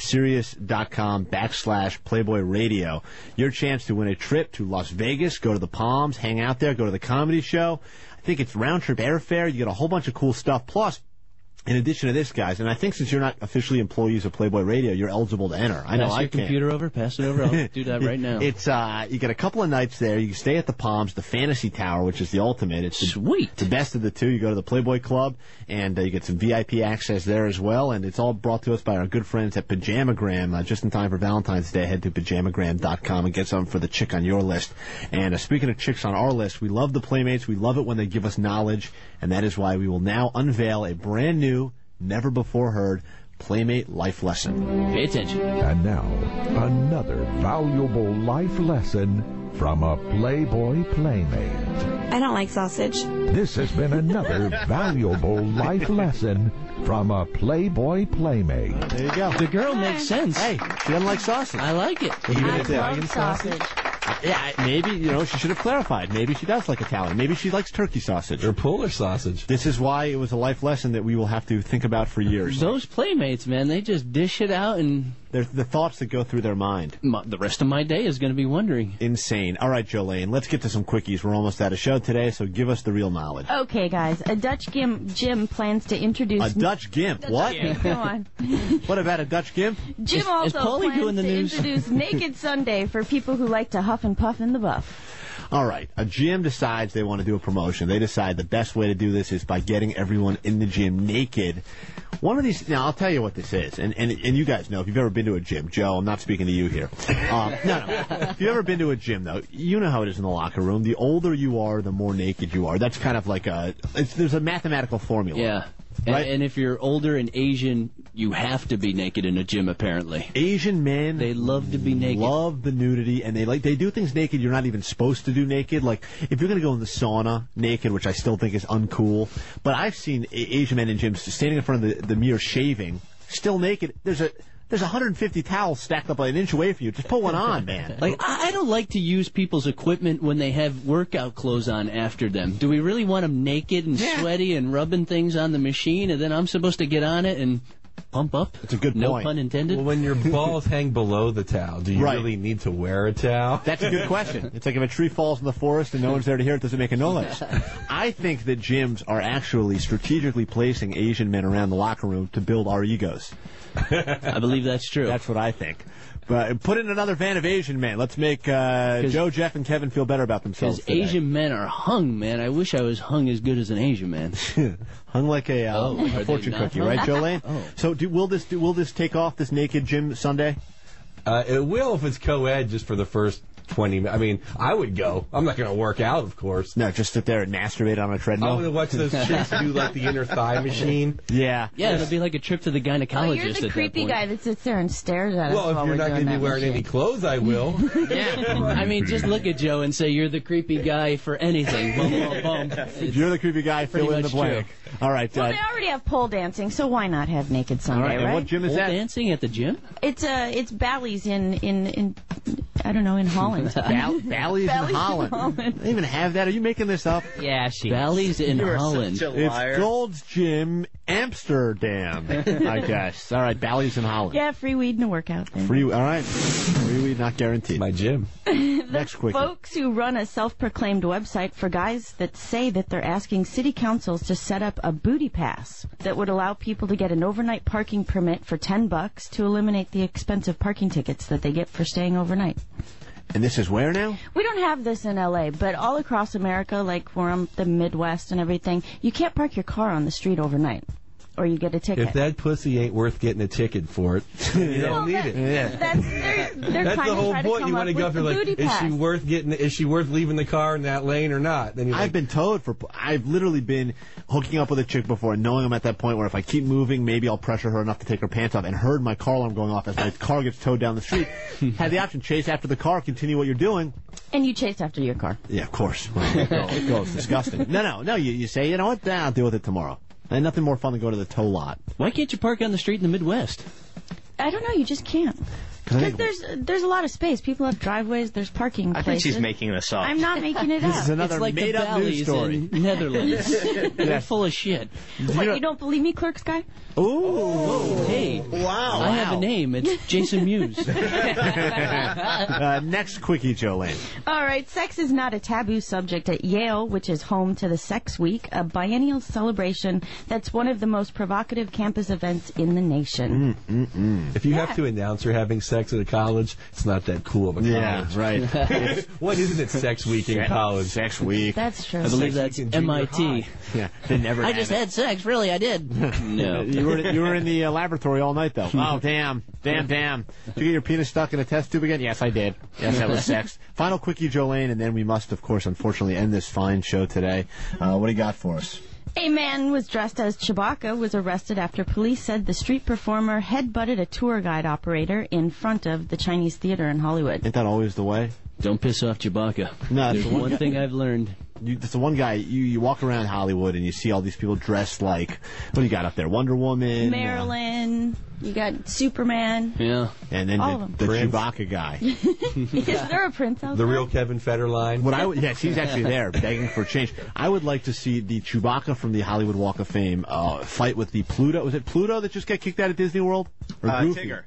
Sirius.com/Playboy Radio. Your chance to win a trip to Las Vegas, go to the Palms, hang out there, go to the comedy show. I think it's round-trip airfare. You get a whole bunch of cool stuff. Plus, in addition to this, guys, and I think since you're not officially employees of Playboy Radio, you're eligible to enter. I know Pass I your can. computer over. Pass it over. I'll do that right now. It's you get a couple of nights there. You can stay at the Palms, the Fantasy Tower, which is the ultimate. It's sweet. The best of the two. You go to the Playboy Club, and you get some VIP access there as well. And it's all brought to us by our good friends at Pajamagram. Just in time for Valentine's Day, head to pajamagram.com and get something for the chick on your list. And speaking of chicks on our list, we love the Playmates. We love it when they give us knowledge, and that is why we will now unveil a brand new, never before heard Playmate life lesson. Pay attention. And now, another valuable life lesson from a Playboy Playmate. I don't like sausage. This has been another valuable life lesson from a Playboy Playmate. There you go. The girl makes sense. Hey, she doesn't like sausage. I like it. I love sausage. Yeah, maybe, she should have clarified. Maybe she does like Italian. Maybe she likes turkey sausage. Or Polish sausage. This is why it was a life lesson that we will have to think about for years. Those Playmates, man, they just dish it out, and they're the thoughts that go through their mind. The rest of my day is going to be wondering. Insane. All right, Jolene, let's get to some quickies. We're almost out of show today, so give us the real knowledge. Okay, guys. A Dutch gym plans to introduce... A Dutch gimp? What? Go on. What about a Dutch gimp? Jim also plans to introduce Naked Sunday for people who like to huff and puff in the buff. All right. A gym decides they want to do a promotion. They decide the best way to do this is by getting everyone in the gym naked. One of these... Now, I'll tell you what this is. And you guys know, if you've ever been to a gym, Joe, I'm not speaking to you here. No. If you've ever been to a gym, though, you know how it is in the locker room. The older you are, the more naked you are. That's kind of like there's a mathematical formula. Yeah. Right? And if you're older and Asian, you have to be naked in a gym, apparently. Asian men, they love to be naked. Love the nudity, and they do things naked you're not even supposed to do naked. Like, if you're going to go in the sauna naked, which I still think is uncool, but I've seen Asian men in gyms standing in front of the mirror shaving, still naked. There's 150 towels stacked up an inch away from you. Just put one on, man. Like, I don't like to use people's equipment when they have workout clothes on after them. Do we really want them naked and sweaty and rubbing things on the machine, and then I'm supposed to get on it and pump up? That's a good no point. No pun intended. Well, when your balls hang below the towel, do you really need to wear a towel? That's a good question. It's like if a tree falls in the forest and no one's there to hear it, does it make a noise? I think that gyms are actually strategically placing Asian men around the locker room to build our egos. I believe that's true. That's what I think. But put in another van of Asian men. Let's make Joe, Jeff, and Kevin feel better about themselves. Because Asian men are hung, man. I wish I was hung as good as an Asian man. Hung like a fortune cookie, right, Jolene? So will this take off, this naked gym Sunday? It will if it's co-ed just for the first 20. I mean, I would go. I'm not going to work out, of course. No, just sit there and masturbate on a treadmill. I'm going to watch those chicks do like the inner thigh machine. Yeah. Yeah, it'll be like a trip to the gynecologist. You're the creepy guy that sits there and stares at us. Well, if you're not going to be wearing any clothes, I will. Yeah. I mean, just look at Joe and say you're the creepy guy for anything. Boom, boom, boom. You're the creepy guy, fill in the blank. True. All right. Well, they already have pole dancing, so why not have Naked Sunday, all right? And what gym is pole that? Dancing at the gym? It's Bally's in I don't know, in Holland. Bally's in Holland. They even have that? Are you making this up? Yeah, she Bally's in Holland. It's Gold's Gym, Amsterdam, I guess. All right, Bally's in Holland. Yeah, free weed and a workout. All right. Free weed not guaranteed. My gym. Next quick. Folks who run a self-proclaimed website for guys that say that they're asking city councils to set up a booty pass that would allow people to get an overnight parking permit for $10 to eliminate the expensive parking tickets that they get for staying overnight. And this is where now? We don't have this in L.A., but all across America, like where I'm the Midwest and everything, you can't park your car on the street overnight, or you get a ticket. If that pussy ain't worth getting a ticket for it, you don't need it. Yeah. They're That's the whole point. You want to go up there like, is she worth leaving the car in that lane or not? Then I've been towed I've literally been hooking up with a chick before, knowing I'm at that point where if I keep moving, maybe I'll pressure her enough to take her pants off, and heard my car alarm going off as my car gets towed down the street. Had the option, chase after the car, continue what you're doing. And you chase after your car. Yeah, of course. It goes disgusting. No. You say, you know what? I'll deal with it tomorrow. And nothing more fun than go to the tow lot. Why can't you park on the street in the Midwest? I don't know. You just can't. Because there's a lot of space. People have driveways. There's parking places. I think she's making this up. I'm not making it up. This is another it's like made-up news story. In Netherlands. They're full of shit. What, you don't believe me, Clerks guy? Ooh. Hey. Wow. I have a name. It's Jason Mewes. Next quickie, Jolene. All right. Sex is not a taboo subject at Yale, which is home to the Sex Week, a biennial celebration that's one of the most provocative campus events in the nation. If you have to announce you're having sex at a college, it's not that cool of a college. Yeah, right. What isn't it Sex Week in college? Sex Week. That's true. I believe that's MIT. Yeah, they never I just had sex. Really, I did. No. You were in the laboratory all night, though. Oh, damn. Did you get your penis stuck in a test tube again? Yes, I did. Yes, that was sex. Final quickie, Jolene, and then we must, of course, unfortunately end this fine show today. What do you got for us? A man was dressed as Chewbacca was arrested after police said the street performer headbutted a tour guide operator in front of the Chinese Theater in Hollywood. Ain't that always the way? Don't piss off Chewbacca. No, there's one thing I've learned. It's the one guy, you walk around Hollywood and you see all these people dressed like, what do you got up there? Wonder Woman? Marilyn. You got Superman. Yeah. And then the Chewbacca guy. Is there a prince out The there? real Kevin Federline. Yes, he's actually there begging for change. I would like to see the Chewbacca from the Hollywood Walk of Fame fight with the Pluto. Was it Pluto that just got kicked out of Disney World? Or Tigger.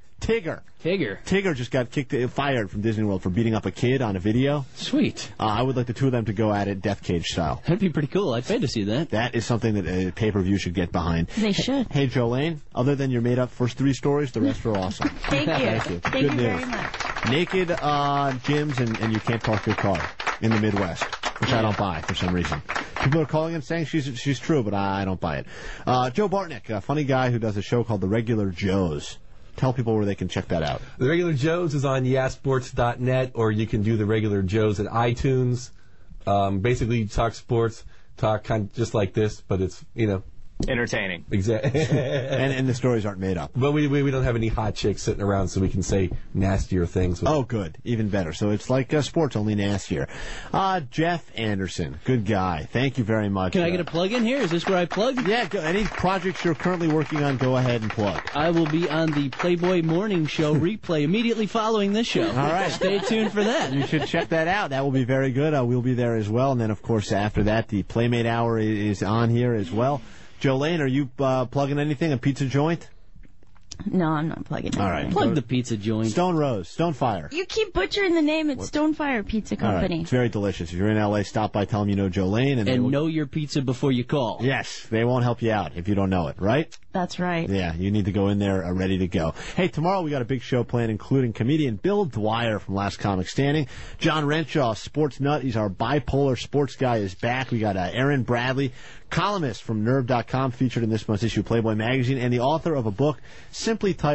Tigger just got fired from Disney World for beating up a kid on a video. Sweet. I would like the two of them to go at it death cage style. That'd be pretty cool. I'd pay to see that. That is something that a pay-per-view should get behind. They should. Hey, Jolene, other than your made-up first three stories, the rest are awesome. Thank you. Thank you news. very much. Naked gyms and you can't park your car in the Midwest, which I don't buy for some reason. People are calling and saying she's true, but I don't buy it. Joe Bartnick, a funny guy who does a show called The Regular Joes. Tell people where they can check that out. The Regular Joes is on yasports.net, or you can do The Regular Joes at iTunes. Basically, you talk sports, talk kind of just like this, but it's, entertaining. Exactly. and the stories aren't made up. But we don't have any hot chicks sitting around, so we can say nastier things. Oh, good. Even better. So it's like sports, only nastier. Jeff Anderson, good guy. Thank you very much. Can I get a plug in here? Is this where I plug? Yeah, any projects you're currently working on, go ahead and plug. I will be on the Playboy Morning Show replay immediately following this show. All right. Stay tuned for that. You should check that out. That will be very good. We'll be there as well. And then, of course, after that, the Playmate Hour is on here as well. Jolene, are you plugging anything? A pizza joint? No, I'm not plugging anything. All right. Plug the pizza joint. Stone Rose, Stonefire. You keep butchering the name. It's Stonefire Pizza Company. All right. It's very delicious. If you're in L.A., stop by, tell them you know Jolene. And know your pizza before you call. Yes, they won't help you out if you don't know it, right? That's right. Yeah, you need to go in there ready to go. Hey, tomorrow we got a big show planned, including comedian Bill Dwyer from Last Comic Standing. John Renshaw, sports nut. He's our bipolar sports guy, is back. We got Aaron Bradley, columnist from Nerve.com, featured in this month's issue of Playboy magazine, and the author of a book simply titled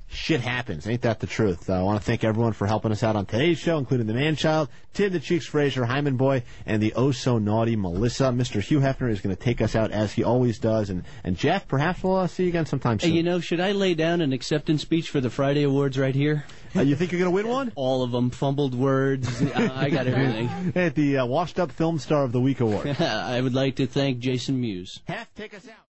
shit happens. Ain't that the truth? I want to thank everyone for helping us out on today's show, including the Man-Child, Tim the Cheeks Fraser, Hyman Boy, and the oh-so-naughty Melissa. Mr. Hugh Hefner is going to take us out as he always does. And Jeff, perhaps we'll see you again sometime soon. Hey, you know, should I lay down an acceptance speech for the Friday Awards right here? You think you're going to win one? All of them. Fumbled words. I got everything. At the Washed Up Film Star of the Week Award. I would like to thank Jason Mewes. Hef, take us out.